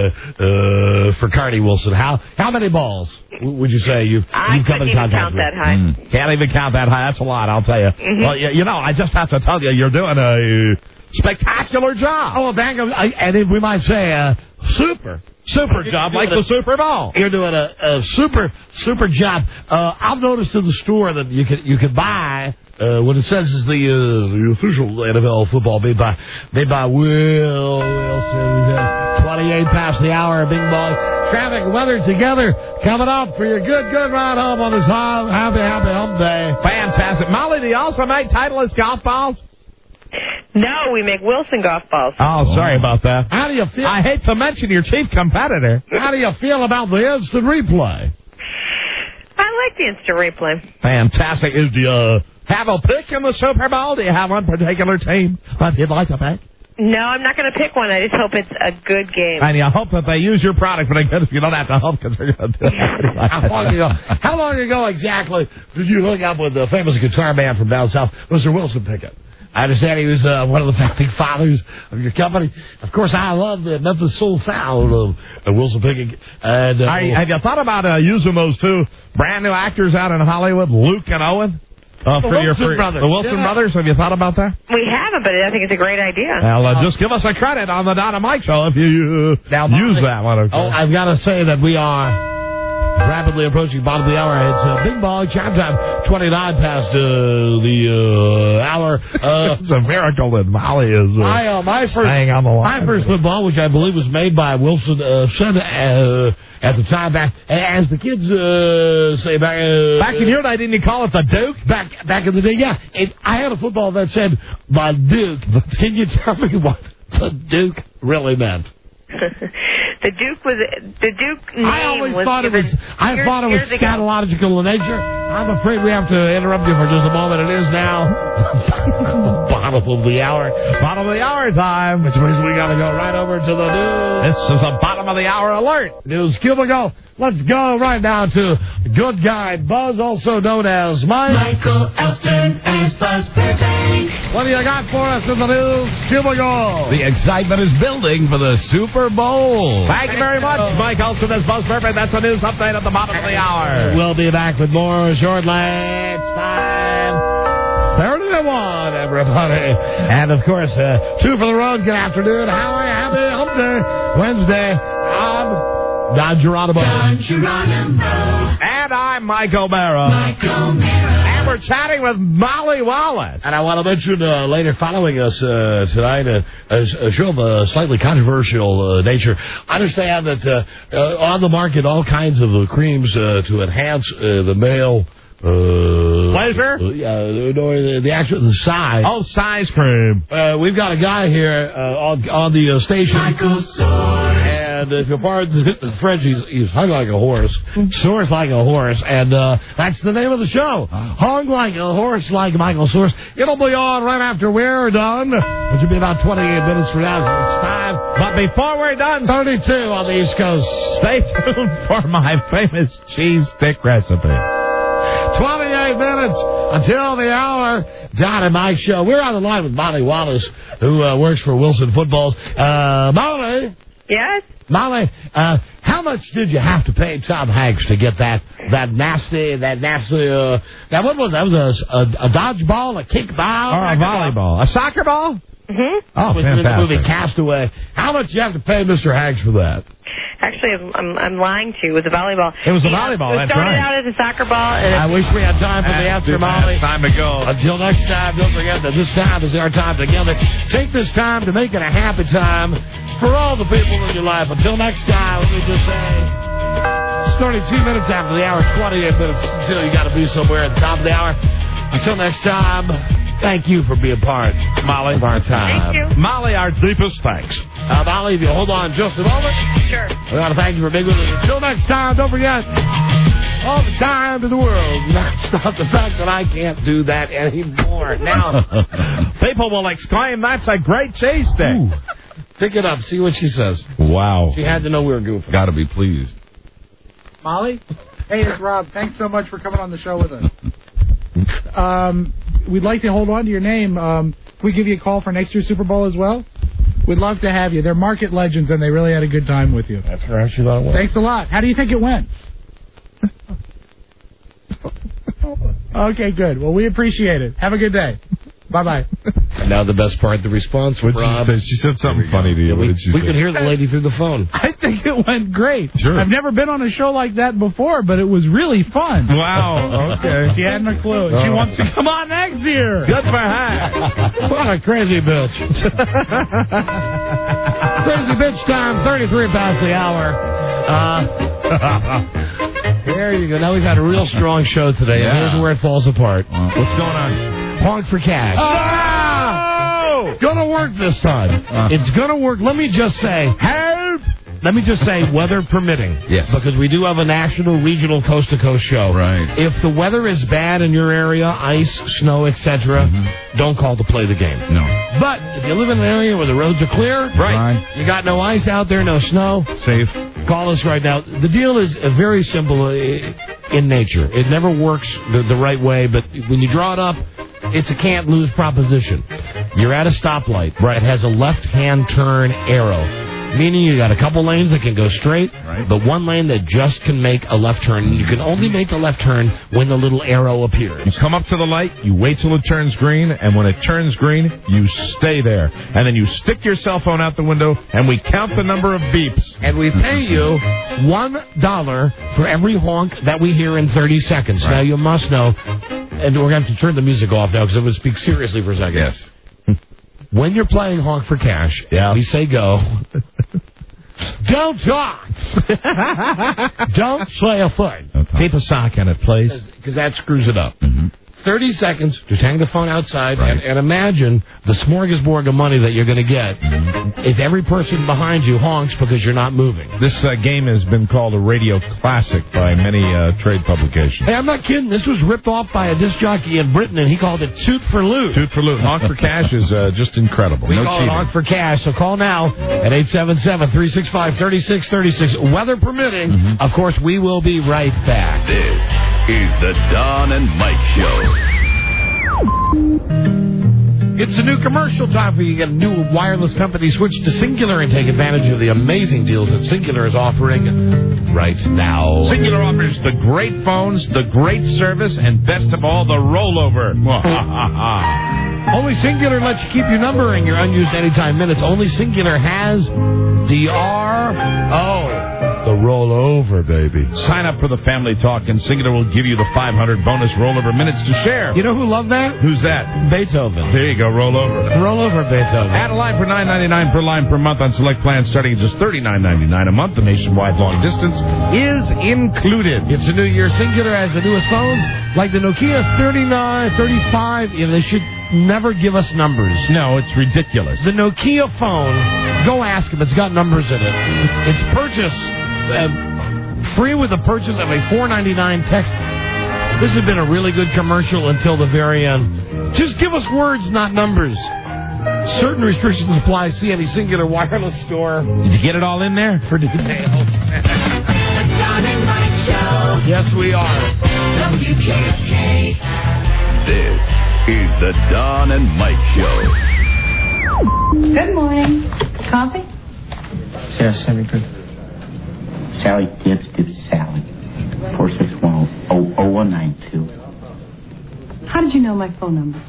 for Carney Wilson. How many balls would you say you've come in contact with? I couldn't even count that high. Can't even count that high. That's a lot, I'll tell you. Mm-hmm. Well, you know, I just have to tell you, you're doing a spectacular job. Oh, and we might say super job, like the Super Bowl. You're doing a super job. I've noticed in the store that you can buy what it says is the official NFL football made by Will Wilson. 28 past the hour, big boy. Traffic and weather together coming up for your good ride home on this happy hump day. Fantastic. Molly, do you also make Titleist golf balls? No, we make Wilson golf balls. Oh, sorry about that. How do you feel? I hate to mention your chief competitor. How do you feel about the instant replay? I like the instant replay. Fantastic. Do you have a pick in the Super Bowl? Do you have one particular team that you'd like to pick? No, I'm not going to pick one. I just hope it's a good game. And you hope that they use your product, but I guess you don't have to hope because they're going to do it. How long ago exactly did you hook up with the famous guitar man from down south, Mr. Wilson Pickett? I understand he was one of the founding fathers of your company. Of course, I love the Memphis Soul sound of Wilson Pickett. And, have you thought about using those two brand new actors out in Hollywood, Luke and Owen? The Wilson brothers. The Wilson brothers, have you thought about that? We haven't, but I think it's a great idea. Well, just give us a credit on the Don and Mike show if you use that one. Okay? I've got to say that we are rapidly approaching bottom of the hour. It's Big Ball Chime Time, 29 past the hour. It's a miracle that Molly is my first football, which I believe was made by Wilson, said at the time back, as the kids say back in your day, didn't you call it the Duke? Back in the day, yeah. I had a football that said by Duke. Can you tell me what the Duke really meant? The Duke name. I always thought it was scatological in nature. I'm afraid we have to interrupt you for just a moment. It is now bottom of the hour. Bottom of the hour time. Which means we got to go right over to the news. This is a bottom of the hour alert. News cubicle. Let's go right now to good guy Buzz, also known as Michael Elston as Buzz Burbank. What do you got for us in the news cubicle? The excitement is building for the Super Bowl. Thank you very much, Mike Elston as Buzz Burbank. That's a news update at the bottom of the hour. We'll be back with more shortly. It's 5:31, everybody. And, of course, 2 for the road. Good afternoon. How are you? Happy Hump Day. Wednesday. I'm Don Geronimo. And I'm Michael Mara. And we're chatting with Molly Wallace. And I want to mention later, following us tonight, a show of a slightly controversial nature. I understand that on the market, all kinds of creams to enhance the male pleasure? The size. Oh, size cream. We've got a guy here on the station. Michael Soares. And if you'll pardon the French, he's hung like a horse, soars like a horse, and that's the name of the show. Hung like a horse, like Michael Source. It'll be on right after we're done, which will be about 28 minutes from now. It's 5. But before we're done, 32 on the East Coast. Stay tuned for my famous cheese stick recipe. 28 minutes until the hour. Don and Mike show. We're on the line with Molly Wallace, who works for Wilson Footballs. Molly? Yes? Molly, how much did you have to pay Tom Hanks to get that nasty, what was that? It was a dodgeball, a kickball? Or a volleyball. A soccer ball? Mm-hmm. Oh, it was fantastic. in the movie Castaway. How much did you have to pay Mr. Hanks for that? Actually, I'm lying to you. It was a volleyball. It was a volleyball, It started out as a soccer ball. And I wish we had time for the answer, Molly. Time to go. Until next time, don't forget that this time is our time together. Take this time to make it a happy time for all the people in your life. Until next time, let me just say, it's 32 minutes after the hour, 28 minutes until you got to be somewhere at the top of the hour. Until next time, thank you for being part, Molly, of our time. Thank you. Molly, our deepest thanks. Molly, if you hold on just a moment. Sure. We want to thank you for being with us. Until next time, don't forget, all the time in the world. Not stop the fact that I can't do that anymore. Now, people will exclaim, that's a great cheese stick. Ooh. Pick it up. See what she says. Wow. She had to know we were goofing. Got to be pleased. Molly? Hey, it's Rob. Thanks so much for coming on the show with us. We'd like to hold on to your name. Can we give you a call for next year's Super Bowl as well? We'd love to have you. They're market legends, and they really had a good time with you. That's how she thought it went. Thanks a lot. How do you think it went? Okay, good. Well, we appreciate it. Have a good day. Bye-bye. And now the best part, the response from Rob. She said something funny to you. What did she say? We could hear the lady through the phone. I think it went great. Sure. I've never been on a show like that before, but it was really fun. Wow. Okay. She hadn't a clue. She wants to come on next year. Good for her. What a crazy bitch. Crazy bitch time, 33 past the hour. There you go. Now we've had a real strong show today, and here's where it falls apart. What's going on? Honk for cash. Oh! It's gonna work this time. It's gonna work. Let me just say, help! Let me just say, weather permitting. Yes. Because we do have a national, regional, coast-to-coast show. Right. If the weather is bad in your area, ice, snow, etc., don't call to play the game. No. But if you live in an area where the roads are clear, Right. you got no ice out there, no snow, Safe. call us right now. The deal is very simple in nature. It never works the right way, but when you draw it up, it's a can't-lose proposition. You're at a stoplight. Right. It has a left-hand turn arrow, meaning you got a couple lanes that can go straight, but one lane that just can make a left turn. You can only make a left turn when the little arrow appears. You come up to the light, you wait till it turns green, and when it turns green, you stay there. And then you stick your cell phone out the window, and we count the number of beeps. And we pay you $1 for every honk that we hear in 30 seconds. Now, you must know, and we're going to have to turn the music off now because I'm going to speak seriously for a second. Yes. When you're playing honk for cash, we say go. Don't talk. Don't say a thing. Keep a sock in it, please. Because that screws it up. 30 seconds, just hang the phone outside Right. and imagine the smorgasbord of money that you're going to get if every person behind you honks because you're not moving. This game has been called a radio classic by many trade publications. Hey, I'm not kidding. This was ripped off by a disc jockey in Britain, and he called it Toot for Loot. Toot for Loot. Honk for cash is just incredible. We No call cheating. it honk for cash, so call now at 877-365-3636. Weather permitting, of course, we will be right back. This is the Don and Mike Show. It's a new commercial time for you to get a new wireless company. Switch to Singular and take advantage of the amazing deals that Singular is offering right now. Singular offers the great phones, the great service, and best of all, the rollover. Only Singular lets you keep your number and your unused anytime minutes. Only Singular has DRO. The rollover, baby. Sign up for the Family Talk, and Singular will give you the 500 bonus rollover minutes to share. You know who loved that? Who's that? Beethoven. There you go, rollover. Rollover Beethoven. Add a line for $9.99 per line per month on select plans starting at just $39.99 a month. The nationwide long distance is included. It's a new year. Singular has the newest phones, like the Nokia 3935. They should never give us numbers. No, it's ridiculous. The Nokia phone, go ask them. It's got numbers in it. It's purchase, free with the purchase of a $4.99 text. This has been a really good commercial until the very end. Just give us words, not numbers. Certain restrictions apply. See any singular wireless store. Did you get it all in there? For details. The Don and Mike Show. Yes, we are. WKFK. This is the Don and Mike Show. Good morning. Coffee? Yes, that'd be good. Sally Gibbs, Sally. 461-0192. How did you know my phone number?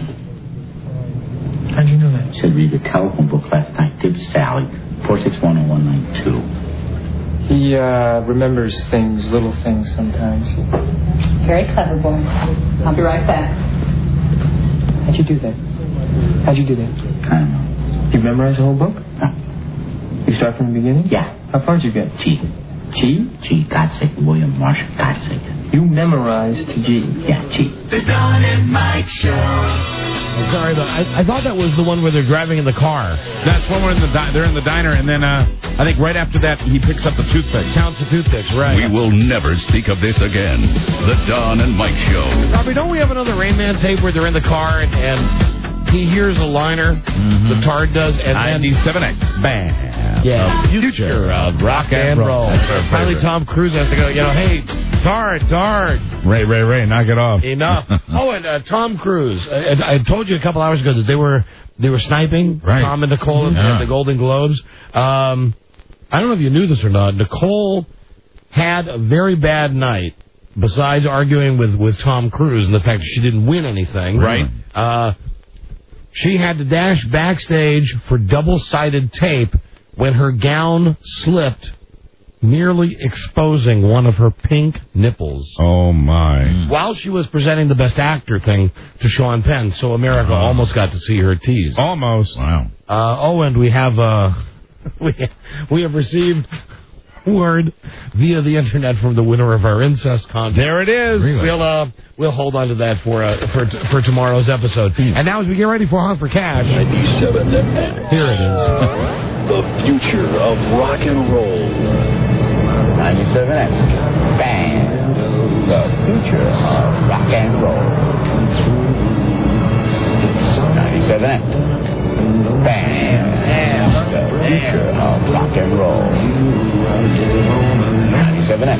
How'd you know that? Said read the telephone book last night. Gibbs, Sally. 461-0192. He remembers things, little things sometimes. Very clever boy. I'll be right back. How'd you do that? I don't know. You memorize the whole book? No. You start from the beginning? Yeah. How far did you get? G. G? G, God's sake. William Marshall, God's sake. You memorized to G. Yeah, G. The Don and Mike Show. I'm sorry, but I thought that was the one where they're driving in the car. That's when they're in the diner, and then I think right after that he picks up the toothpick. Counts the toothpicks, right. We will never speak of this again. The Don and Mike Show. Robbie, don't we have another Rain Man tape where they're in the car and he hears a liner, the Tard does, and then 97X. Bam. Yeah, future of rock and roll. Finally, Tom Cruise has to go, hey, Tard. Ray, knock it off. Enough. And Tom Cruise. I told you a couple hours ago that they were sniping, right. Tom and Nicole at the Golden Globes. I don't know if you knew this or not. Nicole had a very bad night, besides arguing with Tom Cruise and the fact that she didn't win anything. Right. She had to dash backstage for double-sided tape when her gown slipped, nearly exposing one of her pink nipples. Oh, my. While she was presenting the Best Actor thing to Sean Penn, so America almost got to see her tease. Almost. Wow. And we have we have received word via the internet from the winner of our incest contest. There it is. Really? We'll hold on to that for tomorrow's episode. And now as we get ready for Honk for Cash, 97 FM. Here it is. The future of rock and roll. 97X. Bam. The future of rock and roll. 97X. Bam. The future of rock and roll. 97X.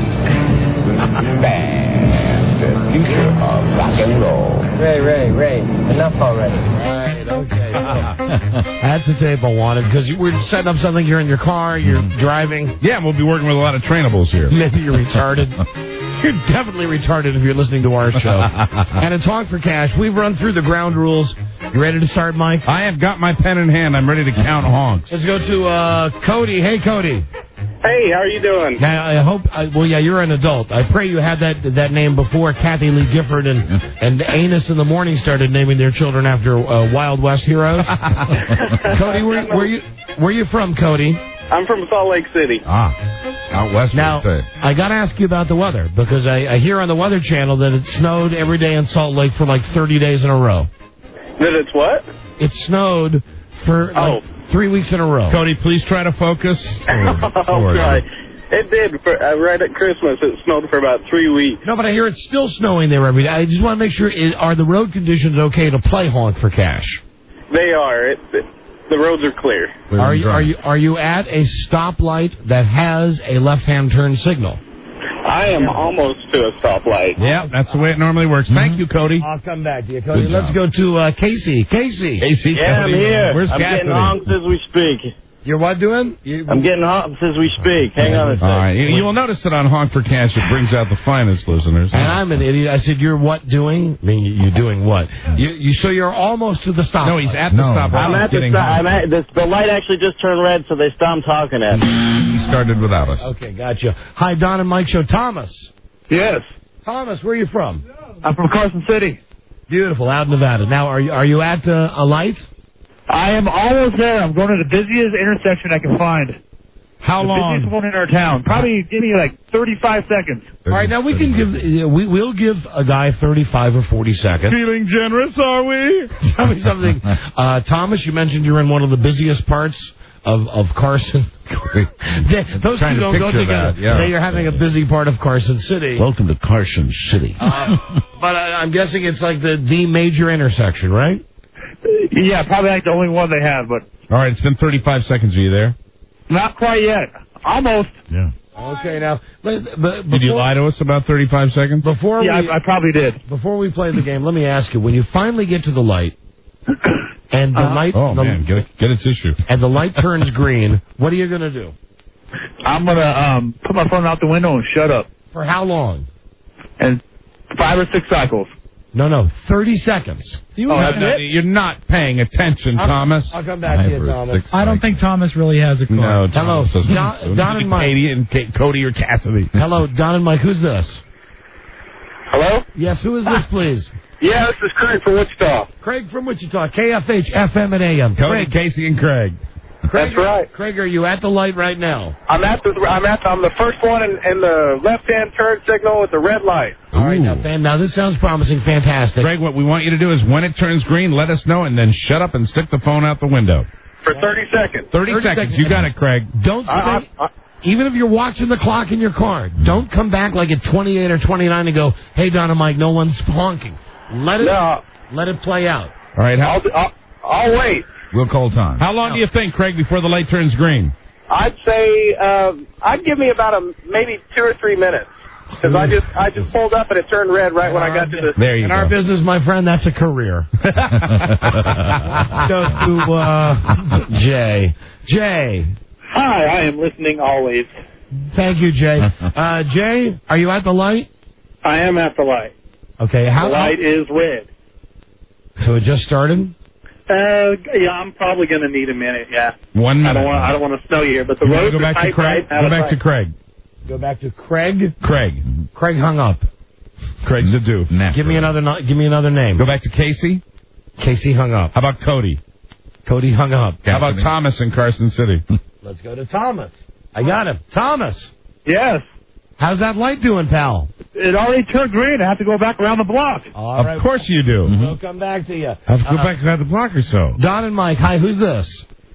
Bam. The future of rock and roll. Ray. Enough already. Right, okay. That's the tape I wanted, because we're setting up something. You're in your car, you're driving. Yeah, we'll be working with a lot of trainables here. Maybe you're retarded. You're definitely retarded if you're listening to our show. And it's Honk for Cash. We've run through the ground rules. You ready to start, Mike? I have got my pen in hand. I'm ready to count honks. Let's go to Cody. Hey, Cody. Hey, how are you doing? Now, I hope... you're an adult. I pray you had that name before Kathy Lee Gifford and Anus in the Morning started naming their children after Wild West heroes. Cody, where you from, Cody? I'm from Salt Lake City. Out west. Now, I got to ask you about the weather, because I hear on the Weather Channel that it snowed every day in Salt Lake for like 30 days in a row. That it's what? It snowed for 3 weeks in a row. Cody, please try to focus. Right. It did. Right at Christmas, it snowed for about 3 weeks. No, but I hear it's still snowing there every day. I just want to make sure, are the road conditions okay to play Honk for Cash? They are. The roads are clear. Are you at a stoplight that has a left-hand turn signal? I am almost to a stoplight. Yeah, that's the way it normally works. Thank you, Cody. I'll come back to you, Cody. Let's go to Casey. Casey. Yeah, I'm here. Where's I'm Catherine? getting honks as we speak. You're what doing? I'm getting honks as we speak. Hang on a second. All right. You will notice that on Honk for Cash, it brings out the finest listeners. And I'm an idiot. I said, you're what doing? I mean, you're doing what? So you're almost to the stop. No, he's at the stop. I'm at the stop. The light actually just turned red, so they stopped talking at me. He started without us. Okay, gotcha. Hi, Don and Mike Show. Thomas. Yes. Thomas, where are you from? I'm from Carson City. Beautiful, out in Nevada. Now, are you at a light? I am almost there. I'm going to the busiest intersection I can find. How long? The busiest one in our town. Probably give me like 35 seconds. All right, now we can give. We'll give a guy 35 or 40 seconds. Feeling generous, are we? Tell me something, Thomas. You mentioned you're in one of the busiest parts of Carson. Those two don't go together. Yeah. You're having a busy part of Carson City. Welcome to Carson City. But I'm guessing it's like the major intersection, right? Yeah, probably like the only one they have, but... All right, it's been 35 seconds. Are you there? Not quite yet. Almost. Yeah. Okay, now... But did you lie to us about 35 seconds? I probably did. Before we play the game, let me ask you, when you finally get to the light, and the light... Oh, man, get its issue. And the light turns green, what are you going to do? I'm going to put my phone out the window and shut up. For how long? And 5 or 6 cycles. No, 30 seconds. You're not paying attention, Thomas. I'll come back to you, Thomas. I don't think Thomas really has a car. No, hello, Don and Mike. Katie and Cody or Cassidy. Hello, Don and Mike. Who's this? Hello? Yes, who is this, please? Yeah, this is Craig from Wichita. Craig from Wichita, KFH, FM and AM. Cody, Casey, and Craig. That's right. Craig, are you at the light right now? I'm the first one in the left-hand turn signal with the red light. All right, now this sounds promising. Fantastic. Craig, what we want you to do is when it turns green, let us know, and then shut up and stick the phone out the window. For 30 seconds. 30 seconds. You got it, Craig. Don't say... Even if you're watching the clock in your car, don't come back like at 28 or 29 and go, hey, Don and Mike, no one's honking. Let it play out. All right. I'll wait. We'll call time. How long do you think, Craig, before the light turns green? I'd say I'd give me about maybe 2 or 3 minutes. Because I just pulled up and it turned red right when I got to the... There you go. In our business, my friend, that's a career. Go to Jay. Jay. Hi, I am listening always. Thank you, Jay. Jay, are you at the light? I am at the light. Okay, the light is red. So it just started? Yeah, I'm probably going to need a minute, yeah. 1 minute. I don't want to snow you, but the roads are tight. Go back to Craig. Go back to Craig? Craig. Craig hung up. Craig's a doof. Give me another name. Go back to Casey. Casey hung up. How about Cody? Cody hung up. How about Thomas in Carson City? Let's go to Thomas. I got him. Thomas. Yes. How's that light doing, pal? It already turned green. I have to go back around the block. All right. Of course you do. We'll come back to you. Have to go back around the block or so. Don and Mike. Hi, who's this?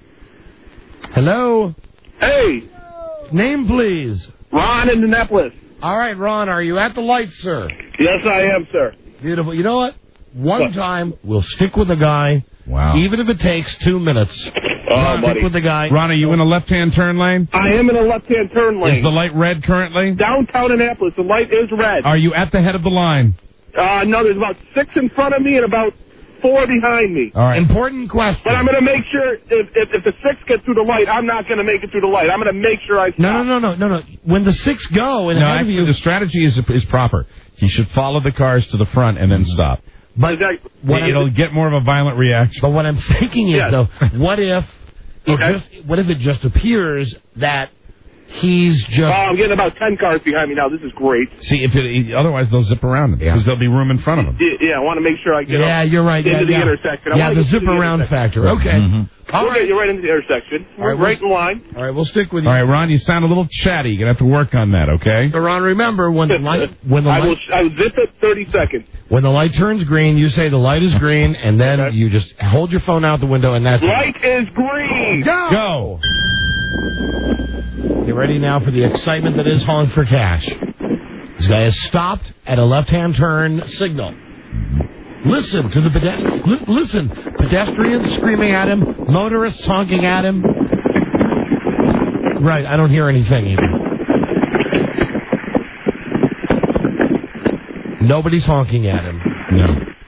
Hello? Hey. Name, please. Ron in Annapolis. All right, Ron, are you at the light, sir? Yes, I am, sir. Beautiful. You know what? One time, we'll stick with the guy. Wow. Even if it takes 2 minutes. Buddy. With the guy. Ron, are you in a left-hand turn lane? I am in a left-hand turn lane. Is the light red currently? Downtown Annapolis, the light is red. Are you at the head of the line? No, there's about 6 in front of me and about 4 behind me. All right. Important question. But I'm going to make sure if the 6 gets through the light, I'm not going to make it through the light. I'm going to make sure I stop. No. When the 6 go and ahead of you, the strategy is proper. He should follow the cars to the front and then stop. But it'll get more of a violent reaction. But what I'm thinking is, though, what if it just appears that he's just... Oh, I'm getting about 10 cars behind me now. This is great. See, otherwise they'll zip around him because there'll be room in front of him. Yeah, I want to make sure I get you're right. into the intersection. The zip around factor. Okay. Mm-hmm. We'll get you right into the intersection. We're right in line. All right, we'll stick with you. All right, Ron, you sound a little chatty. You're going to have to work on that, okay? So, Ron, remember, when the light... I will zip it 30 seconds. When the light turns green, you say the light is green, and then you just hold your phone out the window, and that's light is green! Go! Get ready now for the excitement that is Honk for Cash. This guy has stopped at a left-hand turn signal. Listen to the pedestrians screaming at him, motorists honking at him. Right, I don't hear anything either. Nobody's honking at him. No.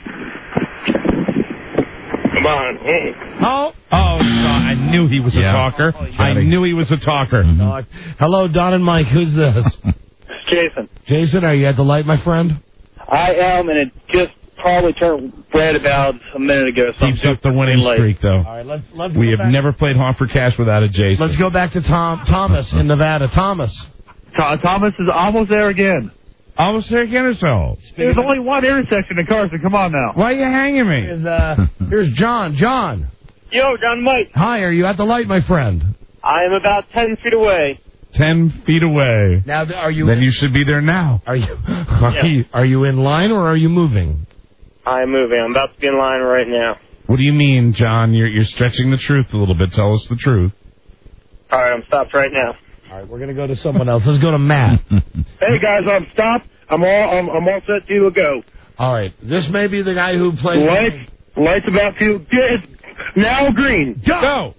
Come on, honk. Oh, I knew he was a talker. I knew he was a talker. Mm-hmm. Hello, Don and Mike. Who's this? Jason. Jason, are you at the light, my friend? I am, and it just probably turned red about a minute ago. So keeps up the winning streak, though. All right, let's we have never played Honk for Cash without a Jason. Let's go back to Thomas in Nevada. Thomas. Thomas is almost there again. Almost there again or so? There's only one intersection in Carson. Come on now. Why are you hanging me? Here's John. John. Yo, John Mike. Hi, are you at the light, my friend? I am about 10 feet away. 10 feet away. Now, are you? Then you should be there now. Are you in line or are you moving? I'm moving. I'm about to be in line right now. What do you mean, John? You're stretching the truth a little bit. Tell us the truth. All right, I'm stopped right now. All right, we're going to go to someone else. Let's go to Matt. Hey, guys, I'm stopped. I'm all set to go. All right, this may be the guy who plays... Lights about to get now green. Go!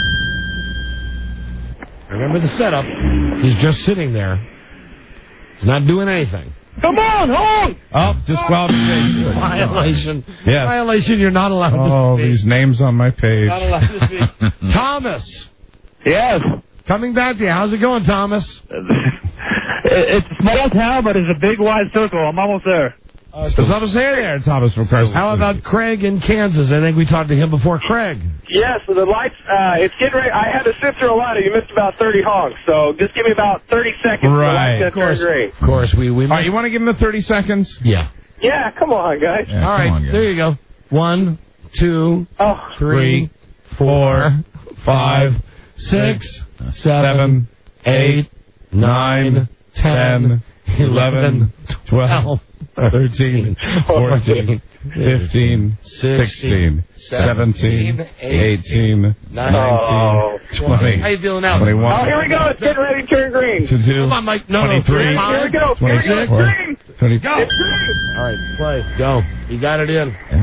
Remember the setup. He's just sitting there. He's not doing anything. Come on, hold! Oh, disqualification. Violation. Yes. Violation, you're not allowed to speak. Oh, these names on my page. Not allowed to speak. Thomas. Yes. Coming back to you. How's it going, Thomas? It's a small town, but it's a big wide circle. I'm almost there. There's almost there, Thomas from Carson. How about Craig in Kansas? I think we talked to him before. Craig. Yeah, so the lights, it's getting ready. I had to sit through a line. You missed about 30 honks, so just give me about 30 seconds. Right. Of course. Of course, we All right, you want to give him the 30 seconds? Yeah. Yeah, come on, guys. Yeah, all right, there you go. 1, 2, 3, 4, 5, 6, 7, 8, 9, 10, 11, 12, 13, 14, 15, 16, 17, 18, 19, 20. How you feeling now? 21. Oh, here we go. It's getting ready to turn green. 22, Come on, Mike. No, 23, Here we go. 26, 25. Go. All right, play. Go. You got it in. Yeah.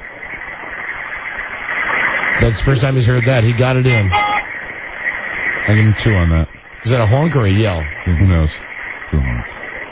That's the first time he's heard that. He got it in. I give him 2 on that. Is that a honk or a yell? Who knows? 2 honks.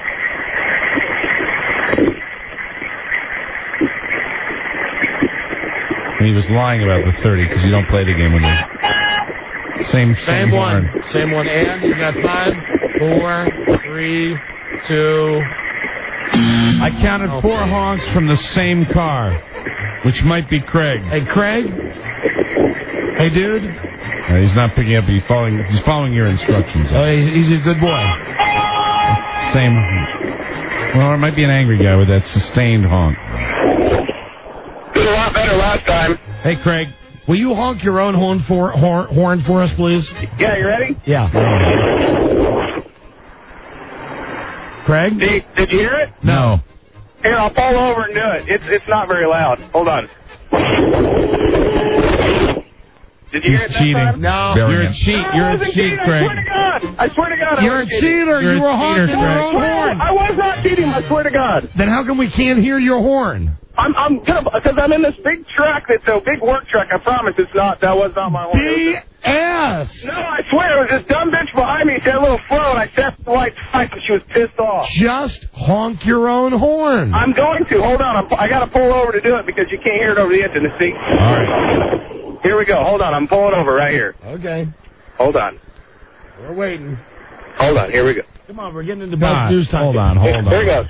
And he was lying about the 30 because you don't play the game with him. Same one. horn. Same one. And he's got 5, 4, 3, 2. I counted 4 honks from the same car, which might be Craig. Hey, Craig. Hey, dude. He's not picking up. He's following your instructions. Oh, he's a good boy. Same. Well, it might be an angry guy with that sustained honk. Did a lot better last time. Hey, Craig. Will you honk your own horn for us, please? Yeah, you ready? Yeah. Craig? Did you hear it? No. Here, I'll pull over and do it. It's not very loud. Hold on. Did you hear it that cheating. time? No. You're a cheat. You're a cheat, Craig. I swear to God. You're a cheater. You were honking your own horn. I was not cheating. I swear to God. Then how come we can't hear your horn? Because I'm in this big truck. It's a big work truck. I promise it's not. That was not my horn. BS. No, I swear it was this dumb bitch behind me. She had a little flow, and I set the light twice, and she was pissed off. Just honk your own horn. I'm going to. Hold on. I got to pull over to do it because you can't hear it over the engine. See? All right. Here we go. Hold on. I'm pulling over right here. Okay. Hold on. We're waiting. Hold on. Here we go. Come on. We're getting into Buzz News time. Hold on. Here it goes.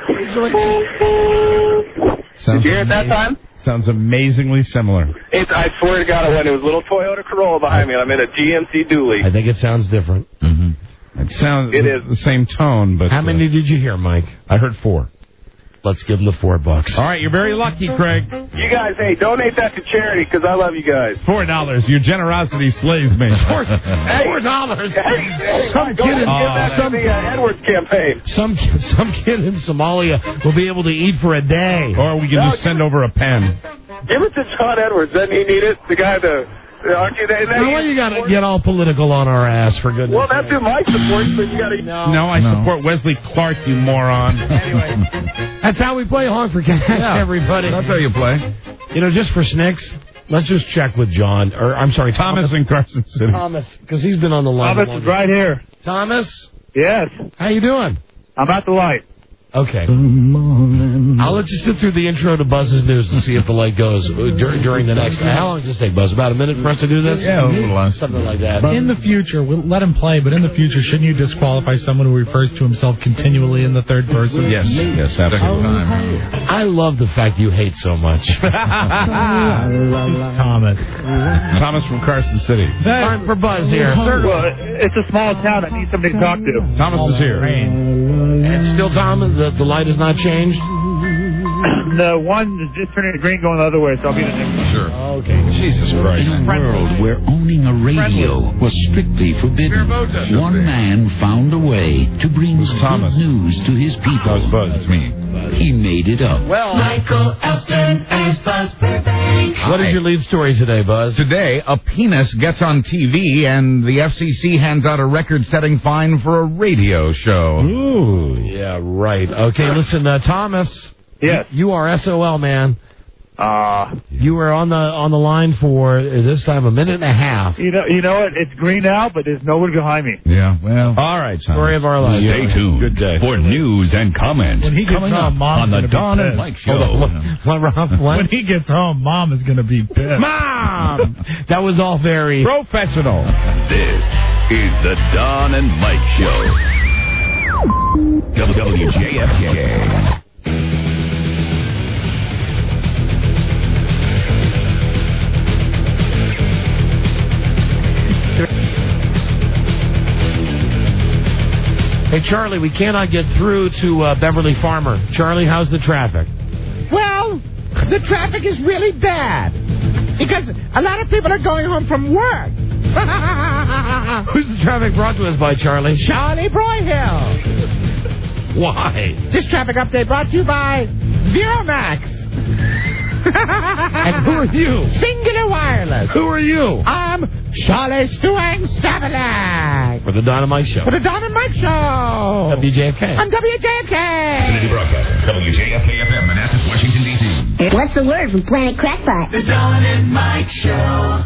Did you hear it that time? Sounds amazingly similar. I swear to God, it was a little Toyota Corolla behind me, and I'm in a GMC Dually. I think it sounds different. Mm-hmm. It is the same tone, but... How many did you hear, Mike? I heard 4. Let's give him the $4. All right, you're very lucky, Craig. You guys, hey, donate that to charity because I love you guys. $4. Your generosity slays me. $4. Hey, some kid in the Edwards campaign. Some kid in Somalia will be able to eat for a day. Or we can just send over a pen. Give it to John Edwards. Doesn't he need it? The guy aren't you? Why you got to get all political on our ass, for goodness sake? Well, that's who Mike supports, but you got to... No, I support Wesley Clark, you moron. Anyway, that's how we play Honk for Cash, everybody. That's how you play. You know, just for snicks, let's just check with John, or I'm sorry, Thomas in Carson City. Thomas, because he's been on the line. Thomas is right here. Thomas? Yes. How you doing? I'm at the light. Okay. I'll let you sit through the intro to Buzz's News and see if the light goes during the next... How long does this take, Buzz? About a minute for us to do this? Yeah, a little less. Something like that. In the future, we'll let him play, but in the future, shouldn't you disqualify someone who refers to himself continually in the third person? Yes, absolutely. I love the fact you hate so much. Thomas. Thomas from Carson City. Time for Buzz here. Well, it's a small town. I need somebody to talk to. Thomas is here. And still, Thomas, the light has not changed? The one is just turning green going the other way, so I'll be the next one. Sure. Okay. Jesus Christ. In a world where owning a radio was strictly forbidden, one man found a way to bring good news to his people. Buzz. It's me. He made it up. Well, Michael Elston as Buzz Burbank. what is your lead story today, Buzz? Today, a penis gets on TV and the FCC hands out a record-setting fine for a radio show. Ooh, yeah, right. Okay, listen, Thomas. Yes. You are SOL, man. You were on the line for this time a minute and a half. You know what? It's green now, but there's nobody behind me. Yeah, well. All right, story of our life. Stay tuned. Good day. For news and comments When he gets coming home, up Mom's on the gonna be Don and pissed. Mike Show. What, Rob? What? When he gets home, Mom is going to be pissed. Mom! That was all very Professional. This is the Don and Mike Show. WJFK. Hey, Charlie, we cannot get through to Beverly Farmer. Charlie, how's the traffic? Well, the traffic is really bad because a lot of people are going home from work. Who's the traffic brought to us by, Charlie? Charlie Broyhill. Why? This traffic update brought to you by Veromax. And who are you? Singular Wireless. Who are you? I'm Charlie Stewang Stabalak. For the Don and Mike Show. For the Don and Mike Show. WJFK. I'm WJFK. Community broadcaster. WJFK FM, Manassas, Washington, D.C. What's the word from Planet Crackpot? The Don and Mike Show.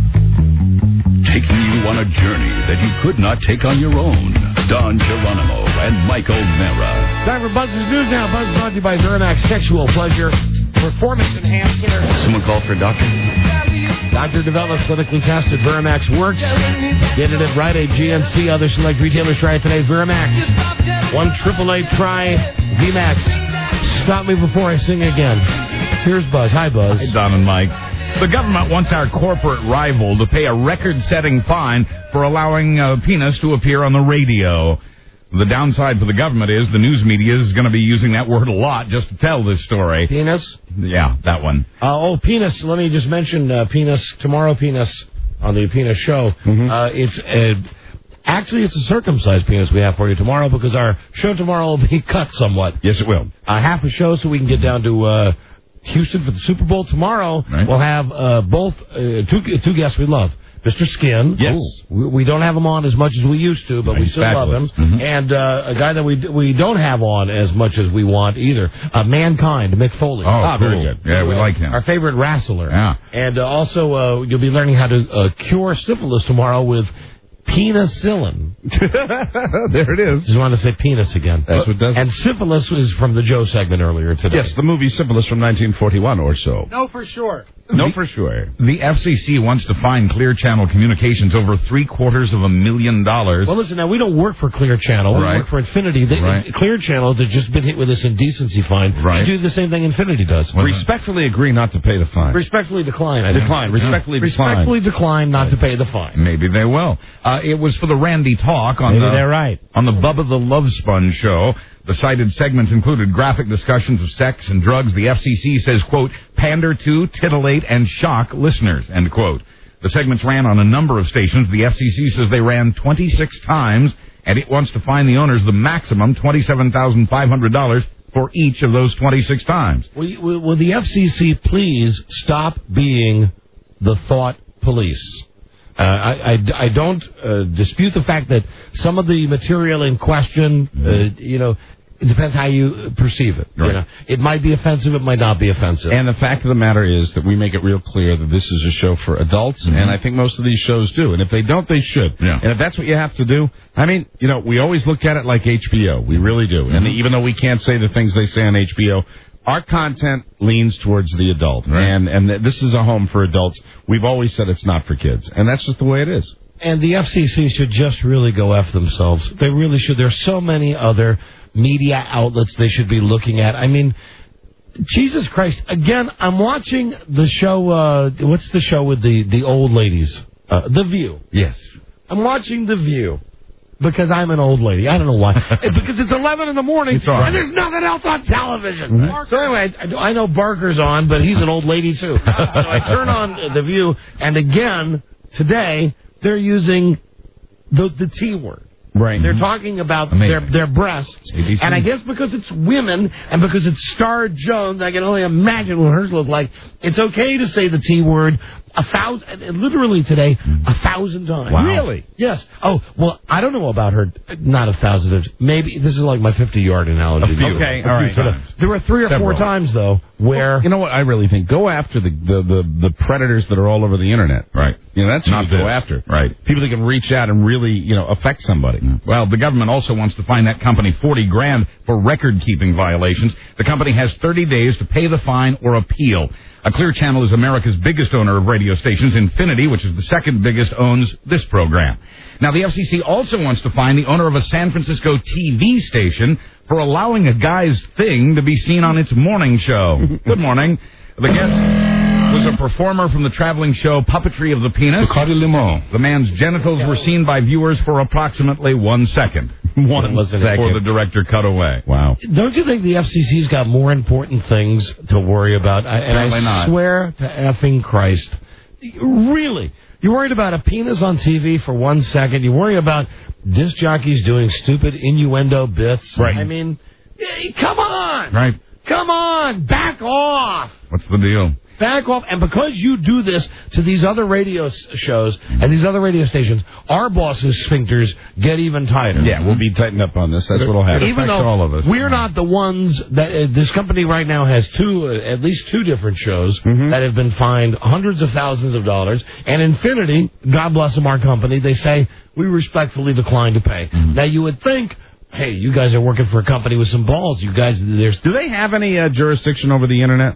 Taking you on a journey that you could not take on your own. Don Geronimo and Mike O'Mara. Time for Buzz's News now. Buzz is brought to you by Veramax Sexual Pleasure. Performance enhancer. Someone call for a doctor? Doctor develops clinically tested. Veramax works. Get it at Rite Aid, GNC, other select retailers. Try it today. Veramax. 1-888 try VMAX. Stop me before I sing again. Here's Buzz. Hi, Buzz. Hey, Don and Mike. The government wants our corporate rival to pay a record-setting fine for allowing a penis to appear on the radio. The downside for the government is the news media is going to be using that word a lot just to tell this story. Penis? Yeah, that one. Penis. Let me just mention penis. Tomorrow, penis on the Penis Show. Mm-hmm. Actually, it's a circumcised penis we have for you tomorrow because our show tomorrow will be cut somewhat. Yes, it will. Half a show so we can get down to Houston for the Super Bowl. Tomorrow, we'll have both two guests we love. Mr. Skin. Yes. We don't have him on as much as we used to, but we still love him. Mm-hmm. And a guy that we don't have on as much as we want either. Mankind, Mick Foley. Oh, very good. Yeah, we like him. Our favorite wrestler. Yeah. And also, you'll be learning how to cure syphilis tomorrow with penicillin. There it is. Just wanted to say penis again. That's what does. And syphilis was from the Joe segment earlier today. Yes, the movie Syphilis from 1941 or so. No, for sure. No, for sure. The FCC wants to fine Clear Channel Communications over $750,000. Well, listen, now, we don't work for Clear Channel. We work for Infinity. Clear Channel has just been hit with this indecency fine. Should do the same thing Infinity does. Respectfully agree not to pay the fine. Respectfully decline, I think. Respectfully decline. Respectfully decline not to pay the fine. Maybe they will. It was for the Randy Talk on they're right. On the Bubba the Love Sponge show. The cited segments included graphic discussions of sex and drugs. The FCC says, quote, pander to, titillate, and shock listeners, end quote. The segments ran on a number of stations. The FCC says they ran 26 times, and it wants to fine the owners the maximum $27,500 for each of those 26 times. Will the FCC please stop being the thought police? I don't dispute the fact that some of the material in question, it depends how you perceive it. Right. You know, it might be offensive, it might not be offensive. And the fact of the matter is that we make it real clear that this is a show for adults, and I think most of these shows do. And if they don't, they should. Yeah. And if that's what you have to do, I mean, we always look at it like HBO. We really do. And even though we can't say the things they say on HBO, our content leans towards the adult, and this is a home for adults. We've always said it's not for kids, and that's just the way it is. And the FCC should just really go F themselves. They really should. There's so many other media outlets they should be looking at. I mean, Jesus Christ. Again, I'm watching the show, what's the show with the old ladies? The View. Yes. I'm watching The View. Because I'm an old lady. I don't know why. Because it's 11 in the morning, and there's nothing else on television. Mm-hmm. So anyway, I know Barker's on, but he's an old lady, too. So I turn on The View, and again, today, they're using the T word. Right. They're talking about their breasts. ABC. And I guess because it's women and because it's Star Jones, I can only imagine what hers looked like. It's okay to say the T word 1,000, literally today, 1,000 times. Wow. Really? Yes. Oh, well, I don't know about her. Not 1,000 times. Maybe this is like my 50-yard analogy. Okay, all right. There were 3 or 4 times, though, where... You know what I really think? Go after the predators that are all over the Internet. Right. You know, that's what you go after. Right. People that can reach out and really, affect somebody. Well, the government also wants to fine that company $40,000 for record-keeping violations. The company has 30 days to pay the fine or appeal. Clear Channel is America's biggest owner of radio stations. Infinity, which is the second biggest, owns this program. Now, the FCC also wants to fine the owner of a San Francisco TV station for allowing a guy's thing to be seen on its morning show. Good morning. The guest was a performer from the traveling show Puppetry of the Penis. The man's genitals were seen by viewers for approximately 1 second. 1 second. Before the director cut away. Wow. Don't you think the FCC's got more important things to worry about? And I swear to effing Christ. Really? You're worried about a penis on TV for 1 second? You worry about disc jockeys doing stupid innuendo bits? Right. I mean, come on! Right. Come on! Back off! What's the deal? Back off. And because you do this to these other radio shows and these other radio stations, our bosses' sphincters get even tighter. Yeah, we'll be tightened up on this. That's what'll happen. Even though all of us. We're not the ones that this company right now has at least 2 different shows that have been fined hundreds of thousands of dollars. And Infinity, God bless them, our company, they say, we respectfully decline to pay. Now, you would think, hey, you guys are working for a company with some balls. You guys, do they have any jurisdiction over the Internet?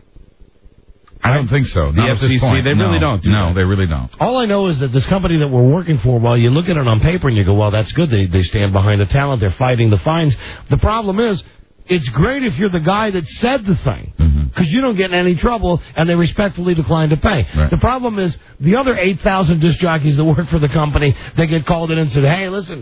I don't think so. The FCC, they really don't. No, they really don't. All I know is that this company that we're working for, while you look at it on paper and you go, well, that's good. They stand behind the talent. They're fighting the fines. The problem is, it's great if you're the guy that said the thing, because you don't get in any trouble, and they respectfully decline to pay. Right. The problem is the other 8,000 disc jockeys that work for the company, they get called in and said, hey, listen,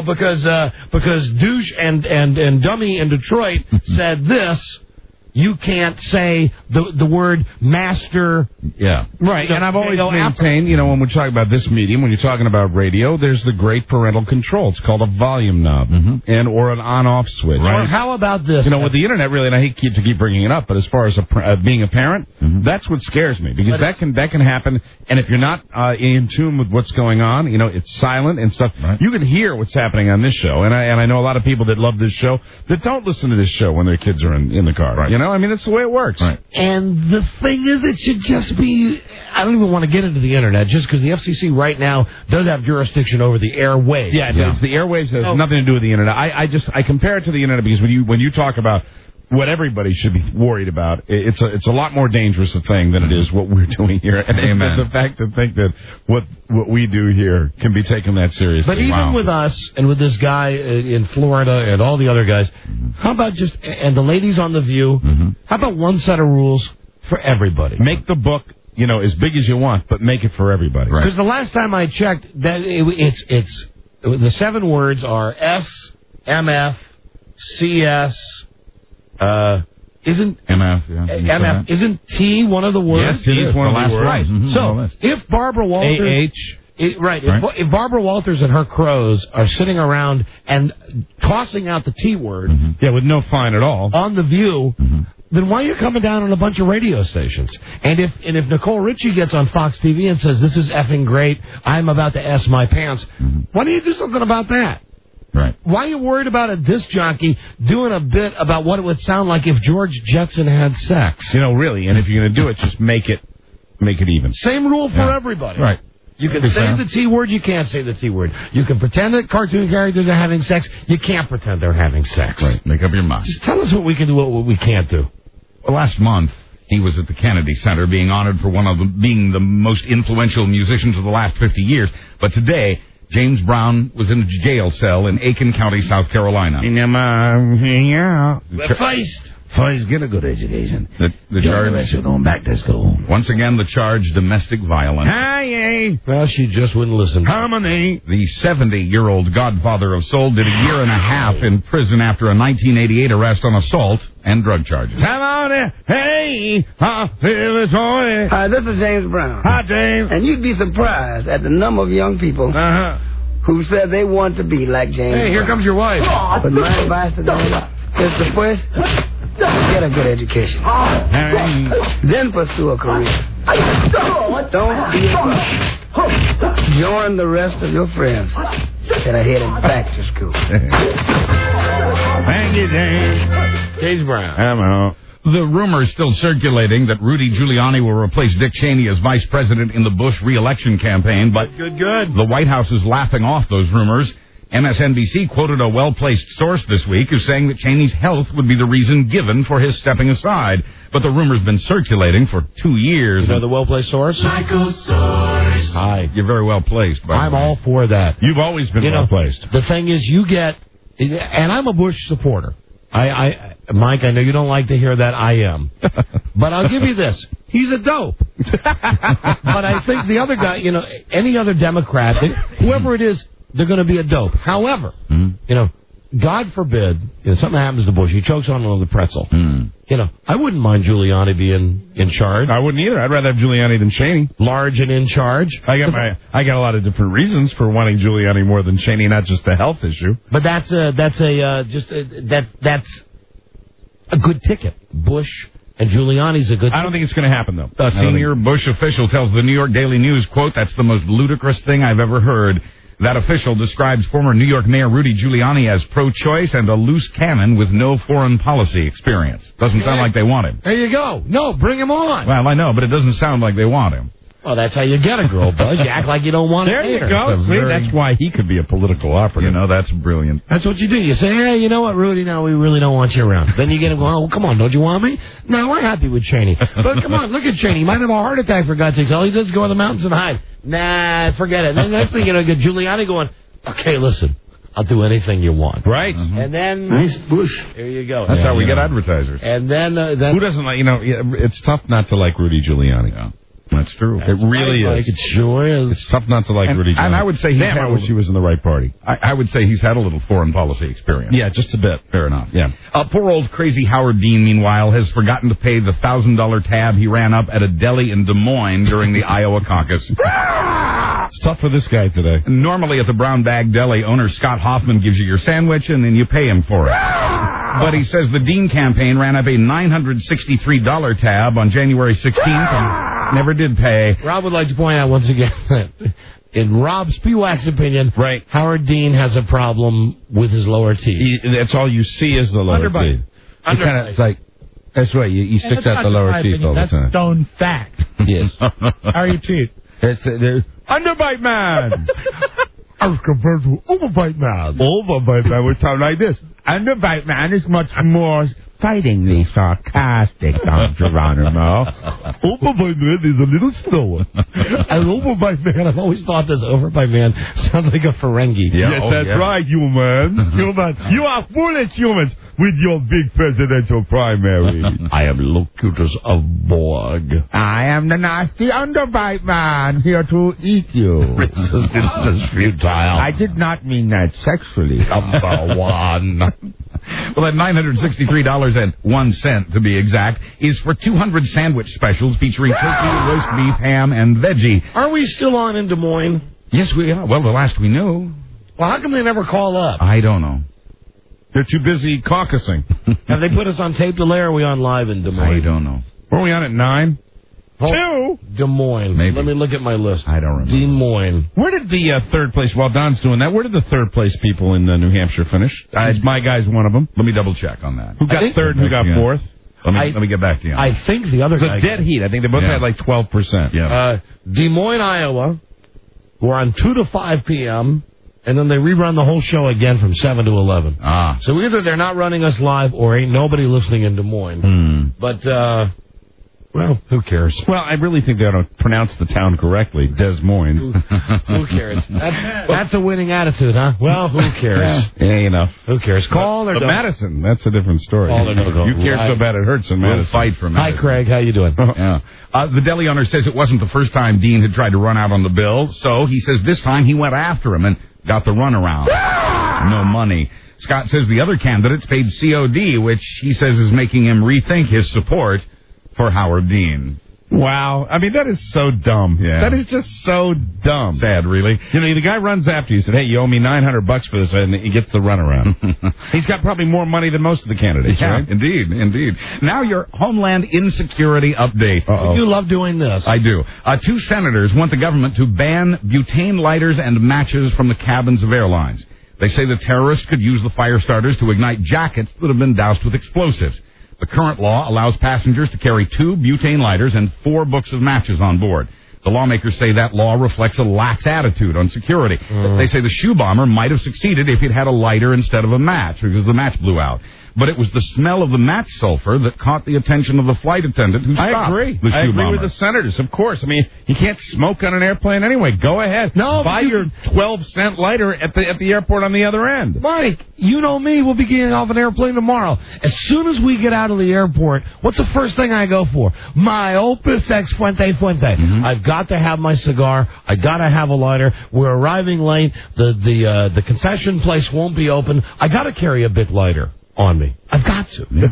because douche and dummy in Detroit said this, you can't say the word master. Yeah. Right. And I've always maintained, when we're talking about this medium, when you're talking about radio, there's the great parental control. It's called a volume knob or an on-off switch. Right. Or how about this? With the Internet, really, and I hate to keep bringing it up, but as far as being a parent, that's what scares me, because that can happen. And if you're not in tune with what's going on, it's silent and stuff. Right. You can hear what's happening on this show. And I know a lot of people that love this show that don't listen to this show when their kids are in the car. Right. That's the way it works. Right. And the thing is, it should just be, I don't even want to get into the Internet, just because the FCC right now does have jurisdiction over the airwaves. Yeah, it's the airwaves has nothing to do with the Internet. I compare it to the Internet because when you talk about what everybody should be worried about, it's a lot more dangerous a thing than it is what we're doing here. And Amen. The fact to think that what we do here can be taken that seriously. But even with us and with this guy in Florida and all the other guys, how about and the ladies on The View, how about one set of rules for everybody? Make the book, as big as you want, but make it for everybody. Because the last time I checked, that it's the 7 words are S, MF, CS, isn't MF? Isn't T one of the words? Yes, T is one of the words. Right. So if Barbara Walters, if Barbara Walters and her crows are sitting around and tossing out the T word, with no fine at all on The View, then why are you coming down on a bunch of radio stations? And if Nicole Richie gets on Fox TV and says this is effing great, I'm about to S my pants, why don't you do something about that? Right. Why are you worried about a disc jockey doing a bit about what it would sound like if George Jetson had sex? Really, and if you're going to do it, just make it even. Same rule for everybody. Right. You can say the T word, you can't say the T word. You can pretend that cartoon characters are having sex, you can't pretend they're having sex. Right. Make up your mind. Just tell us what we can do, what we can't do. Well, last month, he was at the Kennedy Center being honored for being the most influential musicians of the last 50 years. But today, James Brown was in a jail cell in Aiken County, South Carolina. First, get a good education. The charge. You're going back to school. Once again, the charge, domestic violence. Hey. Well, she just wouldn't listen. Harmony. The 70-year-old godfather of soul did a year and a half in prison after a 1988 arrest on assault and drug charges. Come on there. Hey. Hi, this is James Brown. Hi, James. And you'd be surprised at the number of young people who said they want to be like James Brown. Hey, here comes your wife. But my advice to them is to first get a good education. Then pursue a career. Don't be afraid. Join the rest of your friends that are heading back to school. Thank you, James. James Brown. I'm out. The rumor is still circulating that Rudy Giuliani will replace Dick Cheney as vice president in the Bush re-election campaign, but good. The White House is laughing off those rumors. MSNBC quoted a well-placed source this week who's saying that Cheney's health would be the reason given for his stepping aside. But the rumor's been circulating for 2 years. You know the well-placed source? Michael Source. Hi. You're very well-placed. I'm all for that. You've always been well-placed. The thing is, you get... And I'm a Bush supporter. Mike, I know you don't like to hear that. I am. But I'll give you this. He's a dope. But I think the other guy, any other Democrat, whoever it is, they're going to be a dope. However, God forbid, something happens to Bush. He chokes on another pretzel. I wouldn't mind Giuliani being in charge. I wouldn't either. I'd rather have Giuliani than Cheney. Large and in charge. I got a lot of different reasons for wanting Giuliani more than Cheney, not just the health issue. But that's a good ticket. Bush and Giuliani's a good ticket. I don't think it's going to happen, though. A senior Bush official tells the New York Daily News, quote, "That's the most ludicrous thing I've ever heard." That official describes former New York Mayor Rudy Giuliani as pro-choice and a loose cannon with no foreign policy experience. Doesn't sound like they want him. There you go. No, bring him on. Well, I know, but it doesn't sound like they want him. Well, that's how you get a girl, Buzz. You act like you don't want There you go. See, that's why he could be a political operative. That's brilliant. That's what you do. You say, hey, you know what, Rudy, no, we really don't want you around. Then you get him going, oh, come on, don't you want me? No, we're happy with Cheney. But come on, look at Cheney. He might have a heart attack, for God's sakes. All he does is go in the mountains and hide. Nah, forget it. Then next thing you know, get Giuliani going, okay, listen, I'll do anything you want. Right. And then... Nice Bush. There you go. That's how we get advertisers. And then... Who doesn't like, it's tough not to like Rudy Giuliani. Yeah. That's true. It really is. It sure is. It's tough not to like Rudy Giuliani. And I would say I wish he was in the right party. I would say he's had a little foreign policy experience. Yeah, just a bit. Fair enough. Yeah. Poor old crazy Howard Dean, meanwhile, has forgotten to pay the $1,000 tab he ran up at a deli in Des Moines during the Iowa caucus. It's tough for this guy today. Normally at the Brown Bag Deli, owner Scott Hoffman gives you your sandwich and then you pay him for it. But he says the Dean campaign ran up a $963 tab on January 16th and never did pay. Rob would like to point out once again that in Rob Spiewak's opinion, right, Howard Dean has a problem with his lower teeth. That's all you see is the lower teeth. It's like, that's right, he sticks out the lower teeth all the time. That's stone fact. Yes. How are your teeth? There's Underbite Man! As compared to Overbite Man. Overbite Man would sound like this. Underbite Man is much more fightingly sarcastic, Don Geronimo. Overbite Man is a little slower. And Overbite Man, I've always thought this Overbite Man sounds like a Ferengi. Yeah, yes, that's right, human. You are foolish humans with your big presidential primary. I am Locutus of Borg. I am the nasty Underbite Man, here to eat you. Resistance is futile. I did not mean that sexually. Number one. Well, that $963.01, to be exact, is for 200 sandwich specials featuring turkey, roast beef, ham, and veggie. Are we still on in Des Moines? Yes, we are. Well, the last we knew. Well, how come they never call up? I don't know. They're too busy caucusing. Have they put us on tape delay, or are we on live in Des Moines? I don't know. Were we on at 9? 2? Des Moines. Maybe. Let me look at my list. I don't remember. Des Moines. Where did the third place, while Don's doing that, where did the third place people in New Hampshire finish? My guy's one of them. Let me double check on that. Who got third and who got fourth? Let me get back to you. I think the other guy... It's a dead heat. I think they both had like 12%. Yeah. Des Moines, Iowa. We're on 2 to 5 p.m., and then they rerun the whole show again from 7 to 11. Ah. So either they're not running us live or ain't nobody listening in Des Moines. Hmm. But Well, who cares? Well, I really think they ought to pronounce the town correctly, Des Moines. Who cares? That's a winning attitude, huh? Well, who cares? Yeah, you know. Who cares? Call or but don't? Madison, that's a different story. Call or no go. You care so bad it hurts in Madison. We'll fight for Madison. Hi, Craig. How you doing? Yeah. The deli owner says it wasn't the first time Dean had tried to run out on the bill, so he says this time he went after him and got the runaround. No money. Scott says the other candidates paid COD, which he says is making him rethink his support for Howard Dean. Wow. I mean, that is so dumb. Yeah. That is just so dumb. Sad, really. You know, the guy runs after you and said, hey, you owe me $900 for this, and he gets the runaround. He's got probably more money than most of the candidates, right? Indeed. Now your Homeland Insecurity update. Uh-oh. You love doing this. I do. 2 senators want the government to ban butane lighters and matches from the cabins of airlines. They say the terrorists could use the fire starters to ignite jackets that have been doused with explosives. The current law allows passengers to carry 2 butane lighters and 4 books of matches on board. The lawmakers say that law reflects a lax attitude on security. They say the shoe bomber might have succeeded if he'd had a lighter instead of a match, because the match blew out. But it was the smell of the match sulfur that caught the attention of the flight attendant who stopped I agree bomber. with the senators, of course. I mean, you can't smoke on an airplane anyway. Go ahead. No, buy your 12-cent lighter at the airport on the other end. Mike, you know me. We'll be getting off an airplane tomorrow. As soon as we get out of the airport, what's the first thing I go for? My Opus X Fuente. I've got to have my cigar. I got to have a lighter. We're arriving late. The concession place won't be open. I got to carry a bit lighter on me. I've got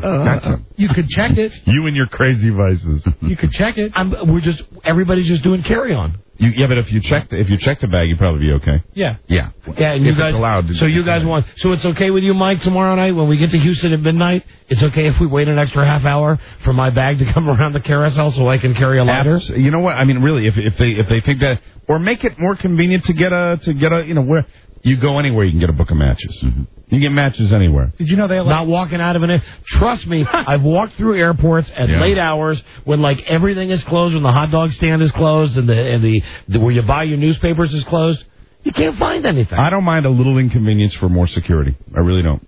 to. You could check it. You and your crazy vices. You could check it. Everybody's just doing carry-on. But if you checked the bag, you'd probably be okay. Yeah. And you guys allowed. So you guys want? So it's okay with you, Mike, tomorrow night when we get to Houston at midnight? It's okay if we wait an extra half hour for my bag to come around the carousel so I can carry a lighter? You know what? I mean, really, if they think that, or make it more convenient to get a where you go anywhere you can get a book of matches. Mm-hmm. You can get matches anywhere. Did you know they not walking out of an air? Trust me, I've walked through airports at late hours when everything is closed, when the hot dog stand is closed, and the where you buy your newspapers is closed. You can't find anything. I don't mind a little inconvenience for more security. I really don't.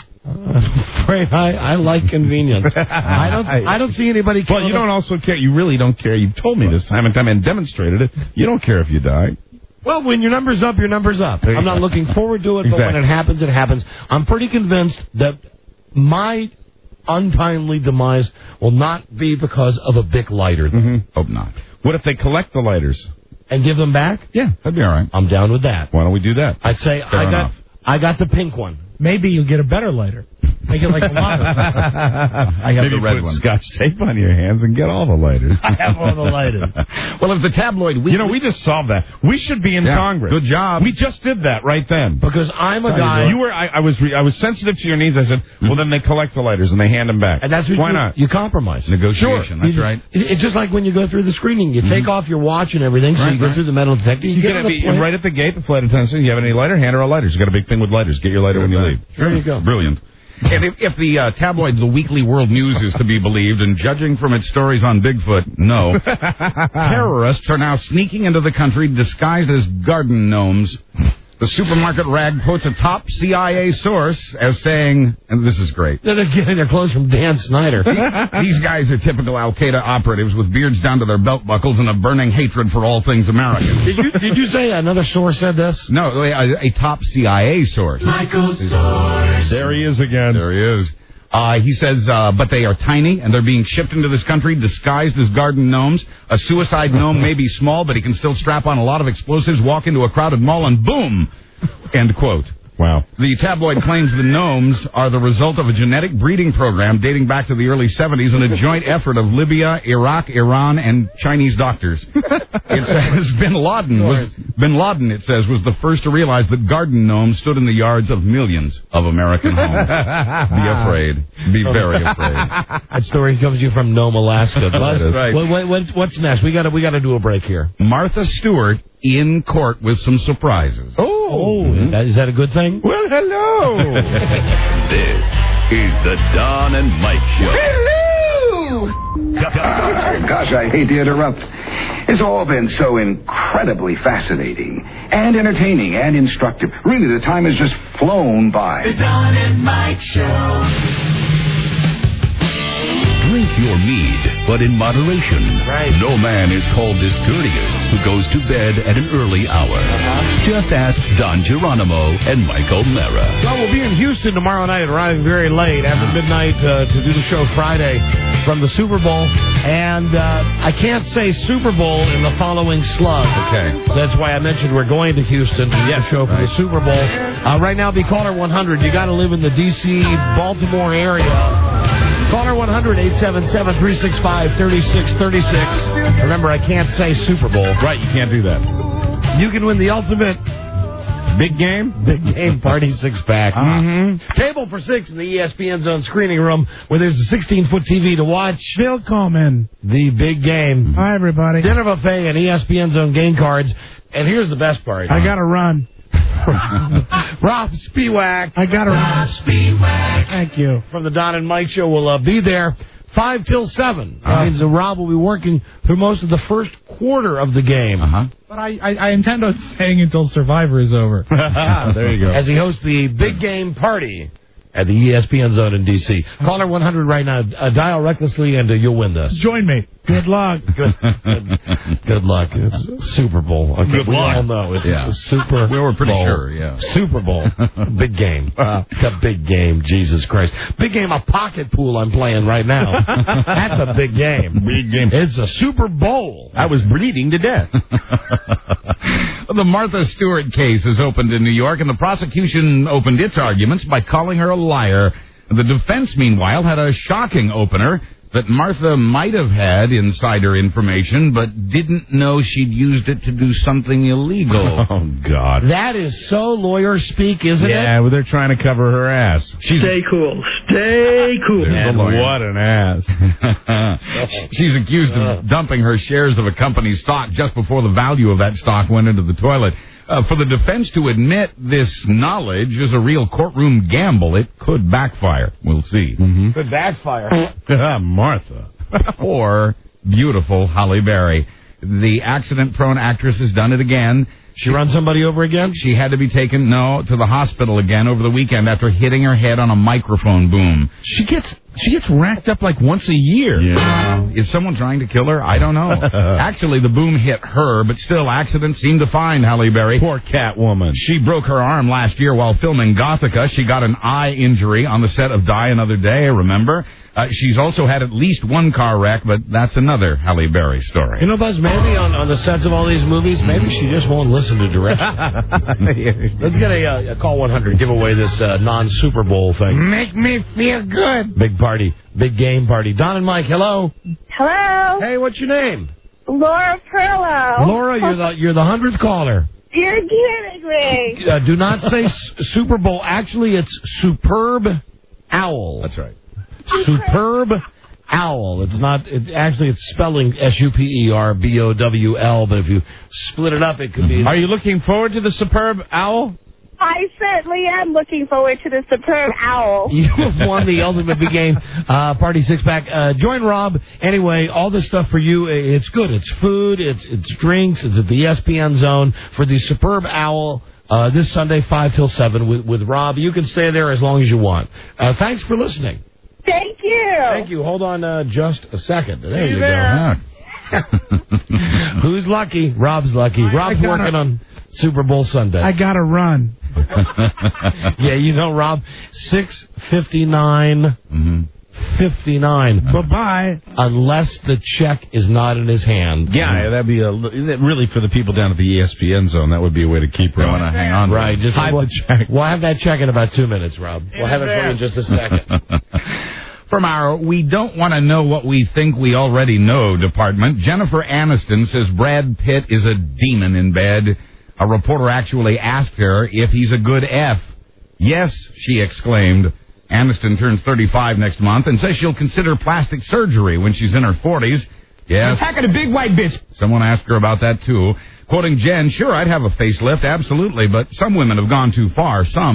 I like convenience. I don't see anybody. Well, you don't also care. You really don't care. You've told me this time and time and demonstrated it. You don't care if you die. Well, when your number's up, your number's up. I'm not looking forward to it, but when it happens, it happens. I'm pretty convinced that my untimely demise will not be because of a Bic lighter. Mm-hmm. Hope not. What if they collect the lighters? And give them back? Yeah, that'd be all right. I'm down with that. Why don't we do that? I'd say I got the pink one. Maybe you'll get a better lighter. Make it like a lot. I have the red one. Scotch tape on your hands and get all the lighters. I have all the lighters. Well, if the tabloid weekly... we just solved that. We should be in Congress. Good job. We just did that right then. Because I'm a guy... I was sensitive to your needs. I said, well, then they collect the lighters and they hand them back. And that's what Why not? You compromise. Negotiation, that's right. It's just like when you go through the screening. You take off your watch and everything, so you go through the metal detector. You get right at the gate, the flight attendant says, you have any lighter? Hand her a lighter. She's got a big thing with lighters. Get your lighter when you leave. There you go. Brilliant. And if the tabloid, the Weekly World News, is to be believed, and judging from its stories on Bigfoot, no, terrorists are now sneaking into the country disguised as garden gnomes. The supermarket rag quotes a top CIA source as saying, and this is great. They're getting their clothes from Dan Snyder. These guys are typical Al-Qaeda operatives with beards down to their belt buckles and a burning hatred for all things American. Did you say another source said this? No, a top CIA source. Michael Source. There he is again. There he is. He says, but they are tiny, and they're being shipped into this country disguised as garden gnomes. A suicide gnome may be small, but he can still strap on a lot of explosives, walk into a crowded mall, and boom! End quote. Wow. The tabloid claims the gnomes are the result of a genetic breeding program dating back to the early 70s and a joint effort of Libya, Iraq, Iran, and Chinese doctors. It says Bin Laden, it says, was the first to realize that garden gnomes stood in the yards of millions of American homes. Be afraid. Be very afraid. That story comes to you from Nome, Alaska. That's right. What's next? We got to do a break here. Martha Stewart in court with some surprises. Is that a good thing? Well, hello. This is the Don and Mike Show. Hello! Gosh, I hate to interrupt. It's all been so incredibly fascinating and entertaining and instructive. Really, the time has just flown by. The Don and Mike Show. Drink your mead, but in moderation. Right. No man is called discourteous who goes to bed at an early hour. Just ask Don Geronimo and Mike O'Mara. Well, we'll be in Houston tomorrow night, arriving very late after midnight to do the show Friday from the Super Bowl. And I can't say Super Bowl in the following slug. Okay. So that's why I mentioned we're going to Houston to do the show for the Super Bowl. Right now, be caller 100. You got to live in the D.C., Baltimore area. Caller 1-877-365-3636. Remember, I can't say Super Bowl. Right, you can't do that. You can win the ultimate big game party six-pack. Table for six in the ESPN Zone screening room where there's a 16-foot TV to watch. Bill Coleman. The big game. Hi, everybody. Dinner buffet and ESPN Zone game cards. And here's the best part. I got to run. Rob Spiewak. I got to run. Spiewak. Thank you. From the Don and Mike Show. We'll be there 5 till 7. That means Rob will be working through most of the first quarter of the game. But I intend on staying until Survivor is over. There you go. As he hosts the big game party at the ESPN Zone in D.C. Caller 100 right now. Dial recklessly and you'll win this. Join me. Good luck. Good luck. It's Super Bowl. Okay, Good luck. We all know it's Super We were pretty Bowl. sure, yeah. Super Bowl. Big game. The big game. Jesus Christ. Big game of pocket pool I'm playing right now. That's a big game. Big game. It's a Super Bowl. I was bleeding to death. The Martha Stewart case is opened in New York, and the prosecution opened its arguments by calling her a liar. The defense, meanwhile, had a shocking opener that Martha might have had insider information, but didn't know she'd used it to do something illegal. Oh, God. That is so lawyer speak, isn't it? Yeah, well, they're trying to cover her ass. Stay cool. Stay cool. And what an ass. She's accused of dumping her shares of a company's stock just before the value of that stock went into the toilet. For the defense to admit this knowledge is a real courtroom gamble. It could backfire. We'll see. Could backfire. Martha. Or beautiful Halle Berry. The accident-prone actress has done it again. She run somebody over again? She had to be taken, to the hospital again over the weekend after hitting her head on a microphone boom. She gets racked up like once a year. Yeah. Is someone trying to kill her? I don't know. Actually, the boom hit her, but still, accidents seem to find Halle Berry. Poor Catwoman. She broke her arm last year while filming Gothica. She got an eye injury on the set of Die Another Day, remember? She's also had at least one car wreck, but that's another Halle Berry story. You know, Buzz, maybe on the sets of all these movies, maybe she just won't listen to direction. Let's get a call 100, give away this non-Super Bowl thing. Make me feel good. Big party, big game party. Don and Mike, hello. Hello. Hey, what's your name? Laura Perlow. Laura, you're the 100th caller. You're kidding me. Do not say Super Bowl. Actually, it's Superb Owl. That's right. Superb Owl. It's not. It's spelling SUPERBOWL. But if you split it up, it could be. Are you looking forward to the Superb Owl? I certainly am looking forward to the Superb Owl. You have won the ultimate big game party six-pack. Join Rob. Anyway, all this stuff for you, it's good. It's food, it's drinks, it's at the ESPN Zone for the Superb Owl this Sunday, 5 till 7 with Rob. You can stay there as long as you want. Thanks for listening. Thank you. Thank you. Hold on just a second. There you there. go. Who's lucky? Rob's lucky. Rob's working on Super Bowl Sunday. I gotta run. Yeah, Rob, 6:59. 59. Bye-bye. Unless the check is not in his hand. Yeah, that'd be really for the people down at the ESPN Zone. That would be a way to keep her on. Hang on. Right. Just hide the check. We'll have that check in about 2 minutes, Rob. We'll have it for you in just a second. From our We Don't Want to Know What We Think We Already Know department, Jennifer Aniston says Brad Pitt is a demon in bed. A reporter actually asked her if he's a good F. Yes, she exclaimed. Aniston turns 35 next month and says she'll consider plastic surgery when she's in her 40s. Yes. Attacking a big white bitch. Someone asked her about that, too. Quoting Jen, sure, I'd have a facelift, absolutely, but some women have gone too far. Some,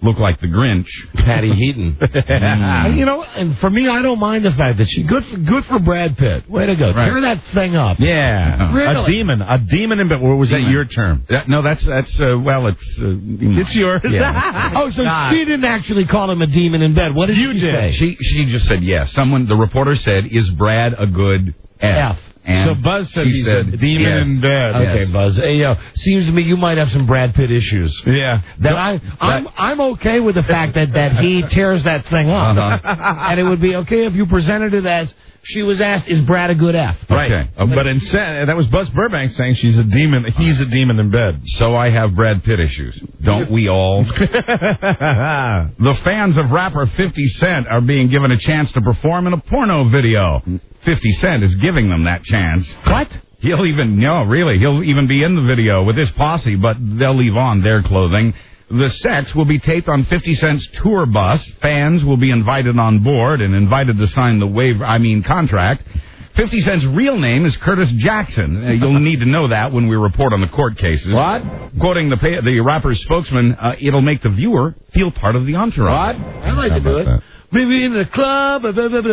look like the Grinch. Patty Heaton. You know, and for me, I don't mind the fact that she's good for Brad Pitt. Way to go. Right. Tear that thing up. Yeah. Really? A demon in bed. Or was that your term? No, that's well, it's... it's yours. Yeah. Oh, so she didn't actually call him a demon in bed. What did you say? She just said yes. The reporter said, is Brad a good F? And so Buzz said he's said, a demon yes. in bed. Okay, Buzz. Hey, seems to me you might have some Brad Pitt issues. Yeah. I'm okay with the fact that he tears that thing up. And it would be okay if you presented it as she was asked, is Brad a good F? Right. Okay. But instead, that was Buzz Burbank saying she's a demon. He's a demon in bed. So I have Brad Pitt issues. Don't we all? The fans of rapper 50 Cent are being given a chance to perform in a porno video. 50 Cent is giving them that chance. What? He'll even be in the video with his posse, but they'll leave on their clothing. The sex will be taped on 50 Cent's tour bus. Fans will be invited on board and invited to sign the contract. 50 Cent's real name is Curtis Jackson. You'll need to know that when we report on the court cases. What? Quoting the rapper's spokesman, it'll make the viewer feel part of the entourage. What? I like to do it. Maybe in the club.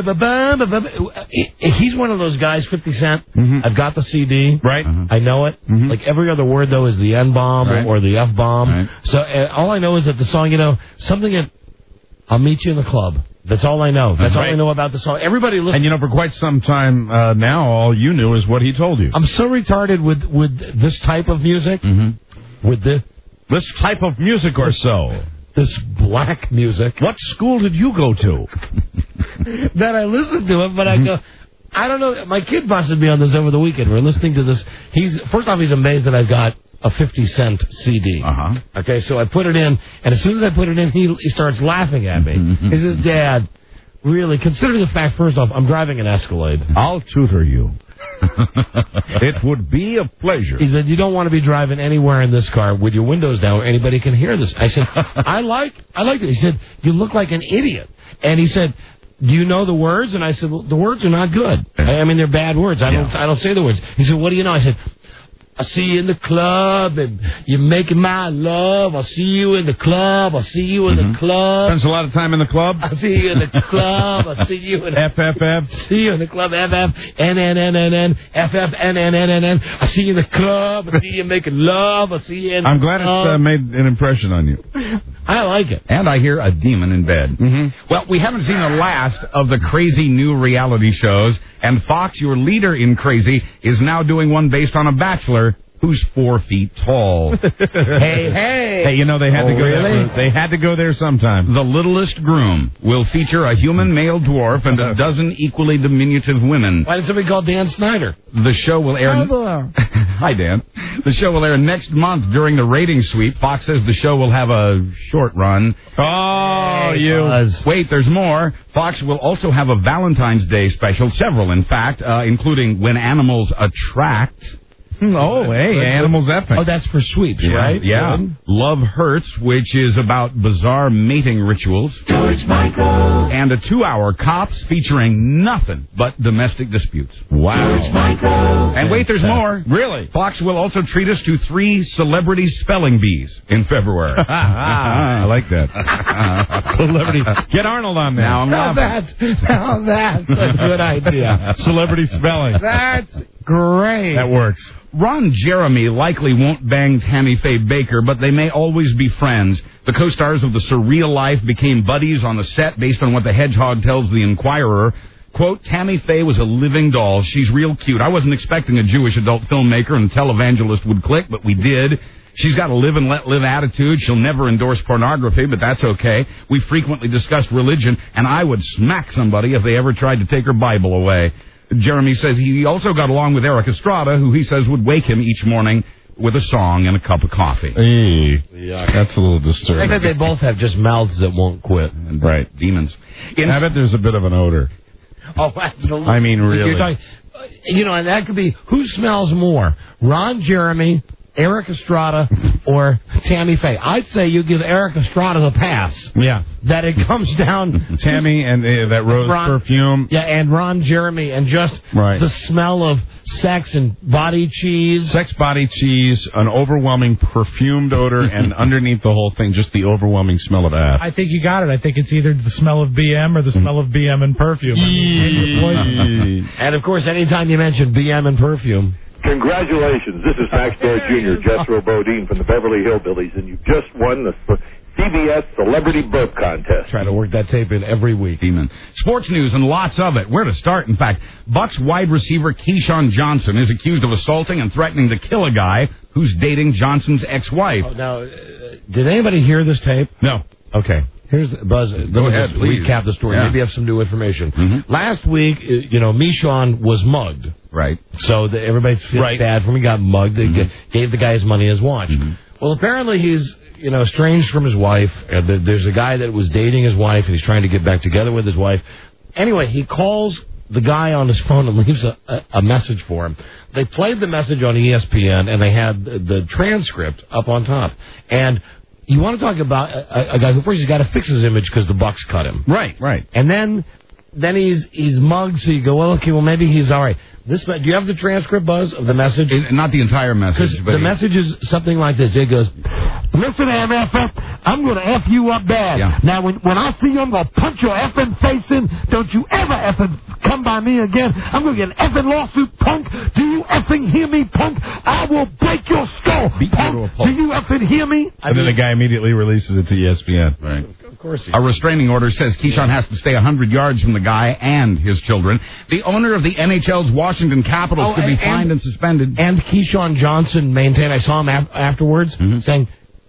He's one of those guys, 50 Cent. Mm-hmm. I've got the CD. Right. I know it. Mm-hmm. Like every other word, though, is the N-bomb or the F-bomb. Right. So all I know is that the song, something that I'll meet you in the club. That's all I know. That's all I know about the song. Everybody listen. And, for quite some time now, all you knew is what he told you. I'm so retarded with this type of music. Mm-hmm. With this type of music or so. This black music. What school did you go to? That I listened to it, but I go, I don't know. My kid busted me on this over the weekend. We're listening to this. First off, he's amazed that I've got a 50 Cent CD. Uh-huh. Okay, so I put it in, and as soon as I put it in, he starts laughing at me. He says, Dad, really, consider the fact, first off, I'm driving an Escalade. I'll tutor you. It would be a pleasure. He said, you don't want to be driving anywhere in this car with your windows down where anybody can hear this. I said, I like it. He said, you look like an idiot. And he said, do you know the words? And I said, well, the words are not good. I mean, they're bad words. I don't say the words. He said, what do you know? I said, I see you in the club, and you're making my love. I'll see you in the club. I'll see you in the club. Spends a lot of time in the club. I see you in the club. I see you in FFF. See you in the club. FF NNNNN FF NNNNN. I see you in the club. I see you making love. I see you in. I'm glad it's made an impression on you. I like it. And I hear a demon in bed. Mm-hmm. Well, we haven't seen the last of the crazy new reality shows, and Fox, your leader in crazy, is now doing one based on a bachelor who's 4 feet tall. Hey! Hey, they had to go there. They had to go there sometime. The Littlest Groom will feature a human male dwarf and a dozen equally diminutive women. Why did somebody call Dan Snyder? The show will air... Hi, Dan. The show will air next month during the rating sweep. Fox says the show will have a short run. Oh, Wait, there's more. Fox will also have a Valentine's Day special, several, in fact, including When Animals Attract. Oh, hey, Animals Effing. Oh, that's for sweeps, right? Yeah. Love Hurts, which is about bizarre mating rituals. George Michael. And a 2-hour Cops featuring nothing but domestic disputes. Wow. George Michael. And wait, there's more. Really? Fox will also treat us to 3 celebrity spelling bees in February. I like that. Celebrity. Get Arnold on there. Now that's a good idea. Celebrity spelling. That's great. That works. Ron Jeremy likely won't bang Tammy Faye Baker, but they may always be friends. The co-stars of The Surreal Life became buddies on the set based on what the Hedgehog tells The Inquirer. Quote, Tammy Faye was a living doll. She's real cute. I wasn't expecting a Jewish adult filmmaker and televangelist would click, but we did. She's got a live and let live attitude. She'll never endorse pornography, but that's okay. We frequently discussed religion, and I would smack somebody if they ever tried to take her Bible away. Jeremy says he also got along with Eric Estrada, who he says would wake him each morning with a song and a cup of coffee. That's a little disturbing. I bet they both have just mouths that won't quit. Right. Demons. I bet there's a bit of an odor. Oh, absolutely. I mean, really. You're talking, and that could be, who smells more? Ron Jeremy, Eric Estrada or Tammy Faye. I'd say you give Eric Estrada the pass. Yeah. That it comes down Tammy and that rose perfume. Yeah, and Ron Jeremy, and just the smell of sex and body cheese. Sex, body cheese, an overwhelming perfumed odor, and underneath the whole thing, just the overwhelming smell of ass. I think you got it. I think it's either the smell of BM or the smell of BM and perfume. And, of course, anytime you mention BM and perfume. Congratulations. This is Max Baer Jr., Jethro Bodine from the Beverly Hillbillies, and you just won the CBS Celebrity Burp Contest. Try to work that tape in every week. Demon. Sports news and lots of it. Where to start, in fact. Bucks wide receiver Keyshawn Johnson is accused of assaulting and threatening to kill a guy who's dating Johnson's ex-wife. Oh, now, did anybody hear this tape? No. Okay. Here's Buzz. Go ahead, please. Recap the story. Yeah. Maybe you have some new information. Last week, Michon was mugged. Right. So everybody feels bad for him. He got mugged. They gave the guy his money, his watch. Well, apparently he's, estranged from his wife. There's a guy that was dating his wife, and he's trying to get back together with his wife. Anyway, he calls the guy on his phone and leaves a message for him. They played the message on ESPN, and they had the transcript up on top. And you want to talk about a guy who first he's got to fix his image because the Bucks cut him. Right. And then he's mugged, so you go, well, okay, well, maybe he's all right. Do you have the transcript, Buzz, of the message? Not the entire message. Because the message is something like this. It goes, listen, MFF, I'm going to F you up bad. Yeah. Now, when I see you, I'm going to punch your effing face in. Don't you ever effing come by me again. I'm going to get an effing lawsuit, punk. Do you effing hear me, punk? I will break your skull, punk. Do you effing hear me? And then the guy immediately releases it to ESPN. Right. Of course he A restraining order says Keyshawn has to stay 100 yards from the guy and his children. The owner of the NHL's Washington Capitals could be fined and suspended. And Keyshawn Johnson maintained, I saw him afterwards, saying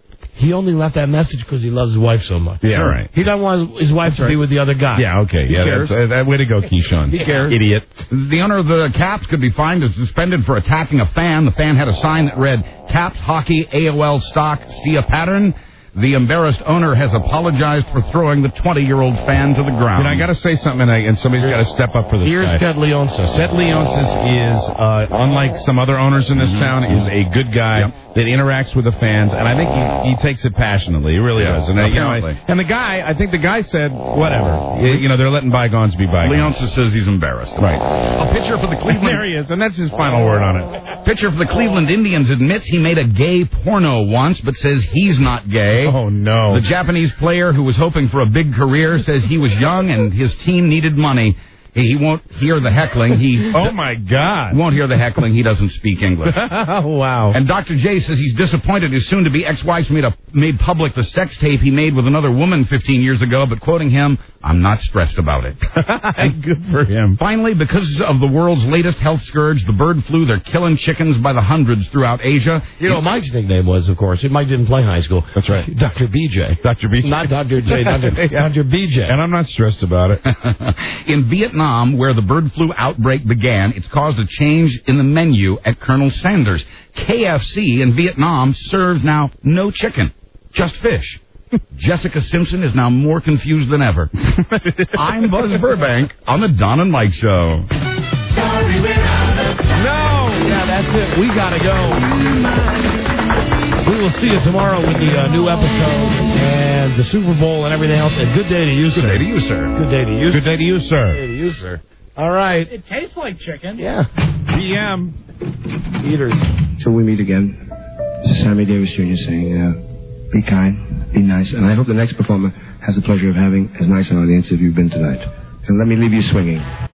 he only left that message because he loves his wife so much. Yeah, right. He doesn't want his wife to be with the other guy. Yeah, okay. That's that way to go, Keyshawn. He cares. Idiot. The owner of the Caps could be fined and suspended for attacking a fan. The fan had a sign that read, Caps Hockey AOL Stock, see a pattern? The embarrassed owner has apologized for throwing the 20-year-old fan to the ground. I got to say something, and somebody's got to step up for this Here's guy. Ted Leonsis. Ted Leonsis is, unlike some other owners in this town, is a good guy that interacts with the fans, and I think he takes it passionately. He really does. And, and the guy, I think the guy said, whatever. They're letting bygones be bygones. Leonsis says he's embarrassed. Right. A pitcher for the Cleveland... There he is, and that's his final word on it. Pitcher for the Cleveland Indians admits he made a gay porno once, but says he's not gay. Oh, no. The Japanese player who was hoping for a big career says he was young and his team needed money. He won't hear the heckling. Oh, my God. Won't hear the heckling. He doesn't speak English. Wow. And Dr. J says he's disappointed his soon-to-be ex-wife made public the sex tape he made with another woman 15 years ago, but quoting him, I'm not stressed about it. Good for him. Finally, because of the world's latest health scourge, the bird flu, they're killing chickens by the hundreds throughout Asia. Mike's nickname was, of course, Mike didn't play high school. That's right. Dr. BJ. Dr. BJ. Not Dr. J, Dr. BJ. And I'm not stressed about it. In Vietnam, where the bird flu outbreak began, it's caused a change in the menu at Colonel Sanders. KFC in Vietnam serves now no chicken, just fish. Jessica Simpson is now more confused than ever. I'm Buzz Burbank on the Don and Mike Show. Sorry, we're out of time. No! Yeah, that's it. We gotta go. We will see you tomorrow with the new episode and the Super Bowl and everything else. And good day to you, sir. Good day to you, sir. Good day to you. Good day to you, sir. Good day to you, sir. All right. It tastes like chicken. Yeah. PM. Eaters. Till we meet again, this is Sammy Davis Jr. saying, be kind, be nice, and I hope the next performer has the pleasure of having as nice an audience as you've been tonight. And let me leave you swinging.